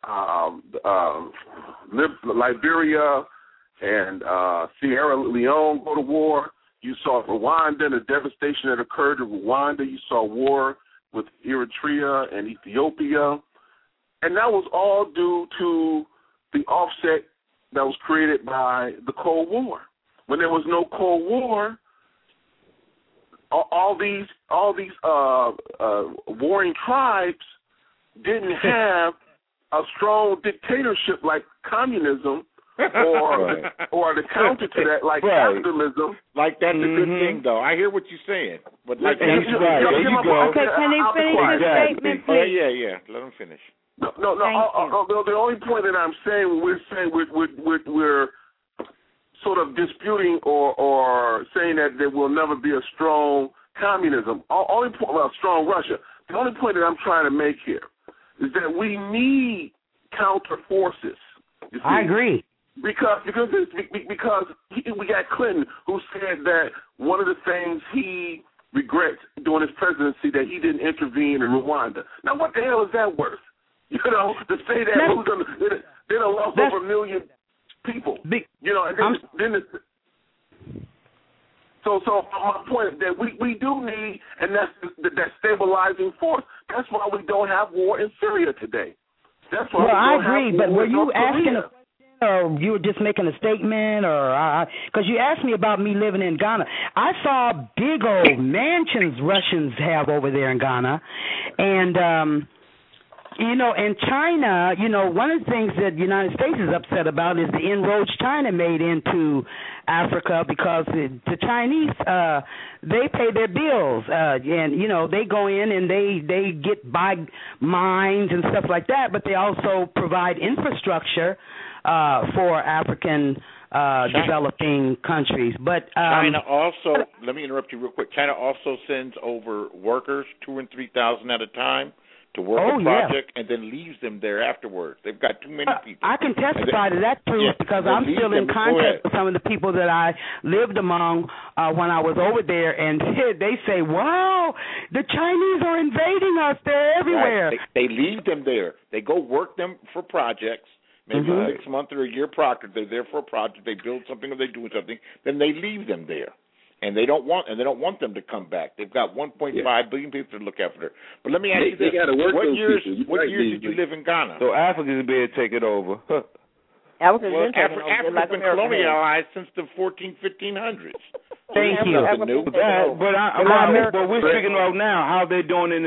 Speaker 7: Liberia and Sierra Leone go to war. You saw Rwanda and the devastation that occurred in Rwanda. You saw war with Eritrea and Ethiopia. And that was all due to the offset that was created by the Cold War. When there was no Cold War, all these warring tribes didn't have a strong dictatorship like communism or the counter to that, like capitalism.
Speaker 22: Like that's a good thing, though. I hear what you're saying, but like
Speaker 18: there you go.
Speaker 12: Okay, can he finish his statement, please?
Speaker 22: Yeah. Let him finish.
Speaker 7: No. The only point that I'm saying, we're sort of disputing or saying that there will never be a strong communism. Strong Russia. The only point that I'm trying to make here is that we need counter forces.
Speaker 17: I agree.
Speaker 7: Because we got Clinton, who said that one of the things he regrets during his presidency that he didn't intervene in Rwanda. Now, what the hell is that worth? To say that they done lost over 1 million people. So my point is that we do need, and that's that stabilizing force. That's why we don't have war in Syria today. That's why
Speaker 17: I agree, but were you asking a question, or you were just making a statement, or because you asked me about me living in Ghana? I saw big old mansions Russians have over there in Ghana, and in China, one of the things that the United States is upset about is the inroads China made into Africa, because the Chinese, they pay their bills, and, they go in and they buy mines and stuff like that, but they also provide infrastructure for African developing countries. But
Speaker 22: China also, let me interrupt you real quick, China also sends over workers, 2,000 and 3,000 at a time, to work a project and then leaves them there afterwards. They've got too many people.
Speaker 17: I can testify to that truth because I'm still in contact with some of the people that I lived among when I was over there, and they say, wow, The Chinese are invading us. They're everywhere.
Speaker 22: Right. They leave them there. They go work them for projects, maybe a 6 month or a year project. They're there for a project. They build something or they do something. Then they leave them there. And they don't want them to come back. They've got 1.5 billion people to look after. But let me ask you this: what years did you live in Ghana?
Speaker 18: So Africans be able to take it over.
Speaker 22: Africa's been colonialized since the 1500s.
Speaker 17: Thank you.
Speaker 18: But we're speaking about now how they're doing it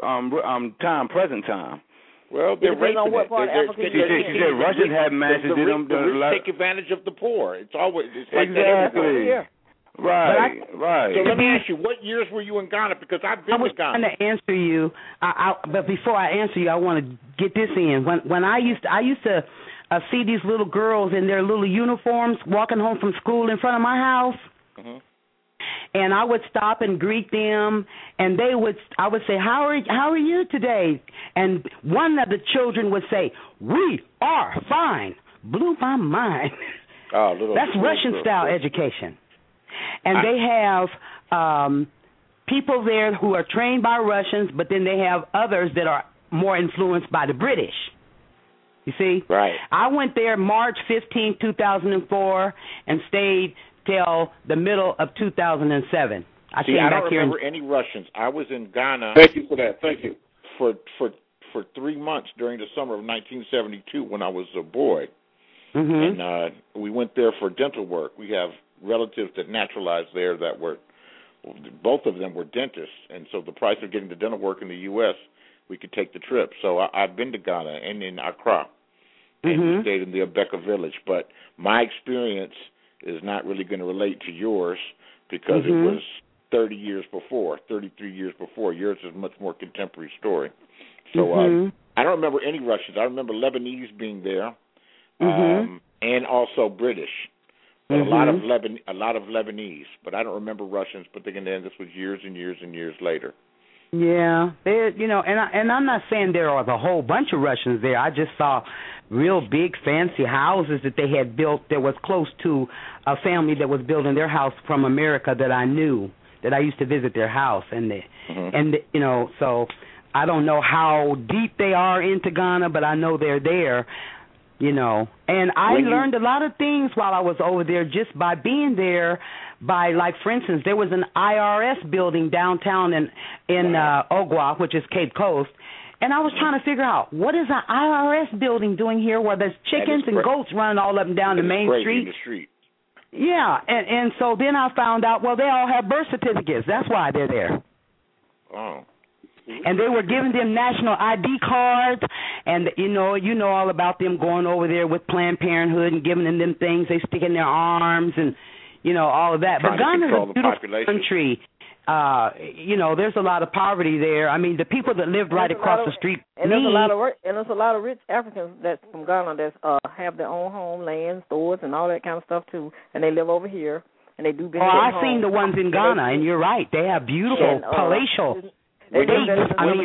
Speaker 18: in present time.
Speaker 22: Well, they're raping it.
Speaker 18: She said Russians have managed to do them.
Speaker 22: The rich take advantage of the poor. It's like that
Speaker 18: everywhere. Right.
Speaker 22: So let me ask you, what years were you in Ghana? Because I've been to Ghana.
Speaker 17: I was trying to answer you, but before I answer you, I want to get this in. When I used to see these little girls in their little uniforms walking home from school in front of my house.
Speaker 22: Mm-hmm.
Speaker 17: And I would stop and greet them, and I would say, how are you today? And one of the children would say, "We are fine." Blew my mind. That's Russian-style education. And they have people there who are trained by Russians, but then they have others that are more influenced by the British. You see?
Speaker 22: Right.
Speaker 17: I went there March 15, 2004, and stayed till the middle of 2007.
Speaker 22: I don't remember any Russians. I was in Ghana.
Speaker 7: Thank you for that. Thank you.
Speaker 22: For 3 months during the summer of 1972 when I was a boy.
Speaker 17: Mm-hmm.
Speaker 22: And we went there for dental work. We have relatives that naturalized there that were, both of them were dentists. And so the price of getting the dental work in the U.S., we could take the trip. So I've been to Ghana and in Accra. And we stayed in the Abeka village. But my experience is not really going to relate to yours because it was 33 years before. Yours is a much more contemporary story. So I don't remember any Russians. I remember Lebanese being there, and also British. But a lot of Lebanese. But I don't remember Russians. But again, this was years and years and years later.
Speaker 17: Yeah, and I'm not saying there are a whole bunch of Russians there. I just saw real big fancy houses that they had built that was close to a family that was building their house from America that I knew, that I used to visit their house, and so I don't know how deep they are into Ghana, but I know they're there. And I learned a lot of things while I was over there just by being there. Like, for instance, there was an IRS building downtown in Ogwa, which is Cape Coast, and I was trying to figure out, what is an IRS building doing here where there's chickens and goats running all up and down the main street? Yeah, and so then I found out, well, they all have birth certificates. That's why they're there.
Speaker 22: Oh.
Speaker 17: And they were giving them national ID cards, and you know all about them going over there with Planned Parenthood and giving them things they stick in their arms and all of that. But Ghana is a beautiful country. There's a lot of poverty there. I mean, the people that lived right across the street.
Speaker 20: And there's a lot of rich Africans that's from Ghana that have their own home, land, stores, and all that kind of stuff too. And they live over here, and they do business.
Speaker 17: Oh, I've seen the ones in Ghana, and you're right. They have beautiful palatial.
Speaker 22: How do the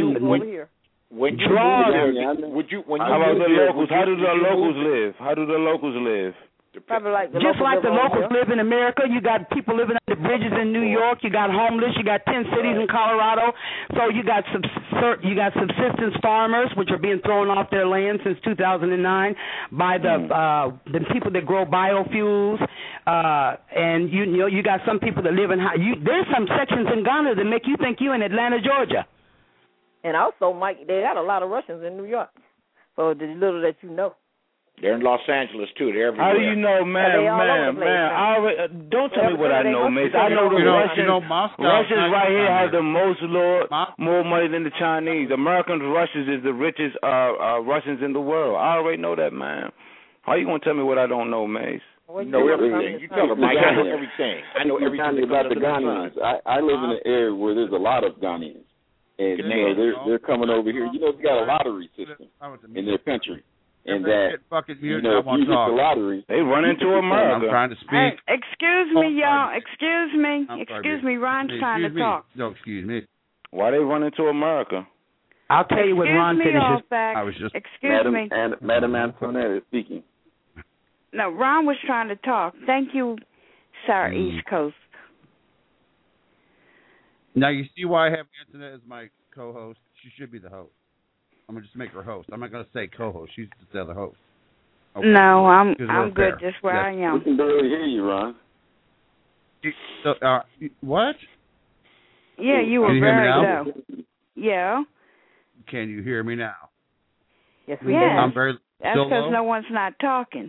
Speaker 22: locals live?
Speaker 17: Just like the locals live in America. You got people living under bridges in New York. You got homeless. You got 10 cities in Colorado. So you got subsistence farmers, which are being thrown off their land since 2009 by the people that grow biofuels. And you got some people that live in. There's some sections in Ghana that make you think you're in Atlanta, Georgia.
Speaker 20: And also, Mike, they got a lot of Russians in New York. So the little that you know.
Speaker 22: They're in Los Angeles, too. They're everywhere.
Speaker 18: How do you know, man? Don't tell me what I know, Mace. I know the Russians right here have the more money than the Chinese. Americans, Russians is the richest Russians in the world. I already know that, man. How you going to tell me what I don't know, Mace?
Speaker 22: You know everything. You tell them, Mike, I know everything. I know everything
Speaker 3: about the Ghanaians. I live in an area where there's a lot of Ghanaians. And they're coming over here. We got a lottery system in their country. And that, if you hit the lottery,
Speaker 18: they run into America.
Speaker 21: I'm trying to speak.
Speaker 12: Excuse me, y'all. Excuse me. Ron's trying to talk.
Speaker 21: No, excuse me.
Speaker 18: Why they run into America?
Speaker 17: I'll tell you when Ron finishes.
Speaker 21: I was just.
Speaker 12: Excuse me.
Speaker 3: And Madam Antoinette is speaking.
Speaker 12: No, Ron was trying to talk. Thank you, Sir East Coast.
Speaker 21: Now you see why I have Antoinette as my co-host. She should be the host. I'm gonna just make her host. I'm not gonna say co-host. She's just the other host. Okay.
Speaker 12: No, I'm
Speaker 21: good
Speaker 12: fair. Just where I am.
Speaker 3: We can barely hear you, Ron.
Speaker 21: So, what?
Speaker 12: Yeah, you were very low. Yeah.
Speaker 21: Can you hear me now?
Speaker 20: Yes, we
Speaker 12: can.
Speaker 21: I'm very.
Speaker 12: That's because no one's not talking.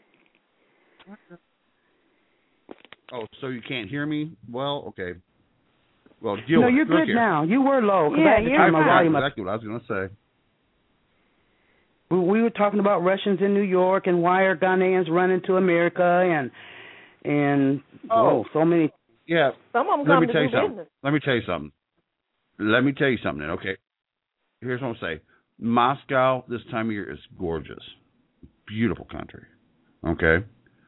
Speaker 21: Oh, so you can't hear me? Well, okay. Well,
Speaker 17: no, you're good
Speaker 21: here.
Speaker 17: now. You were low because I had to turn my volume up.
Speaker 21: Exactly what I was going to say.
Speaker 17: We were talking about Russians in New York and why are Ghanaians running to America and so many.
Speaker 21: Yeah.
Speaker 20: Some of them come to do business.
Speaker 21: Let me tell you something. Okay. Here's what I'm saying. Moscow this time of year is gorgeous, beautiful country. Okay.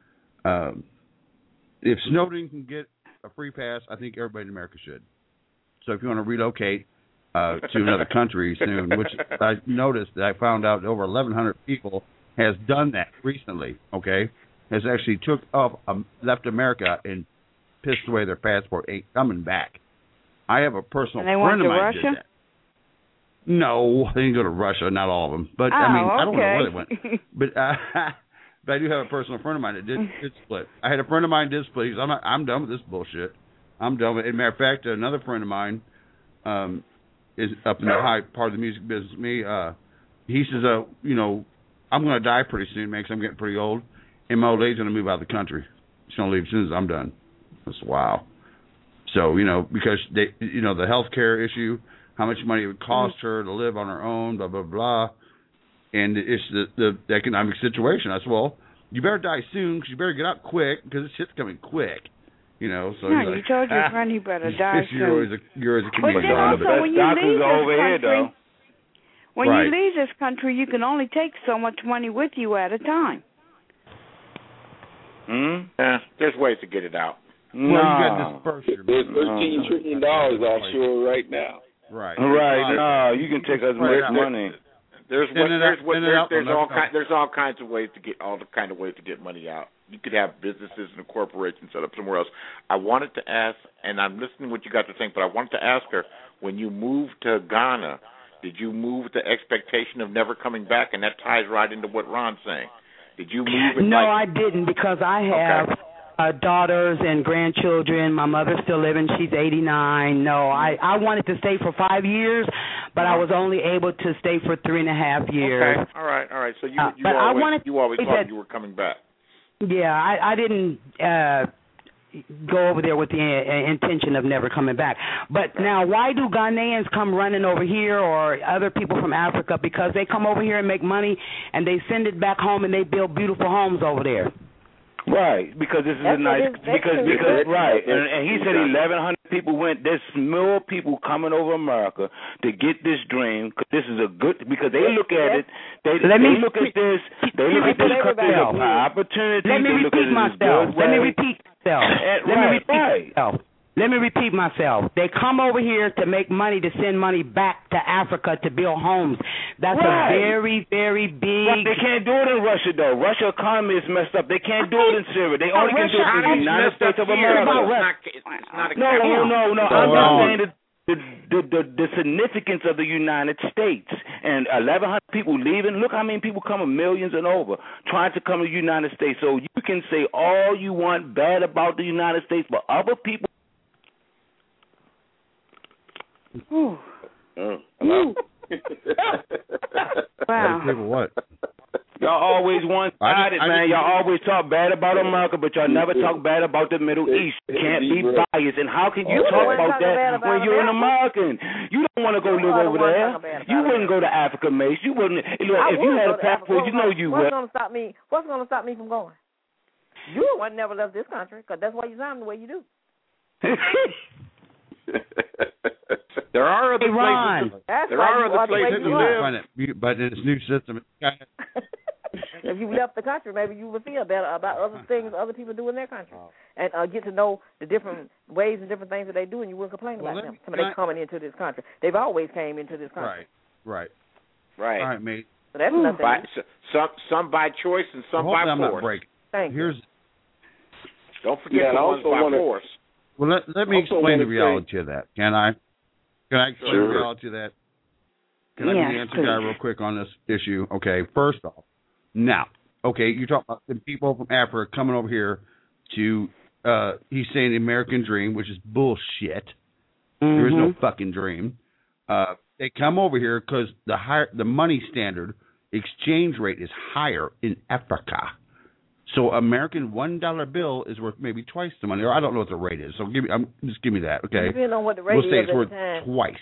Speaker 21: If Snowden can get a free pass, I think everybody in America should. So if you want to relocate to another country soon, which I noticed that I found out over 1,100 people has done that recently, okay, has actually took up, left America and pissed away their passport, ain't coming back. I have a personal friend of mine did that. No, they didn't go to Russia, not all of them. But, I don't know where they went. But I do have a personal friend of mine that did split. I had a friend of mine that did split. He said, I'm done with this bullshit. I'm done with it. As a matter of fact, another friend of mine is up in the high part of the music business. He says, I'm going to die pretty soon, man, because I'm getting pretty old. And my old lady's going to move out of the country. She's going to leave as soon as I'm done. That's wow. So, because the health care issue, how much money it would cost her to live on her own, blah, blah, blah. And it's the economic situation. I said, well, you better die soon because you better get out quick because this shit's coming quick. So
Speaker 12: you told your friend he better die soon.
Speaker 21: You're as a comedian.
Speaker 12: But then also, when you leave this country,
Speaker 21: you
Speaker 12: leave this country, you can only take so much money with you at a time.
Speaker 22: There's ways to get it out.
Speaker 21: Well, you got dispersed.
Speaker 3: There's $13 trillion offshore right now.
Speaker 21: Right.
Speaker 18: No, you can take as much money.
Speaker 22: There's all kinds of ways to get money out. You could have businesses and a corporation set up somewhere else. I wanted to ask, and I'm listening to what you got to think, but I wanted to ask her, when you moved to Ghana, did you move with the expectation of never coming back? And that ties right into what Ron's saying. Did you move?
Speaker 17: No, I didn't, because I have daughters and grandchildren. My mother's still living. She's 89. No, I wanted to stay for 5 years, but I was only able to stay for 3.5 years.
Speaker 22: Okay. All right. So you always thought you were coming back.
Speaker 17: Yeah, I didn't go over there with the intention of never coming back. But now, why do Ghanaians come running over here, or other people from Africa? Because they come over here and make money, and they send it back home, and they build beautiful homes over there.
Speaker 18: Right, because this is right, and he said 1,100 people went. There's more people coming over America to get this dream. Because this is because they look at it. They look at this as an opportunity.
Speaker 17: Let me repeat myself. Let me repeat myself. They come over here to make money, to send money back to Africa to build homes. That's a very, very big...
Speaker 18: Right. They can't do it in Russia, though. Russia's economy is messed up. They can't do it in Syria. They only can do it in the United States of America. No. I'm just saying that the significance of the United States, and 1,100 people leaving. Look how many people come, millions and over, trying to come to the United States. So you can say all you want bad about the United States, but other people...
Speaker 12: Wow.
Speaker 21: What?
Speaker 18: Y'all always one-sided, man. Y'all always talk bad about America, but y'all never talk bad about the Middle East. You can't be biased. And how can you talk about that when you're an American? You don't want to go live over there. You wouldn't go to Africa, Mace. You wouldn't. If you had a passport, you know you would.
Speaker 20: What's going to stop me from going? You would never left this country, because that's why you sound the way you do.
Speaker 22: There are other places. There are other places to live.
Speaker 21: But in this new system,
Speaker 20: if you left the country, maybe you would feel better about other things other people do in their country, and get to know the different ways and different things that they do, and you wouldn't complain about them. Somebody coming into this country, they've always came into this country.
Speaker 21: Right.
Speaker 22: All
Speaker 21: right, mate.
Speaker 20: So that's nothing.
Speaker 22: Some by choice and some by force.
Speaker 20: Thank you.
Speaker 22: Don't forget the ones by force.
Speaker 21: Well, let me explain the reality of that. Can I? Can I explain the reality of that? Can I be the answer guy real quick on this issue? Okay, first off, now, okay, you talk about the people from Africa coming over here to, he's saying the American dream, which is bullshit. There is no fucking dream. They come over here because the money standard exchange rate is higher in Africa. So American $1 bill is worth maybe twice the money, or I don't know what the rate is. So just give me that, okay?
Speaker 20: Depending on what the rate
Speaker 21: we'll say
Speaker 20: is
Speaker 21: it's worth twice.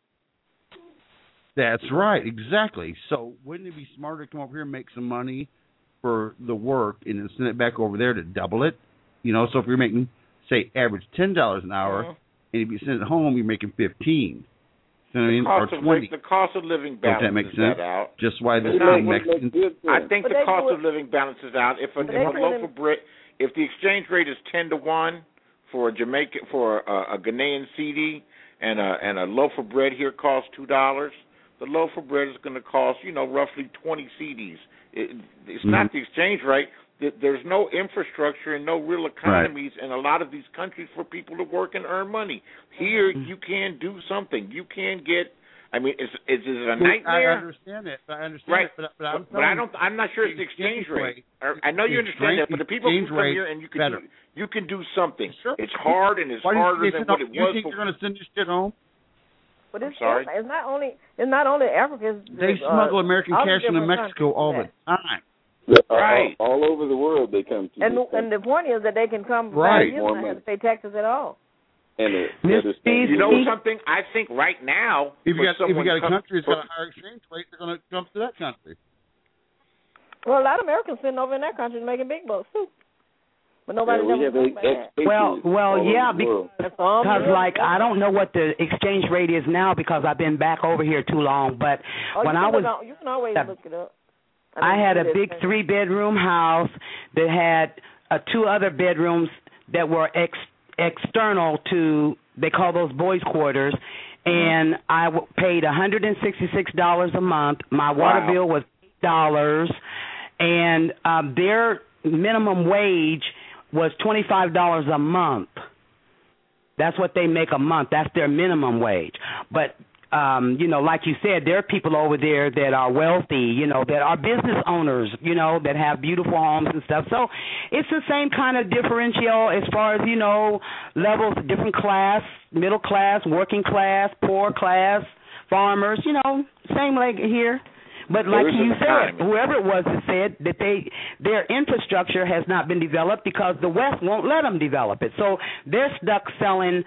Speaker 21: That's right, exactly. So wouldn't it be smarter to come over here and make some money for the work and then send it back over there to double it? You know, so if you're making, say, average $10 an hour, and if you send it home, you're making $15. You know what I mean? Or $20.
Speaker 22: The cost of living balances that out.
Speaker 21: Just why this Mexicans.
Speaker 22: I think the cost of living balances out. If a loaf of bread, if the exchange rate is 10-1 for a Ghanaian cedi, and a loaf of bread here costs $2, the loaf of bread is going to cost roughly 20 cedis. It's not the exchange rate. There's no infrastructure and no real economies in a lot of these countries for people to work and earn money. Here, you can do something. You can get. I mean, is it a nightmare?
Speaker 21: I understand it.
Speaker 22: Right.
Speaker 21: But
Speaker 22: I'm not sure it's the exchange rate. I know you understand that, but the people who come here and you can do something. Sure. It's hard and it's harder than what it was.
Speaker 21: You think you're going to send your shit home?
Speaker 20: But it's not only Africa.
Speaker 21: They smuggle American cash into Mexico all the time.
Speaker 3: Right. All over the world they come to.
Speaker 20: And the point is that they can come
Speaker 21: right.
Speaker 20: You don't have to pay taxes at all.
Speaker 3: And
Speaker 22: you know something? I think right now,
Speaker 21: if you got a country that's got a higher exchange rate, they're going to come to that country.
Speaker 20: Well, a lot of Americans sitting over in that country making big bucks too. But nobody knows about that.
Speaker 17: Well, yeah, because like I don't know what the exchange rate is now because I've been back over here too long. But when I was,
Speaker 20: you can always look it up.
Speaker 17: I had a big 3-bedroom house that had 2 other bedrooms that were external to, they call those boys' quarters, and I paid $166 a month. My water bill was $8, and their minimum wage was $25 a month. That's what they make a month. That's their minimum wage. But like you said, there are people over there that are wealthy, that are business owners, that have beautiful homes and stuff. So it's the same kind of differential as far as, levels, different class, middle class, working class, poor class, farmers, same like here. But like you said, whoever it was that said that their infrastructure has not been developed because the West won't let them develop it. So they're stuck selling,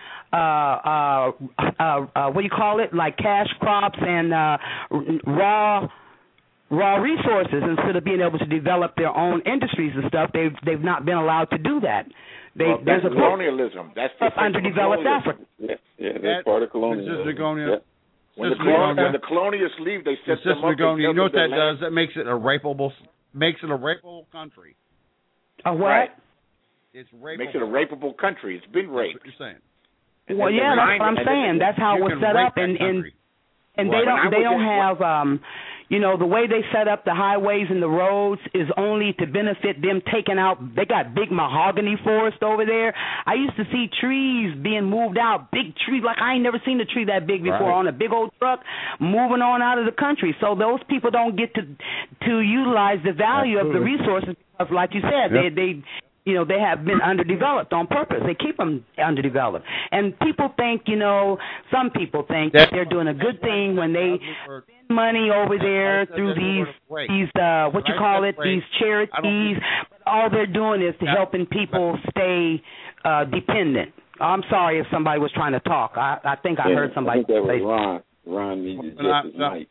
Speaker 17: what do you call it, like cash crops and raw resources instead of being able to develop their own industries and stuff. They've not been allowed to do that.
Speaker 22: That's colonialism. That's
Speaker 17: underdeveloped Africa.
Speaker 3: Yeah, that's part of colonialism.
Speaker 22: When the colonialists leave, they set them up.
Speaker 21: You know what that does? That makes it a rapeable country.
Speaker 17: A what?
Speaker 22: Right.
Speaker 21: It's rapeable.
Speaker 22: Makes it a rapeable country. It's been raped.
Speaker 21: That's what you're saying.
Speaker 17: Well, yeah, that's what I'm saying. That's how it was set up, and they don't have the way they set up the highways and the roads is only to benefit them taking out. They got big mahogany forest over there. I used to see trees being moved out, big trees. Like I ain't never seen a tree that big before on a big old truck moving on out of the country. So those people don't get to utilize the value of the resources because, like you said, they have been underdeveloped on purpose. They keep them underdeveloped. And people think, some people think that they're doing a good thing when they spend money over there through these these charities. But all they're doing is helping people stay dependent. I'm sorry if somebody was trying to talk. I think I heard somebody say.
Speaker 3: Ron. Ron needed just his mic.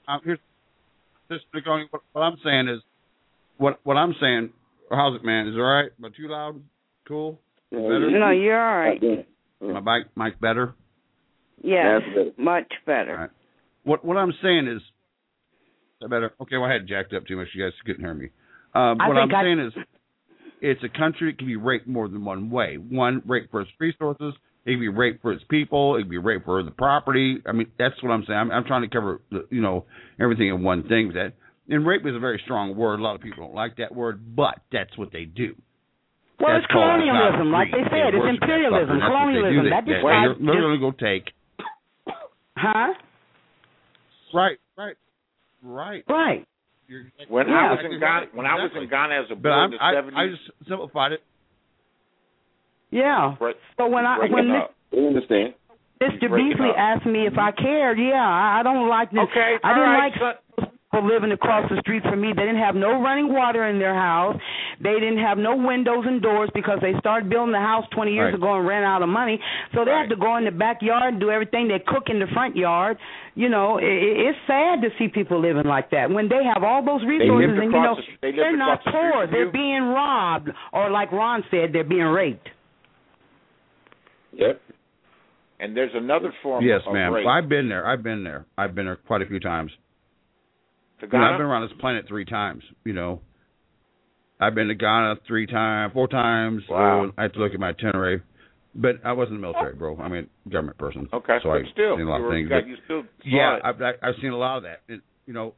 Speaker 21: What I'm saying is, what I'm saying. How's it, man? Is it all right? Am I too loud? Cool?
Speaker 12: Better? No, you're all right.
Speaker 21: My mic better?
Speaker 12: Yes, much better.
Speaker 21: All right. What I'm saying is that better? Okay, well, I had jacked up too much. You guys couldn't hear me. What I'm saying is it's a country that can be raped more than one way. One, raped for its resources. It can be raped for its people. It can be raped for the property. I mean, that's what I'm saying. I'm trying to cover, everything in one thing with that. And rape is a very strong word. A lot of people don't like that word, but that's what they do.
Speaker 17: Well, it's colonialism, like they said. It's imperialism, colonialism. That describes.
Speaker 21: They're going to go take.
Speaker 17: Huh?
Speaker 21: Right.
Speaker 22: When I was in Ghana as a boy in the 70s,
Speaker 21: I just simplified it.
Speaker 17: Yeah. So when
Speaker 3: I understand.
Speaker 17: Mr. Beasley asked me if I cared. Yeah, I don't like this.
Speaker 22: Okay,
Speaker 17: I didn't like people living across the street from me. They didn't have no running water in their house. They didn't have no windows and doors because they started building the house 20 years ago and ran out of money. So they have to go in the backyard and do everything. They cook in the front yard. You know, it's sad to see people living like that when they have all those resources and, you know, they're not poor. They're being robbed, or like Ron said, they're being raped.
Speaker 22: Yep. And there's another form
Speaker 21: yes,
Speaker 22: of
Speaker 21: ma'am.
Speaker 22: rape.
Speaker 21: I've been there. I've been there quite a few times.
Speaker 22: To Ghana?
Speaker 21: I've been around this planet 3 times, you know. I've been to Ghana 4 times.
Speaker 22: Wow.
Speaker 21: I have to look at my itinerary. But I wasn't military, bro. I mean, government person.
Speaker 22: Okay,
Speaker 21: so I've
Speaker 22: still,
Speaker 21: seen a lot of things. I've seen a lot of that. You know.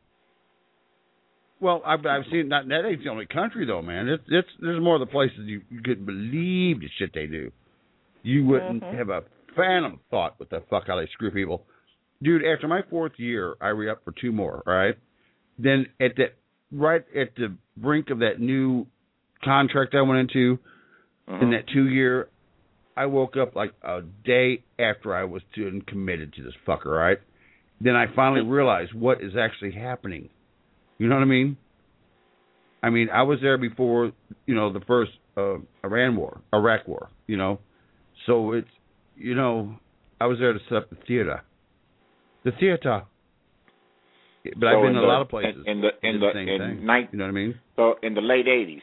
Speaker 21: Well, I've seen that ain't the only country though, man. There's more of the places you couldn't believe the shit they do. You wouldn't have a phantom thought what the fuck how they screw people. Dude, after my 4th year, I re-upped for 2 more, all right? Then right at the brink of that new contract I went into, in that 2-year, I woke up like a day after I was committed to this fucker, right? Then I finally realized what is actually happening. You know what I mean? I mean, I was there before, you know, the first Iraq war, you know? So it's, you know, I was there to set up the theater. But so I've been in a lot of places.
Speaker 22: You know what I
Speaker 21: mean?
Speaker 22: So in the late 80s.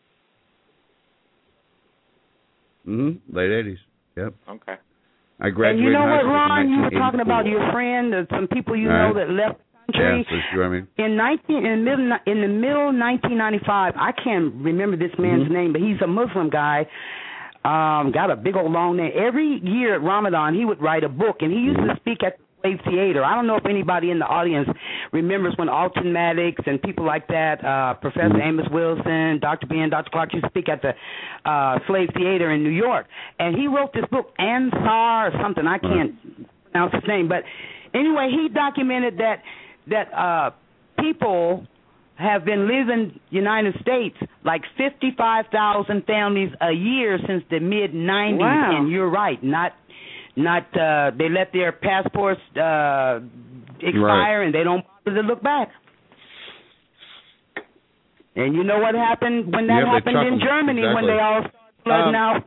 Speaker 21: Late 80s. Yep.
Speaker 22: Okay.
Speaker 21: I graduated.
Speaker 17: And you know
Speaker 21: high
Speaker 17: what,
Speaker 21: school
Speaker 17: Ron? You were
Speaker 21: 1984.
Speaker 17: talking about your friend, some people you know that left the country.
Speaker 21: Yeah, so, I mean.
Speaker 17: In the middle 1995, I can't remember this man's name, but he's a Muslim guy. Got a big old long name. Every year at Ramadan, he would write a book, and he used to speak at the Slave Theater. I don't know if anybody in the audience remembers when Alton Maddox and people like that, Professor Amos Wilson, Dr. B and Dr. Clark used to speak at the Slave Theater in New York. And he wrote this book, Ansar or something. I can't pronounce his name. But anyway, he documented that people have been leaving United States, like 55,000 families a year since the mid-90s.
Speaker 20: Wow.
Speaker 17: And you're right, not they let their passports expire and they don't bother to look back. And you know what happened when that happened in Germany when they all started flooding out?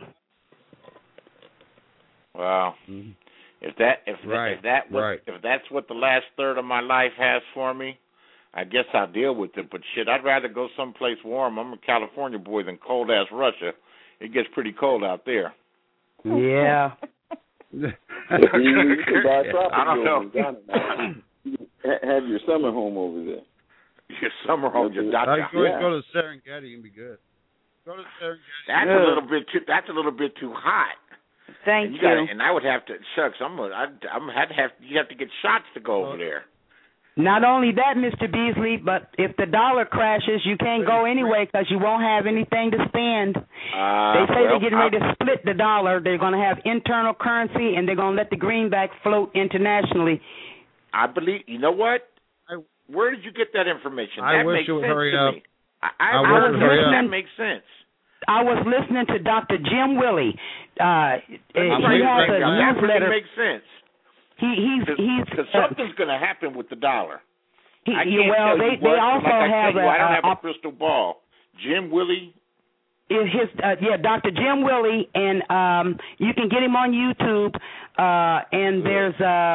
Speaker 22: Wow. If that's what the last third of my life has for me, I guess I'll deal with it. But shit, I'd rather go someplace warm. I'm a California boy than cold ass Russia. It gets pretty cold out there.
Speaker 17: Yeah.
Speaker 3: You can buy
Speaker 22: I don't know.
Speaker 3: Have your summer home over there.
Speaker 22: Your summer home, your
Speaker 21: Go to Serengeti and be good. Go to Serengeti.
Speaker 22: That's a little bit too hot.
Speaker 17: Thank you.
Speaker 22: And I would have to shucks. You have to get shots to go over there.
Speaker 17: Not only that, Mr. Beasley, but if the dollar crashes, you can't go anyway because you won't have anything to spend. They say they're getting ready to split the dollar. They're going to have internal currency, and they're going to let the greenback float internationally.
Speaker 22: I believe. You know what? Where did you get that information?
Speaker 21: I
Speaker 22: that
Speaker 21: wish
Speaker 22: makes
Speaker 21: it would
Speaker 22: sense
Speaker 21: hurry
Speaker 22: to
Speaker 21: up.
Speaker 22: me. I was listening. That makes sense.
Speaker 17: I was listening to Dr. Jim Willie. He has a newsletter.
Speaker 22: That makes sense. Because something's going to happen with the dollar.
Speaker 17: They also have
Speaker 22: I don't have a crystal ball. Jim Willie.
Speaker 17: Dr. Jim Willie, and you can get him on YouTube. And there's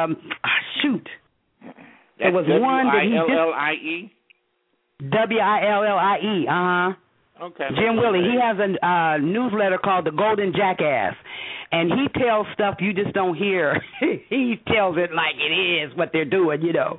Speaker 17: there was one that he
Speaker 22: Willie.
Speaker 17: Willie.
Speaker 22: Okay.
Speaker 17: Jim Willie. He has a newsletter called The Golden Jackass. And he tells stuff you just don't hear. He tells it like it is, what they're doing, you know.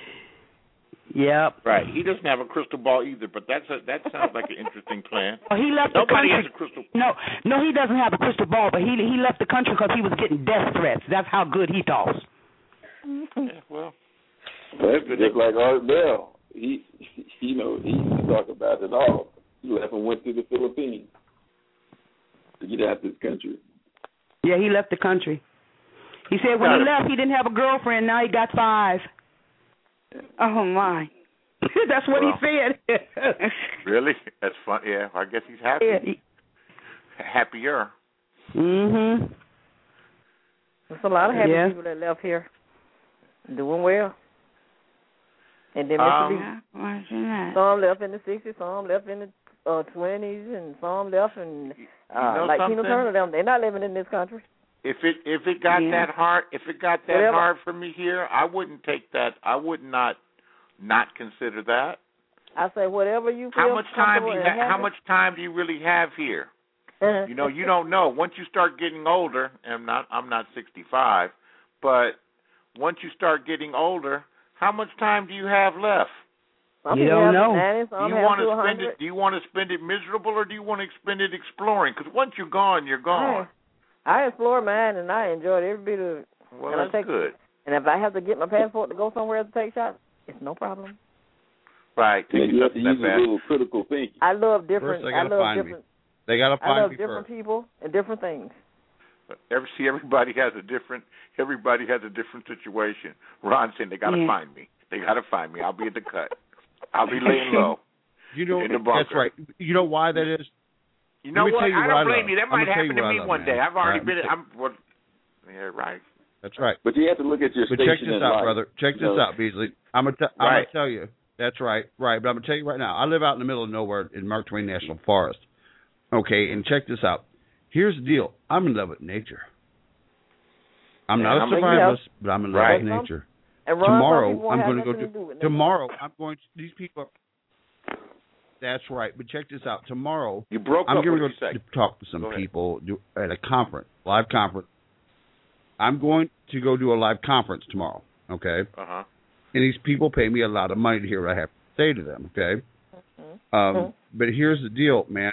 Speaker 17: Yep.
Speaker 22: Right. He doesn't have a crystal ball either, but that sounds like an interesting plan.
Speaker 17: Well, he left
Speaker 22: Nobody
Speaker 17: the country.
Speaker 22: has a crystal
Speaker 17: ball. No, he doesn't have a crystal ball, but he left the country because he was getting death threats. That's how good he talks.
Speaker 22: Yeah, well,
Speaker 3: that's just like Art Bell. He used to talk about it all. He left and went to the Philippines. to get out of this country.
Speaker 17: Yeah, he left the country. He said when he left, he didn't have a girlfriend. Now he got 5.
Speaker 12: Oh, my.
Speaker 17: That's what he said.
Speaker 22: Really? That's fun. Yeah, I guess he's happy.
Speaker 17: Yeah,
Speaker 22: Happier.
Speaker 17: Mhm.
Speaker 20: There's a lot of happy people that left here, doing well. And then some left in the 60s, some left in the 20s, and some left in like Tina Turner. Them, they're not living in this country.
Speaker 22: If it got that hard, hard for me here, I wouldn't take that. I would not consider that.
Speaker 20: I say whatever you feel.
Speaker 22: How much time do you really have here? You know, you don't know. Once you start getting older, and I'm not 65, but once you start getting older, how much time do you have left?
Speaker 17: You don't know.
Speaker 22: Do you want to spend it miserable, or do you want to spend it exploring? Because once you're gone, you're gone.
Speaker 20: I explored mine, and I enjoyed every bit of it.
Speaker 22: Well, that's good.
Speaker 20: And if I have to get my passport to go somewhere to take shots, it's no problem.
Speaker 22: Right.
Speaker 3: You have to use a little critical thinking.
Speaker 20: I love different.
Speaker 21: First, they gotta find
Speaker 20: I love
Speaker 21: me
Speaker 20: different
Speaker 21: first.
Speaker 20: people and different things.
Speaker 22: Everybody has a different situation. Ron saying they gotta find me. They gotta find me. I'll be at the cut. I'll be laying low.
Speaker 21: You know,
Speaker 22: in the bunker.
Speaker 21: that's right. You know why that is?
Speaker 22: You know what? I don't blame you. That might happen to me one
Speaker 21: man.
Speaker 22: day. I've already been. Right.
Speaker 21: That's right.
Speaker 3: But you have to look at your station.
Speaker 21: But check this
Speaker 3: in
Speaker 21: out,
Speaker 3: life.
Speaker 21: brother. Check this out, Beasley. I'm gonna tell you. That's right. Right. But I'm gonna tell you right now. I live out in the middle of nowhere in Mark Twain National Forest. Okay, and check this out. Here's the deal. I'm in love with nature. I'm not a survivalist, but I'm in love with nature. Tomorrow, I'm going to go to. Tomorrow, I'm going to. These people. That's right. But check this out. Tomorrow,
Speaker 22: I'm
Speaker 21: going to go talk to some people at a conference, live conference. I'm going to go do a live conference tomorrow. Okay.
Speaker 22: Uh-huh.
Speaker 21: And these people pay me a lot of money to hear what I have to say to them. Okay. But here's the deal, man.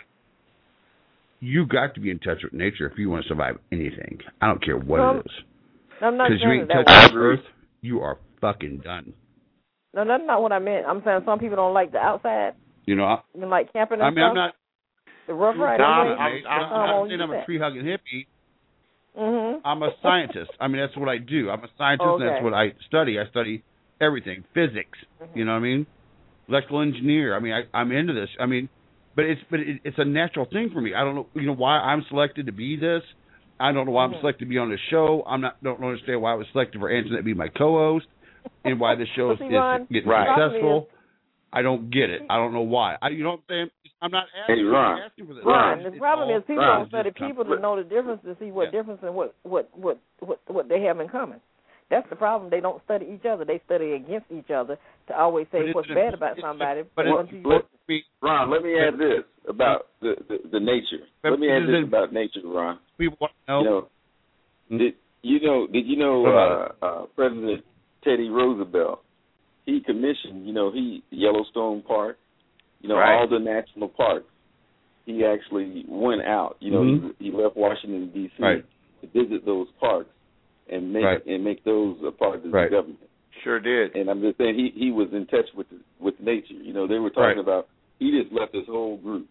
Speaker 21: You got to be in touch with nature if you want to survive anything. I don't care what it is. Because you ain't touching the earth, you are fucking done.
Speaker 20: No, that's not what I meant. I'm saying some people don't like the outside.
Speaker 21: You know,
Speaker 20: like camping and stuff.
Speaker 21: I'm not.
Speaker 20: The rough riding.
Speaker 21: I'm saying I'm a tree hugging hippie.
Speaker 20: Mm-hmm.
Speaker 21: I'm a scientist. I mean, that's what I do. I'm a scientist, and that's what I study. I study everything, physics. You know what I mean? Electrical engineer. I mean, I'm into this. I mean, but it's a natural thing for me. I don't know, why I'm selected to be this. I don't know why I'm selected to be on the show. Don't understand why I was selected for Antoinette to be my co-host, and why the show is getting successful. I don't get it. I don't know why. You know what I'm saying? I'm not asking for this.
Speaker 20: Ron, the problem is people don't study people to know the difference, to see what difference and what they have in common. That's the problem. They don't study each other. They study against each other to always say what's bad about somebody.
Speaker 3: Ron, let me add this about the nature. Let me add this about nature, Ron.
Speaker 21: People want to know.
Speaker 3: Did you know President Teddy Roosevelt? He commissioned, Yellowstone Park, all the national parks. He actually went out. He left Washington D.C. to visit those parks and make those a part of the government.
Speaker 22: Sure did.
Speaker 3: And I'm just saying he was in touch with nature. They were talking about he just left his whole group.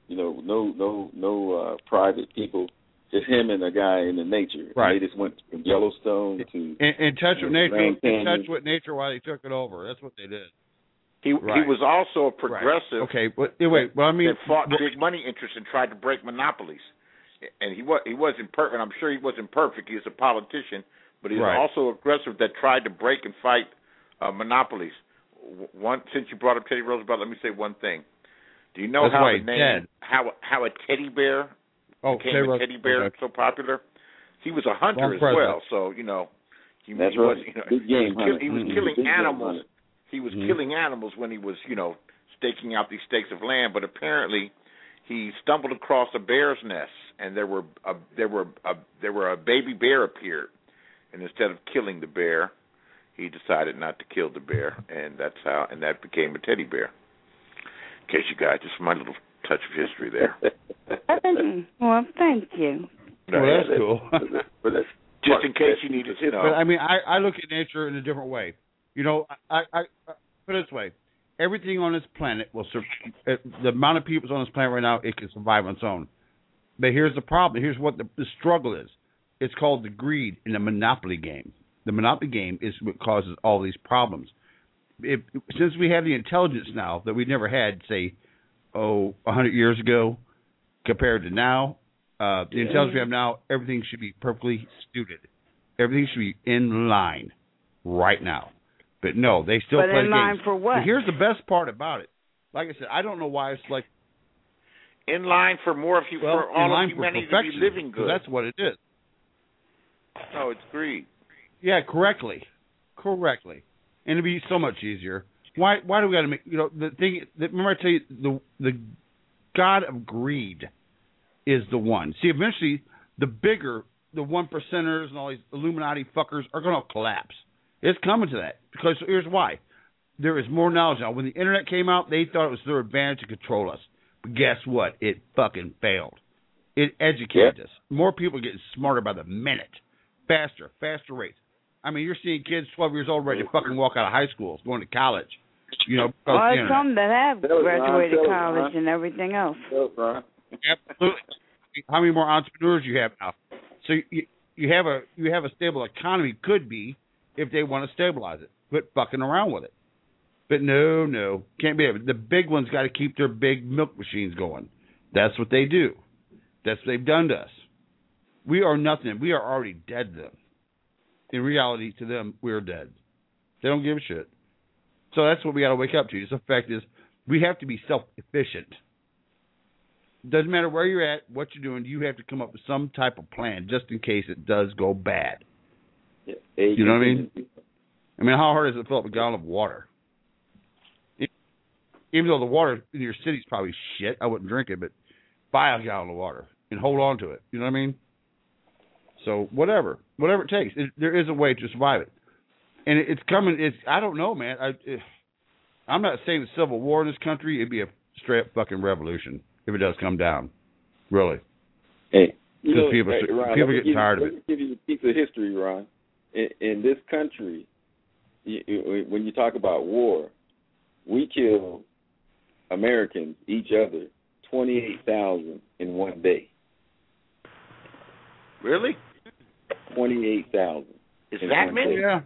Speaker 3: No private people, just him and a guy in the nature.
Speaker 21: Right.
Speaker 3: And they just went from Yellowstone to
Speaker 21: in touch with nature. In touch with nature while he took it over. That's what they did.
Speaker 22: He was also a progressive.
Speaker 21: Okay, but wait. Well, I mean,
Speaker 22: that fought big money interests and tried to break monopolies. And he wasn't perfect. I'm sure he wasn't perfect. He was a politician, but he was also aggressive that tried to break and fight monopolies. Since you brought up Teddy Roosevelt, let me say one thing. Do you know how a teddy bear became a teddy bear so popular? He was a hunter as well, so he was killing animals. He was killing animals when he was staking out these stakes of land, but apparently he stumbled across a bear's nest, and there were a baby bear appeared, and instead of killing the bear, he decided not to kill the bear, and that became a teddy bear. In case you guys, just my little touch of history there.
Speaker 12: Well, thank you.
Speaker 21: Well, that's cool.
Speaker 22: Just in case you needed to know.
Speaker 21: But I mean, I look at nature in a different way. I put it this way: everything on this planet will the amount of people on this planet right now, it can survive on its own. But here's the problem. Here's what the struggle is. It's called the greed in the monopoly game. The monopoly game is what causes all these problems. Since we have the intelligence now that we never had, say, 100 years ago, compared to now, the intelligence we have now, everything should be perfectly suited. Everything should be in line right now. But no, they still play
Speaker 12: in line
Speaker 21: games.
Speaker 12: for what?
Speaker 21: But here's the best part about it. Like I said, I don't know why it's like
Speaker 22: in line for more of you, for all of humanity to be living good.
Speaker 21: That's what it is.
Speaker 22: No, it's greed.
Speaker 21: Yeah, correctly, and it'd be so much easier. Why do we got to make the thing? Remember, I tell you the god of greed is the one. See, eventually the 1%ers and all these Illuminati fuckers are going to collapse. It's coming to that because here's why: there is more knowledge now. When the internet came out, they thought it was their advantage to control us. But guess what? It fucking failed. It educated us. More people are getting smarter by the minute. Faster rates. I mean, you're seeing kids 12 years old ready to fucking walk out of high school, going to college.
Speaker 12: Some that have graduated college and everything else.
Speaker 21: Absolutely. How many more entrepreneurs you have now? So you have a stable economy. Could be if they want to stabilize it. Quit fucking around with it. But no, can't be it. The big ones got to keep their big milk machines going. That's what they do. That's what they've done to us. We are nothing. We are already dead to them. In reality, to them, we're dead. They don't give a shit. So that's what we got to wake up to. The fact is, we have to be self-efficient. Doesn't matter where you're at, what you're doing, you have to come up with some type of plan just in case it does go bad.
Speaker 3: Yeah.
Speaker 21: You know what I mean? I mean, how hard is it to fill up a gallon of water? Even though the water in your city's probably shit, I wouldn't drink it, but buy a gallon of water and hold on to it. You know what I mean? So whatever it takes, there is a way to survive it, and it's coming. I don't know, man. I'm not saying the civil war in this country. It'd be a straight up fucking revolution if it does come down. Really.
Speaker 3: Hey,
Speaker 21: because people
Speaker 3: Ron,
Speaker 21: get tired of it.
Speaker 3: Let me give you a piece of history, Ron. In this country, when you talk about war, we kill Americans, each other, 28,000 in one day.
Speaker 22: Really?
Speaker 3: 28,000.
Speaker 22: Is that many?
Speaker 21: Yeah.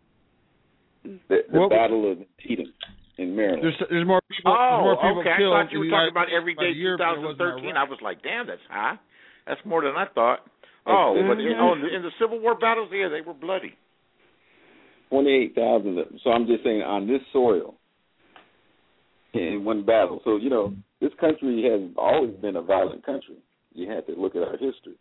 Speaker 3: The Battle of Antietam in Maryland.
Speaker 21: There's more people.
Speaker 22: Okay.
Speaker 21: Killed
Speaker 22: I thought you were talking about every day
Speaker 21: 2013.
Speaker 22: 2013. I was like, damn, that's high. That's more than I thought. Oh, but in the Civil War battles, yeah, they were bloody.
Speaker 3: 28,000. So I'm just saying, on this soil, in one battle. So, this country has always been a violent country. You have to look at our history.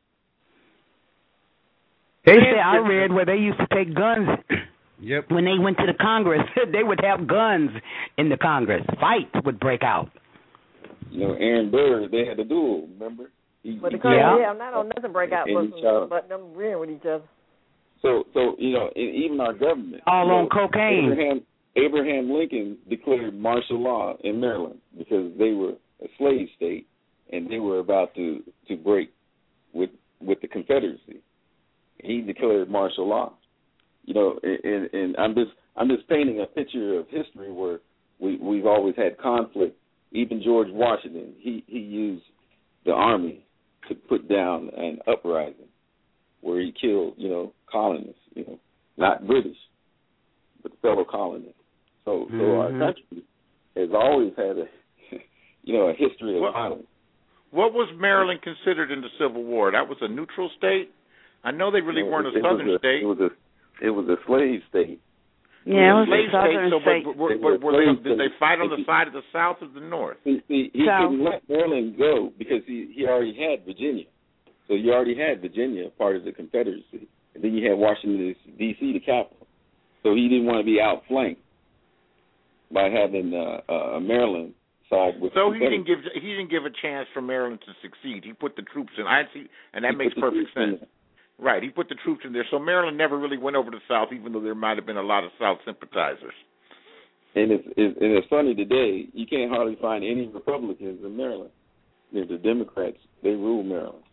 Speaker 17: They say I read where they used to take guns.
Speaker 21: Yep.
Speaker 17: When they went to the Congress, they would have guns in the Congress. Fights would break out.
Speaker 3: Aaron Burr, they had a duel, remember?
Speaker 20: But the Congress, not on nothing break out, but them agreeing with each other.
Speaker 3: So even our government.
Speaker 17: All on cocaine.
Speaker 3: Abraham Lincoln declared martial law in Maryland because they were a slave state and they were about to break with the Confederacy. He declared martial law. And I'm just painting a picture of history where we've always had conflict. Even George Washington, he used the army to put down an uprising where he killed, colonists, not British, but fellow colonists. So our country has always had a history of violence.
Speaker 22: What was Maryland considered in the Civil War? That was a neutral state? I know they really weren't a southern state.
Speaker 3: It was a slave state.
Speaker 12: Yeah, it was a southern state.
Speaker 22: But did they fight on the side of the South or the North?
Speaker 3: He couldn't let Maryland go because he already had Virginia. So you already had Virginia, part of the Confederacy. And then you had Washington, D.C., the capital. So he didn't want to be outflanked by having a Maryland side with.
Speaker 22: So he didn't give a chance for Maryland to succeed. He put the troops in. And that makes perfect sense. Right, he put the troops in there. So Maryland never really went over to the South, even though there might have been a lot of South sympathizers.
Speaker 3: And it's funny today, you can't hardly find any Republicans in Maryland. The Democrats, they rule Maryland.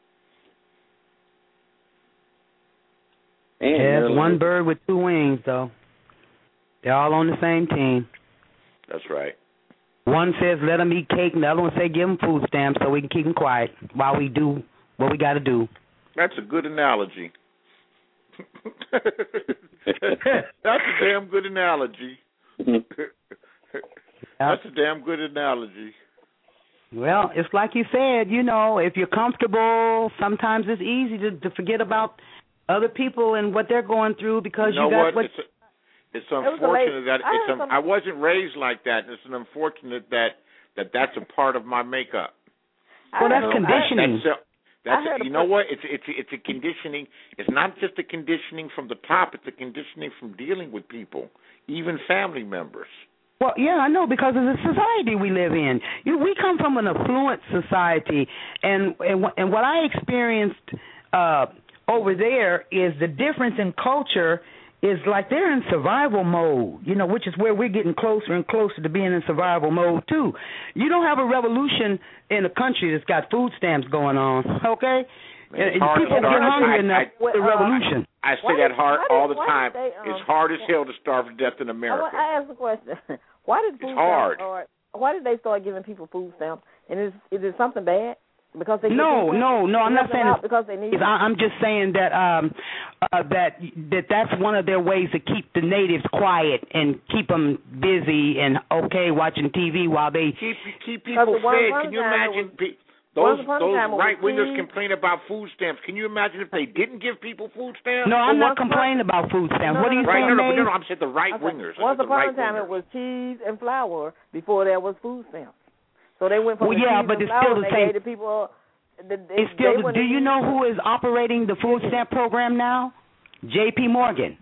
Speaker 3: And
Speaker 17: it's one bird with two wings, though. They're all on the same team.
Speaker 22: That's right.
Speaker 16: One says let them eat cake, and the other one says give them food stamps so we can keep them quiet while we do what we got to do.
Speaker 22: That's a good analogy. That's a damn good analogy. That's a damn good analogy.
Speaker 16: Well, it's like you said, you know, if you're comfortable, sometimes it's easy to forget about other people and what they're going through because
Speaker 22: you know
Speaker 16: got
Speaker 22: what? It's unfortunate that I wasn't raised like that. It's an unfortunate that's a part of my makeup.
Speaker 16: Well, that's conditioning.
Speaker 22: You know what? It's a conditioning. It's not just a conditioning from the top. It's a conditioning from dealing with people, even family members.
Speaker 16: Well, yeah, I know, because of the society we live in. We come from an affluent society, and what I experienced over there is the difference in culture is like they're in survival mode, you know, which is where we're getting closer and closer to being in survival mode, too. You don't have a revolution in a country that's got food stamps going on, okay? People get hungry enough for the revolution.
Speaker 22: I say that all the time. It's hard as hell to starve to death in America.
Speaker 20: I ask a question. Why did food stamps start? Why did they start giving people food stamps? And is it something bad? Because they
Speaker 16: no, I'm not saying
Speaker 20: it's because they need it.
Speaker 16: I'm just saying that that's one of their ways to keep the natives quiet and keep them busy and watching TV while they
Speaker 22: keep people fed. Can you imagine? Those right-wingers complain about food stamps. Can you imagine if they didn't give people food stamps?
Speaker 16: No, I'm not complaining about food stamps. What are you saying,
Speaker 22: No, I'm saying the right-wingers.
Speaker 20: Once upon a time, it was cheese and flour before there was food stamps. So they went from the cheese
Speaker 16: but
Speaker 20: and
Speaker 16: it's
Speaker 20: flour
Speaker 16: still the same.
Speaker 20: To people.
Speaker 16: It's still. Do you know who is operating the food stamp program now? J.P. Morgan.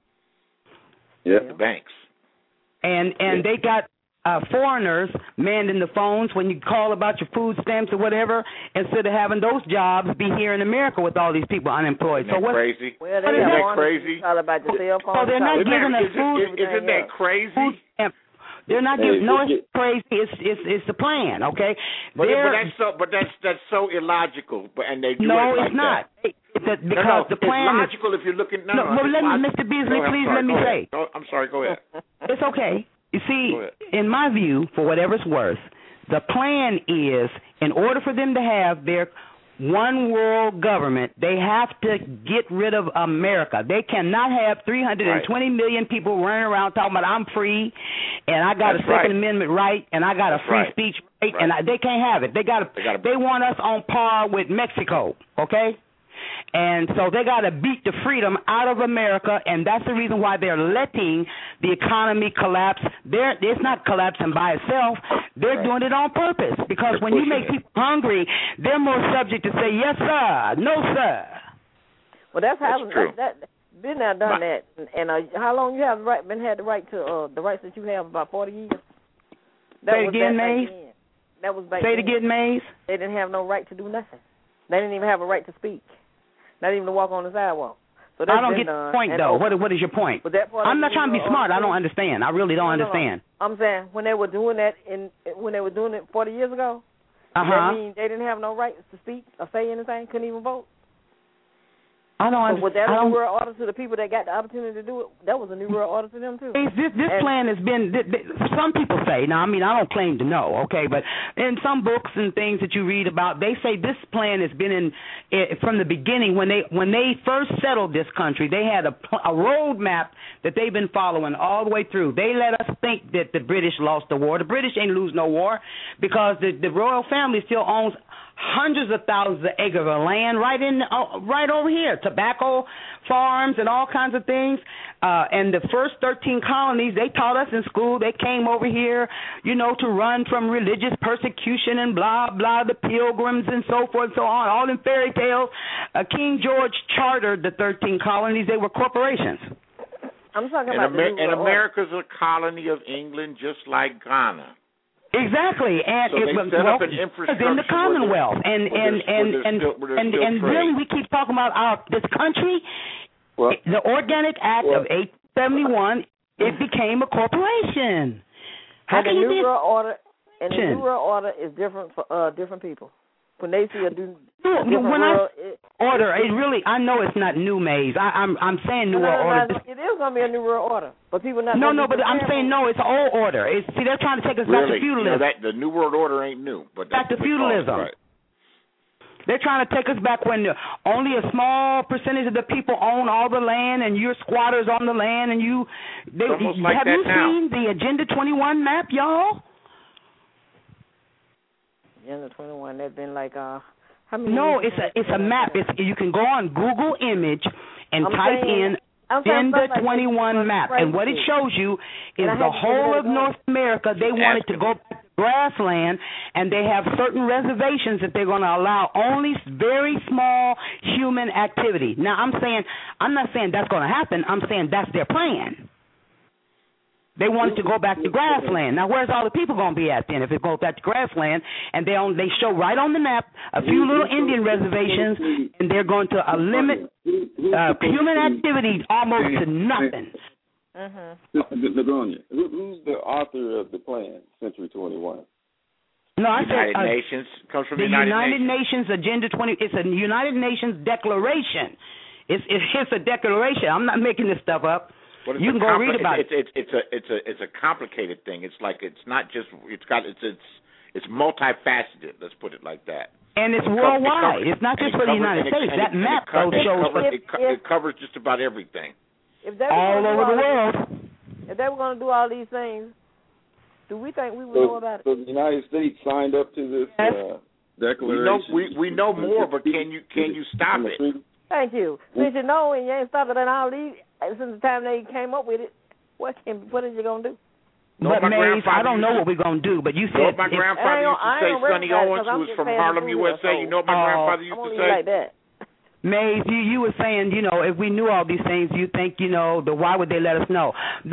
Speaker 22: Yeah, the banks.
Speaker 16: And they got foreigners manning the phones when you call about your food stamps or whatever, instead of having those jobs be here in America with all these people unemployed.
Speaker 22: Isn't that crazy?
Speaker 20: Well,
Speaker 22: isn't that crazy?
Speaker 20: About your cell phone.
Speaker 16: So they're not giving us food.
Speaker 22: Isn't that crazy?
Speaker 16: They're not giving. No, it's crazy. It's the plan, okay?
Speaker 22: But that's so illogical. And they do it like
Speaker 16: it's not.
Speaker 22: That.
Speaker 16: Because the plan
Speaker 22: it's logical if you're looking.
Speaker 16: Mr. Beasley, please let me say.
Speaker 22: I'm sorry. Go ahead.
Speaker 16: It's okay. You see, in my view, for whatever it's worth, the plan is, in order for them to have their one world government, they have to get rid of America. They cannot have 320 million people running around talking about I'm free and I got a Second Amendment right and I got a free speech right, and they can't have it. They want us on par with Mexico, okay? And so they got to beat the freedom out of America, and that's the reason why they're letting the economy collapse. It's not collapsing by itself. They're doing it on purpose, because when you make people hungry, they're more subject to say, yes, sir, no, sir.
Speaker 20: Well, that's been there, done that. And how long you have had the right to the rights that you have? About 40 years.
Speaker 16: Say it again, Maze.
Speaker 20: That was back
Speaker 16: Say it again, Maze.
Speaker 20: They didn't have no right to do nothing. They didn't even have a right to speak. Not even to walk on the sidewalk. So
Speaker 16: I don't get the point, though. What is your point? I'm not trying to be smart. I don't understand. I really don't understand.
Speaker 20: I'm saying when they were doing that when they were doing it 40 years ago, that mean they didn't have no rights to speak or say anything, couldn't even vote?
Speaker 16: I don't understand.
Speaker 20: Was that a new world order to the people that got the opportunity to do it? That was a new world order to them, too.
Speaker 16: This plan has been, some people say, now, I mean, I don't claim to know, okay, but in some books and things that you read about, they say this plan has been from the beginning. When they first settled this country, they had a roadmap that they've been following all the way through. They let us think that the British lost the war. The British ain't lose no war, because the royal family still owns hundreds of thousands of acres of land right over here, tobacco farms and all kinds of things. And the first 13 colonies, they taught us in school. They came over here, to run from religious persecution and blah, blah, the pilgrims and so forth and so on, all in fairy tales. King George chartered the 13 colonies. They were corporations.
Speaker 20: I'm talking about
Speaker 22: and America's a colony of England, just like Ghana.
Speaker 16: Exactly, and
Speaker 22: so they set up an infrastructure
Speaker 16: in the Commonwealth, and then we keep talking about this country. The Organic Act of 1871, it became a corporation.
Speaker 20: How can you be? And the New World Order is different for different people. when they see a different
Speaker 16: world, order,
Speaker 20: it
Speaker 16: really, I know it's not new, Maze. I'm saying new world order.
Speaker 20: It is going to be a new world order, but people not.
Speaker 16: No, but I'm saying no. It's an old order. See, they're trying to take us back to feudalism.
Speaker 22: The new world order ain't new, but
Speaker 16: back to feudalism.
Speaker 22: Right.
Speaker 16: They're trying to take us back when only a small percentage of the people own all the land, and you're squatters on the land, and you. Have you seen the Agenda 21 map, y'all?
Speaker 20: Agenda 21. They've been like how many?
Speaker 16: No, it's a map. You can go on Google Image and type in Agenda 21 map, and what it shows you is the whole of North America. They want it to go back to grassland, and they have certain reservations that they're going to allow only very small human activity. Now, I'm not saying that's going to happen. I'm saying that's their plan. They want it to go back to grassland. Now, where's all the people going to be at then if it goes back to grassland? And they show right on the map a few little Indian reservations, and they're going to limit human activity almost to nothing.
Speaker 3: Lagonia, who's the author of the plan, Century 21?
Speaker 22: No, I said United Nations comes from
Speaker 16: the United Nations Agenda 20. It's a United Nations declaration. It's a declaration. I'm not making this stuff up.
Speaker 22: Well,
Speaker 16: you can go read about it.
Speaker 22: It's a complicated thing. It's like it's not just it's multifaceted. Let's put it like that.
Speaker 16: And it's worldwide. It's not just for the United States. That map shows
Speaker 22: it covers just about everything.
Speaker 16: All over the world.
Speaker 20: If they were going to do all these things, do we think we would know about it?
Speaker 3: So the United States signed up to this declaration.
Speaker 22: We know more, but can you stop it?
Speaker 20: Thank you. Since you know and you ain't stopped it, and all these since the time they came up with it, what is you gonna do?
Speaker 16: But Maze, I don't know what we're gonna do. But you said
Speaker 22: my grandfather used to say, Sonny Owens, who was from Harlem, USA. You know what my grandfather used to say?
Speaker 20: Like that.
Speaker 16: Maze, you were saying, if we knew all these things, you think, why would they let us know?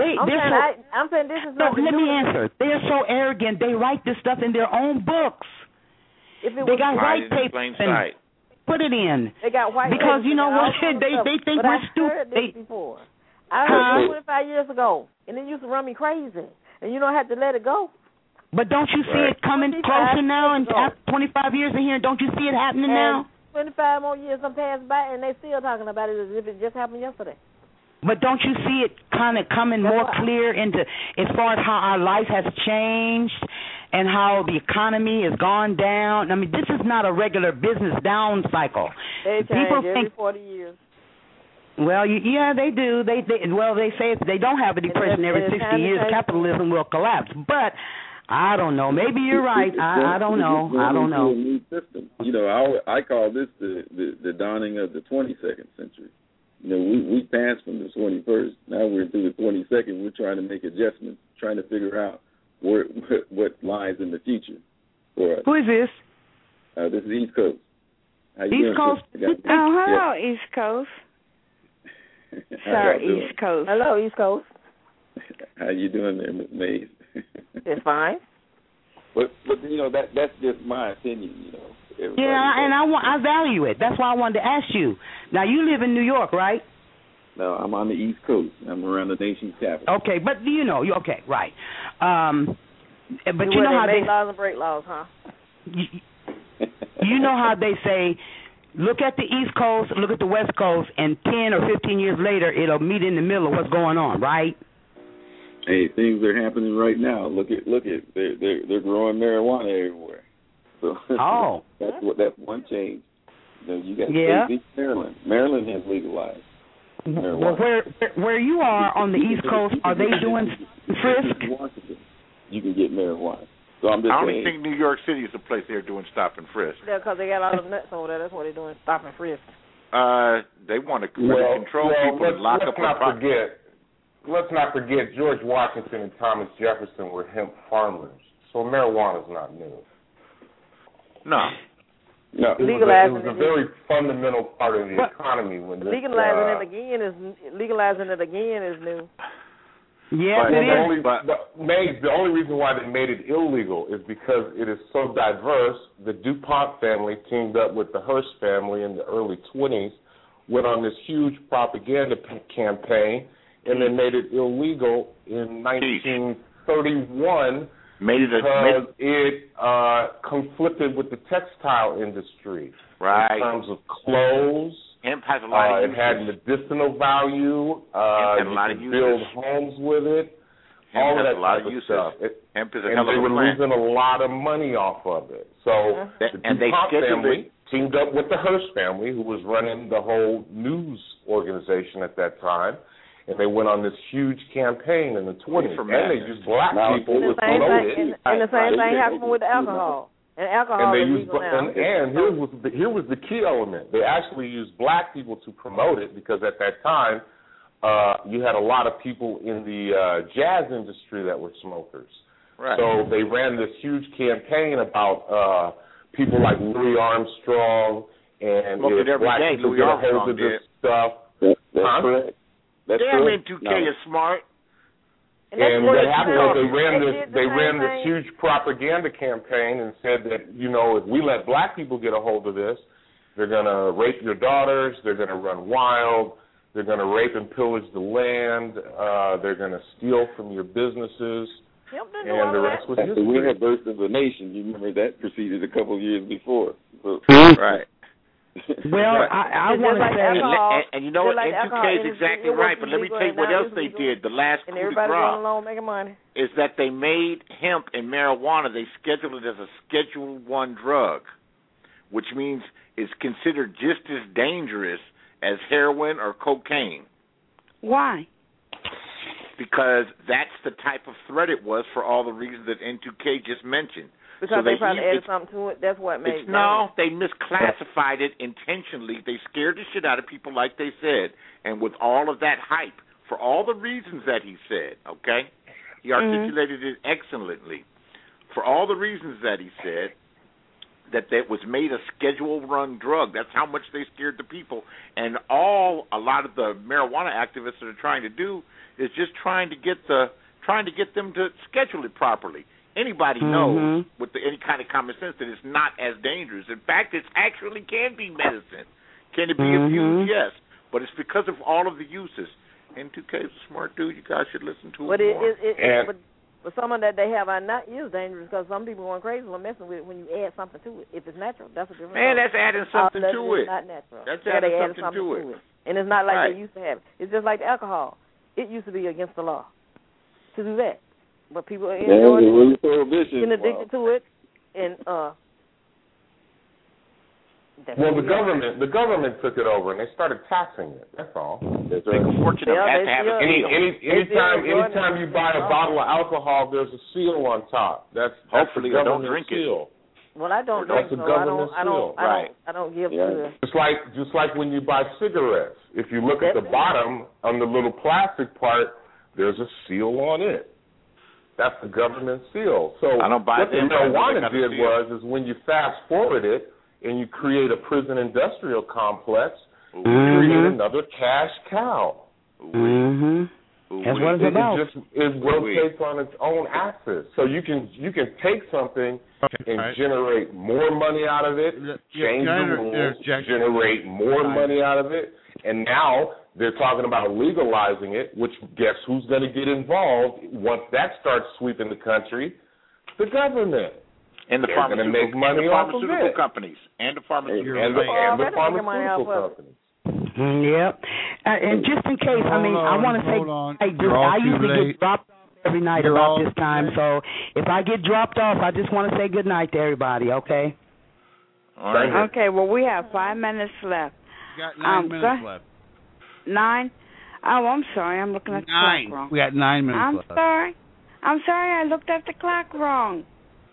Speaker 20: I'm saying this is not.
Speaker 16: No, let me answer. They're so arrogant. They write this stuff in their own books.
Speaker 20: They
Speaker 16: got white paper and put it in.
Speaker 20: They got white
Speaker 16: because you know what? They think we're stupid.
Speaker 20: I heard this before. I heard it 25 years ago, and it used to run me crazy. And you don't have to let it go.
Speaker 16: But don't you see it coming closer now? And after 25 years in here, don't you see it happening now?
Speaker 20: 25 more years have passed by, and they're still talking about it as if it just happened yesterday.
Speaker 16: But don't you see it kind of coming more clear into as far as how our life has changed and how the economy has gone down? I mean, this is not a regular business down cycle.
Speaker 20: They change every 40 years.
Speaker 16: Well, yeah, they do. They say if they don't have a depression every 60 years, capitalism will collapse. But I don't know. Maybe you're right. I don't know. I don't know.
Speaker 3: A new system. I call this the dawning of the 22nd century. We passed from the 21st. Now we're through the 22nd. We're trying to make adjustments, trying to figure out what lies in the future for us.
Speaker 16: Who is this?
Speaker 3: This is East Coast. How you
Speaker 16: East Coast?
Speaker 12: Hello, East Coast. Sir, East Coast.
Speaker 20: Hello, East Coast.
Speaker 3: How you doing there, Ms. Mays?
Speaker 20: It's fine.
Speaker 3: But that's just my opinion,
Speaker 16: Yeah, and I value it. That's why I wanted to ask you. Now, you live in New York, right?
Speaker 3: No, I'm on the East Coast. I'm around the nation's capital.
Speaker 16: Okay, but okay, right. But
Speaker 20: you know how they make laws and break laws, huh?
Speaker 16: You know how they say, look at the East Coast, look at the West Coast, and 10 or 15 years later, it'll meet in the middle of what's going on, right?
Speaker 3: Hey, things are happening right now. Look at they're growing marijuana everywhere. So that's one change. You got states, Maryland. Maryland has legalized marijuana.
Speaker 16: Well, where you are on the East Coast, are they doing frisk?
Speaker 3: Washington, you can get marijuana. So I'm just
Speaker 22: I don't think New York City is the place they're doing stop and frisk.
Speaker 20: Yeah, because they got all the nuts over there. That's what they're doing, stop and frisk.
Speaker 22: They want to control people and lock up.
Speaker 1: Let's not forget George Washington and Thomas Jefferson were hemp farmers, so marijuana is not new.
Speaker 22: No.
Speaker 1: It was a very fundamental part of the economy when this,
Speaker 20: legalizing it again is new.
Speaker 16: Yes, it is.
Speaker 1: The only reason why they made it illegal is because it is so diverse. The DuPont family teamed up with the Hearst family in the early 20s, went on this huge propaganda campaign, and then made it illegal in 1931 because it conflicted with the textile industry in terms of clothes.
Speaker 22: Hemp has a lot of
Speaker 1: uses. It had medicinal value. You could build homes with it.
Speaker 22: Hemp
Speaker 1: all
Speaker 22: has
Speaker 1: that
Speaker 22: a lot
Speaker 1: type
Speaker 22: of uses.
Speaker 1: Stuff.
Speaker 22: Hemp is a
Speaker 1: and
Speaker 22: hell of
Speaker 1: they
Speaker 22: a
Speaker 1: were
Speaker 22: plant.
Speaker 1: losing a lot of money off of it. So the DuPont family teamed up with the Hearst family, who was running the whole news organization at that time, and they went on this huge campaign in the 20s. And they used black people to promote it.
Speaker 20: And the same thing happened with alcohol. And alcohol
Speaker 1: and they
Speaker 20: is
Speaker 1: used,
Speaker 20: legal now.
Speaker 1: and here was the key element. They actually used black people to promote it because at that time you had a lot of people in the jazz industry that were smokers.
Speaker 22: Right.
Speaker 1: So they ran this huge campaign about people like Louis Armstrong and if black people get a hold of this stuff.
Speaker 7: That's correct. That's correct.
Speaker 22: N2K is smart.
Speaker 1: And what happened was they ran this huge propaganda campaign and said that, if we let black people get a hold of this, they're going to rape your daughters, they're going to run wild, they're going to rape and pillage the land, they're going to steal from your businesses, and the rest was history.
Speaker 3: We had Birth of a Nation. You remember that proceeded a couple of years before. So.
Speaker 22: Right.
Speaker 17: Well, I want to say,
Speaker 22: and you know what, N2K is exactly right, but let me tell you what else they did. The last coup de grace is that they made hemp and marijuana, they scheduled it as a Schedule I drug, which means it's considered just as dangerous as heroin or cocaine.
Speaker 17: Why?
Speaker 22: Because that's the type of threat it was for all the reasons that N2K just mentioned.
Speaker 20: Because they probably added something to it. That's what made it.
Speaker 22: No, they misclassified it intentionally. They scared the shit out of people, like they said. And with all of that hype, for all the reasons that he said, okay? He articulated it excellently. For all the reasons that he said, that was made a Schedule I drug. That's how much they scared the people. And a lot of the marijuana activists that are trying to do is just trying to get them to schedule it properly. Anybody knows with any kind of common sense that it's not as dangerous. In fact, it actually can be medicine. Can it be abused? Yes. But it's because of all of the uses. N2K is a smart dude. You guys should listen to him more.
Speaker 20: But some of that they have are not is dangerous because some people going crazy when messing with it when you add something to it. If it's natural, that's a different
Speaker 22: thing. That's adding something to it.
Speaker 20: It's not natural.
Speaker 22: That's adding something to it.
Speaker 20: And it's not like they used to have it. It's just like the alcohol. It used to be against the law to do that. But people are getting addicted to it, and
Speaker 1: the government took it over and they started taxing it. That's all.
Speaker 22: Unfortunately,
Speaker 1: anytime you buy a bottle of alcohol, there's a seal on top. That's
Speaker 22: hopefully
Speaker 1: the
Speaker 22: don't drink
Speaker 1: seal.
Speaker 20: Well, I don't drink, so I don't give to it.
Speaker 1: Just like when you buy cigarettes. If you look at the bottom on the little plastic part, there's a seal on it. That's the government seal. So what the marijuana did was when you fast forward it and you create a prison industrial complex, you create another cash cow.
Speaker 17: That's what it's about.
Speaker 1: It rotates on its own axis. So you can take something and generate more money out of it, change the rules, generate more money out of it, and now they're talking about legalizing it, which guess who's going to get involved once that starts sweeping the country? The government.
Speaker 22: And the pharmaceutical companies. And the pharmaceutical
Speaker 1: companies.
Speaker 17: Yep. And just in case, I want to say, I usually get dropped off every night about this time, so if I get dropped off, I just want to say good night to everybody, okay?
Speaker 22: All right.
Speaker 12: Okay, well, we have 5 minutes left.
Speaker 21: You got 9 minutes left.
Speaker 12: 9? Oh, I'm sorry. I'm looking at the clock wrong.
Speaker 21: We got 9 minutes left.
Speaker 12: I'm sorry. I looked at the clock wrong.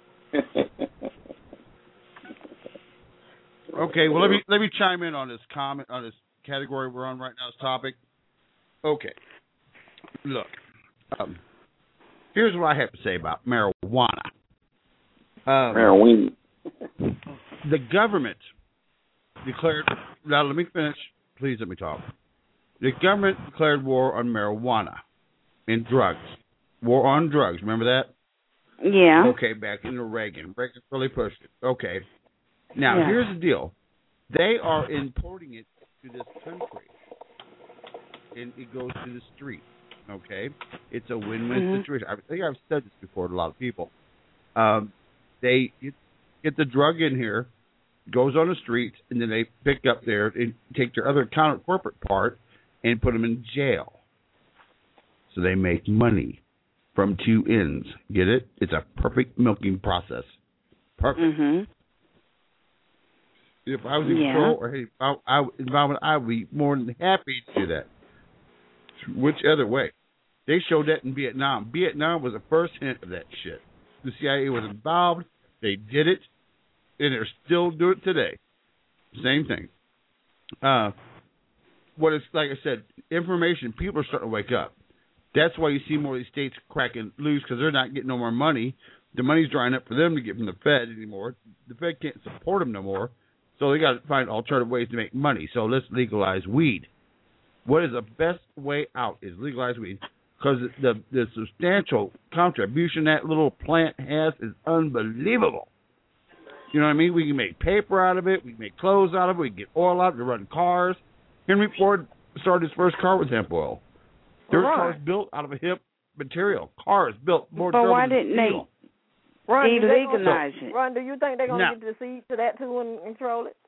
Speaker 21: Okay, well let me chime in on this comment on this category we're on right now. This topic. Okay, look. Here's what I have to say about marijuana.
Speaker 3: Marijuana.
Speaker 21: The government declared. Now let me finish. Please let me talk. The government declared war on marijuana and drugs. War on drugs. Remember that?
Speaker 12: Yeah.
Speaker 21: Okay, back into Reagan. Reagan really pushed it. Okay. Now, here's the deal. They are importing it to this country, and it goes to the street, okay? It's a win-win situation. I think I've said this before to a lot of people. They get the drug in here, goes on the streets, and then they pick up there and take their other counter corporate part and put them in jail. So they make money from two ends. Get it? It's a perfect milking process. Perfect.
Speaker 12: Mm-hmm.
Speaker 21: If I was in control or environment, I would be more than happy to do that. Which other way? They showed that in Vietnam. Vietnam was the first hint of that shit. The CIA was involved. They did it, and they're still doing it today. Same thing. What it's like I said, information. People are starting to wake up. That's why you see more of these states cracking loose because they're not getting no more money. The money's drying up for them to get from the Fed anymore. The Fed can't support them no more, so they got to find alternative ways to make money. So let's legalize weed. What is the best way out is legalize weed because the substantial contribution that little plant has is unbelievable. You know what I mean? We can make paper out of it. We can make clothes out of it. We can get oil out of it to run cars. Henry Ford started his first car with hemp oil. There were cars built out of a hemp material. Cars built more durable.
Speaker 12: But why didn't they legalize it?
Speaker 20: Ron, do you think they're going to get the seed to that too and control it?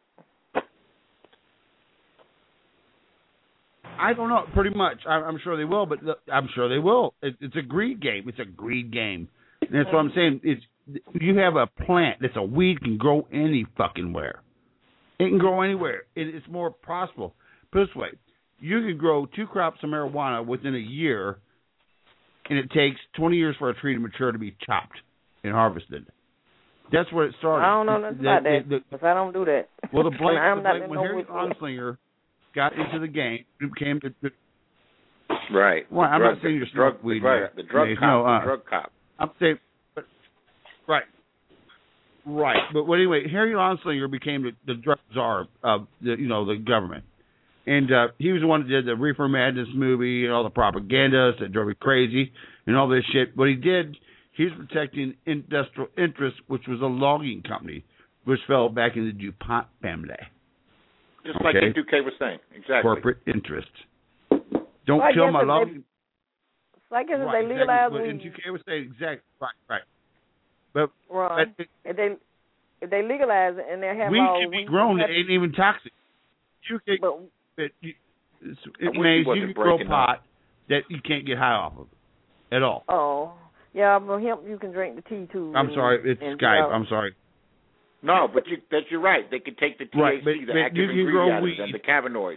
Speaker 21: I don't know. Pretty much. I'm sure they will, but I'm sure they will. It's a greed game. It's a greed game. And that's what I'm saying. You have a plant that's a weed can grow any fucking where. It can grow anywhere. It's more possible. Put it this way. You can grow 2 crops of marijuana within a year, and it takes 20 years for a tree to mature to be chopped and harvested. That's where it started.
Speaker 20: I don't know nothing about that, because I don't do that.
Speaker 21: Well, when Harry Anslinger got into the game, it became the
Speaker 22: right.
Speaker 21: Well, I'm not saying you're smoking weed.
Speaker 22: The drug cop.
Speaker 21: I'm saying, but right. But anyway, Harry Anslinger became the drug czar of the government. And he was the one that did the Reefer Madness movie and all the propaganda that drove me crazy and all this shit. What he did, he was protecting industrial interests, which was a logging company, which fell back in the DuPont family.
Speaker 22: Just like Y2K was saying. Exactly.
Speaker 21: Corporate interests. Don't kill my logging.
Speaker 20: Like if they legalize weed.
Speaker 21: And Y2K was saying exactly. Right. But
Speaker 20: if they legalize it and they have
Speaker 21: weed
Speaker 20: all
Speaker 21: can be grown, it ain't even toxic. It means you can grow pot that you can't get high off of at all.
Speaker 20: Oh, yeah, but hemp you can drink the tea too.
Speaker 21: I'm sorry, it's Skype. I'm sorry.
Speaker 22: No, but you're right. They can take the THC, the active ingredient out of them, the cannabinoids.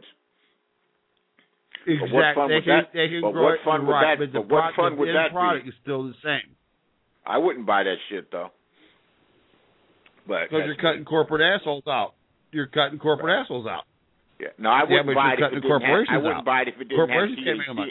Speaker 21: Exactly.
Speaker 22: But what fun would that be? But what fun would that be?
Speaker 21: The product is still the same.
Speaker 22: I wouldn't buy that shit though. Because
Speaker 21: you're cutting corporate assholes out.
Speaker 22: Yeah. No, I wouldn't buy it if it didn't have. I wouldn't buy it if it didn't have THC.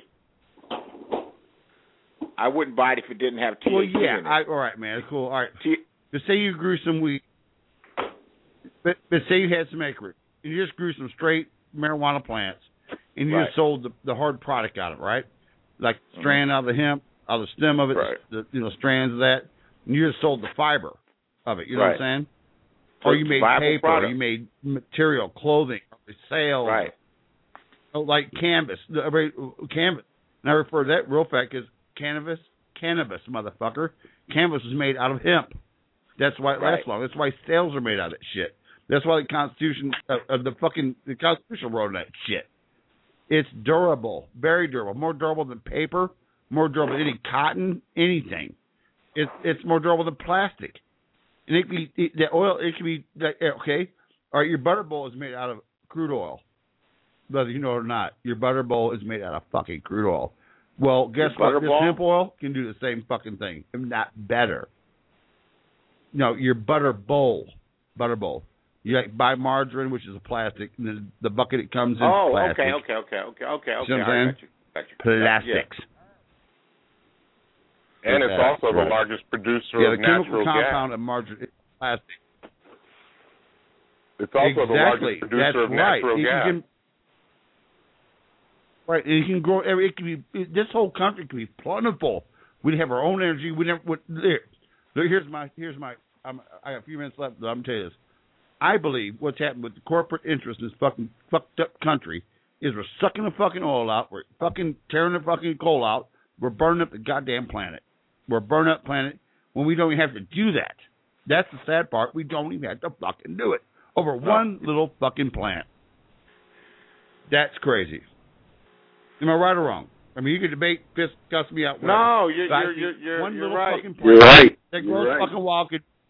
Speaker 22: I wouldn't buy it if it didn't have THC.
Speaker 21: Well, yeah.
Speaker 22: in it.
Speaker 21: All right, man. Cool. All right. But say you grew some weed. But say you had some acreage. You just grew some straight marijuana plants, and you just sold the hard product out of it, right? Like strand out of the hemp, out of the stem of it, the strands of that, and you just sold the fiber of it. You know what I'm saying? Or you made paper, or you made material, clothing, sales.
Speaker 22: Right.
Speaker 21: Like canvas. Canvas. And I refer to that real fast as cannabis, motherfucker. Canvas was made out of hemp. That's why it lasts long. That's why sails are made out of that shit. That's why the Constitution the Constitution wrote that shit. It's durable, very durable, more durable than paper, more durable than any cotton, anything. It's more durable than plastic. And it can be the oil. It can be okay. All right, your butter bowl is made out of crude oil, whether you know it or not. Your butter bowl is made out of fucking crude oil. Well, guess what? This hemp oil can do the same fucking thing, if not better. No, your butter bowl. You buy margarine, which is a plastic, and then the bucket it comes in is plastic.
Speaker 22: Okay.
Speaker 21: See what I'm saying?
Speaker 22: Got you.
Speaker 21: Plastics.
Speaker 1: And it's also the largest producer of natural gas.
Speaker 21: The chemical compound of margarine is plastic.
Speaker 1: It's also the largest producer of natural gas.
Speaker 21: Right, and it can grow. It can be. This whole country can be plentiful. We'd have our own energy. We never. Here's my. I got a few minutes left. But I'm gonna tell you this. I believe what's happened with the corporate interest in this fucking fucked up country is we're sucking the fucking oil out. We're fucking tearing the fucking coal out. We're burning up the goddamn planet. We're burning up the planet. when we don't even have to do that. That's the sad part. We don't even have to fucking do it over one little fucking plant. That's crazy. Am I right or wrong? I mean, you can debate, cuss me out. Whatever.
Speaker 22: No, you're
Speaker 21: one little
Speaker 22: right.
Speaker 21: Fucking plant
Speaker 22: You're right.
Speaker 21: that grows fucking wild.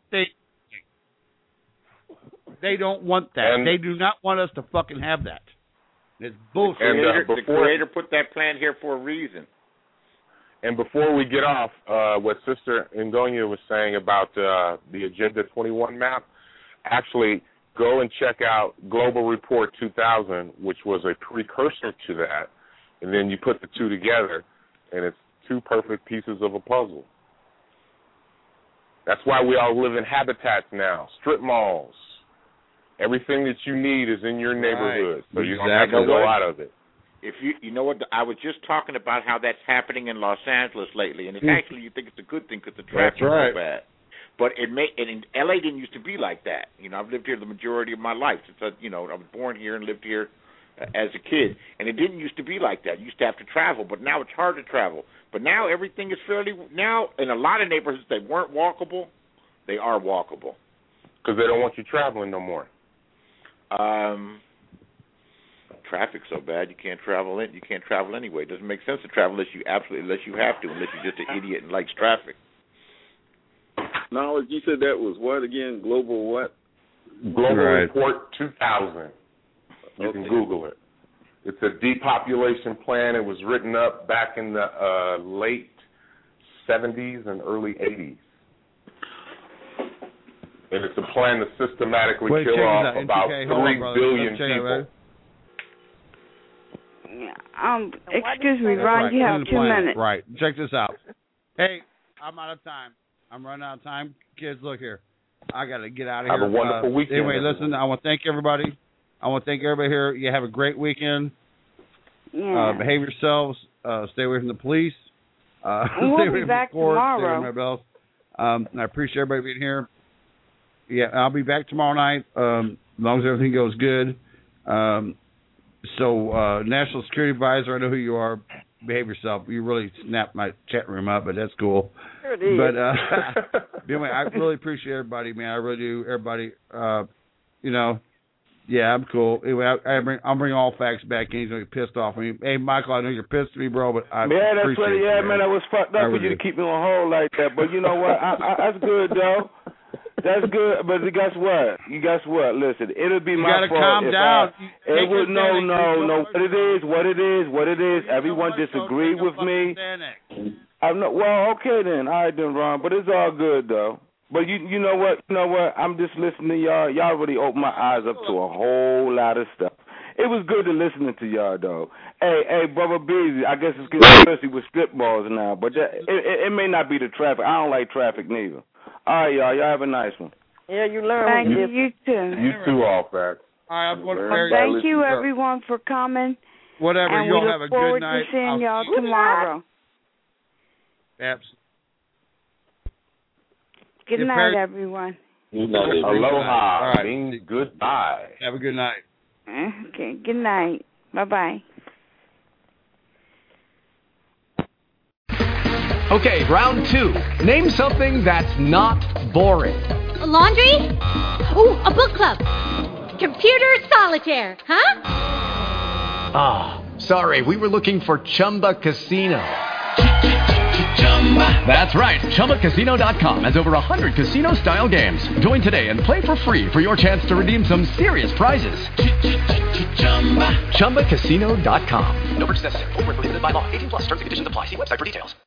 Speaker 21: They don't want that. And they do not want us to fucking have that. It's bullshit.
Speaker 22: And the Creator put that plan here for a reason.
Speaker 1: And before we get off, what Sister Ngonya was saying about the Agenda 21 map, actually go and check out Global Report 2000, which was a precursor to that, and then you put the two together, and it's two perfect pieces of a puzzle. That's why we all live in habitats now, strip malls. Everything that you need is in your neighborhood, so you don't have to go out of it.
Speaker 22: If you know what, I was just talking about how that's happening in Los Angeles lately, and it's actually, you think it's a good thing because the traffic's so bad. But and in LA didn't used to be like that. You know, I've lived here the majority of my life. I was born here and lived here as a kid, and it didn't used to be like that. You used to have to travel, but now it's hard to travel. But now everything is fairly, now in a lot of neighborhoods that weren't walkable, they are walkable.
Speaker 1: Because they don't want you traveling no more.
Speaker 22: Traffic's so bad you can't travel in. You can't travel anyway. It doesn't make sense to travel unless you have to, unless you're just an idiot and likes traffic.
Speaker 3: Knowledge, you said that was what again? Global what?
Speaker 1: Global Report 2000. You can Google it. It's a depopulation plan. It was written up back in the late 70s and early 80s. And it's a plan to systematically kill off about 3 billion people.
Speaker 12: Excuse me, Ron, you have 2 minutes.
Speaker 21: Right. Check this out. Hey, I'm out of time. I'm running out of time. Kids, look here. I got to get out of here.
Speaker 1: Have a wonderful weekend.
Speaker 21: Anyway, listen, I want to thank everybody. I want to thank everybody here. You have a great weekend.
Speaker 12: Yeah.
Speaker 21: Behave yourselves. Stay away from the police.
Speaker 12: We'll be back tomorrow.
Speaker 21: And I appreciate everybody being here. Yeah, I'll be back tomorrow night as long as everything goes good. So, National Security Advisor, I know who you are. Behave yourself. You really snapped my chat room up, but that's cool.
Speaker 12: Sure did.
Speaker 21: But anyway, I really appreciate everybody, man. I really do. Everybody, yeah, I'm cool. Anyway, I'll bring all facts back in. He's going to get pissed off at me. Hey, Michael, I know you're pissed at me, bro, but I appreciate it.
Speaker 18: Yeah, man, I was fucked up for you to keep me on hold like that. But you know what? That's good, though. That's good, but guess what? Listen, it'll be my fault. You gotta calm down. No. What it is. Everyone disagree with me. Well, okay then. All right then, Ron. But it's all good though. But you know what? I'm just listening to y'all. Y'all really opened my eyes up to a whole lot of stuff. It was good to listening to y'all though. Hey, Brother Beezy, I guess it's especially with strip malls now, but it may not be the traffic. I don't like traffic neither. All right, y'all. Y'all have a nice one.
Speaker 20: Yeah, you learn.
Speaker 12: Thank you. You too.
Speaker 1: You too, all facts.
Speaker 21: All right, I'm going to
Speaker 12: thank you, everyone, for coming.
Speaker 21: Whatever.
Speaker 12: And
Speaker 21: y'all have a good night.
Speaker 12: We look forward to seeing y'all tomorrow.
Speaker 21: Absolutely.
Speaker 12: Good night, everyone.
Speaker 1: Good night. Aloha. All right. Means goodbye.
Speaker 21: Have a good night.
Speaker 12: Okay. Good night. Bye-bye.
Speaker 5: Okay, round 2. Name something that's not boring.
Speaker 8: A laundry? Ooh, a book club. Computer solitaire, huh?
Speaker 5: Ah, sorry, we were looking for Chumba Casino. That's right, ChumbaCasino.com has over 100 casino-style games. Join today and play for free for your chance to redeem some serious prizes. ChumbaCasino.com.
Speaker 23: No purchase necessary. Void where prohibited by law. 18+ terms and conditions apply. See website for details.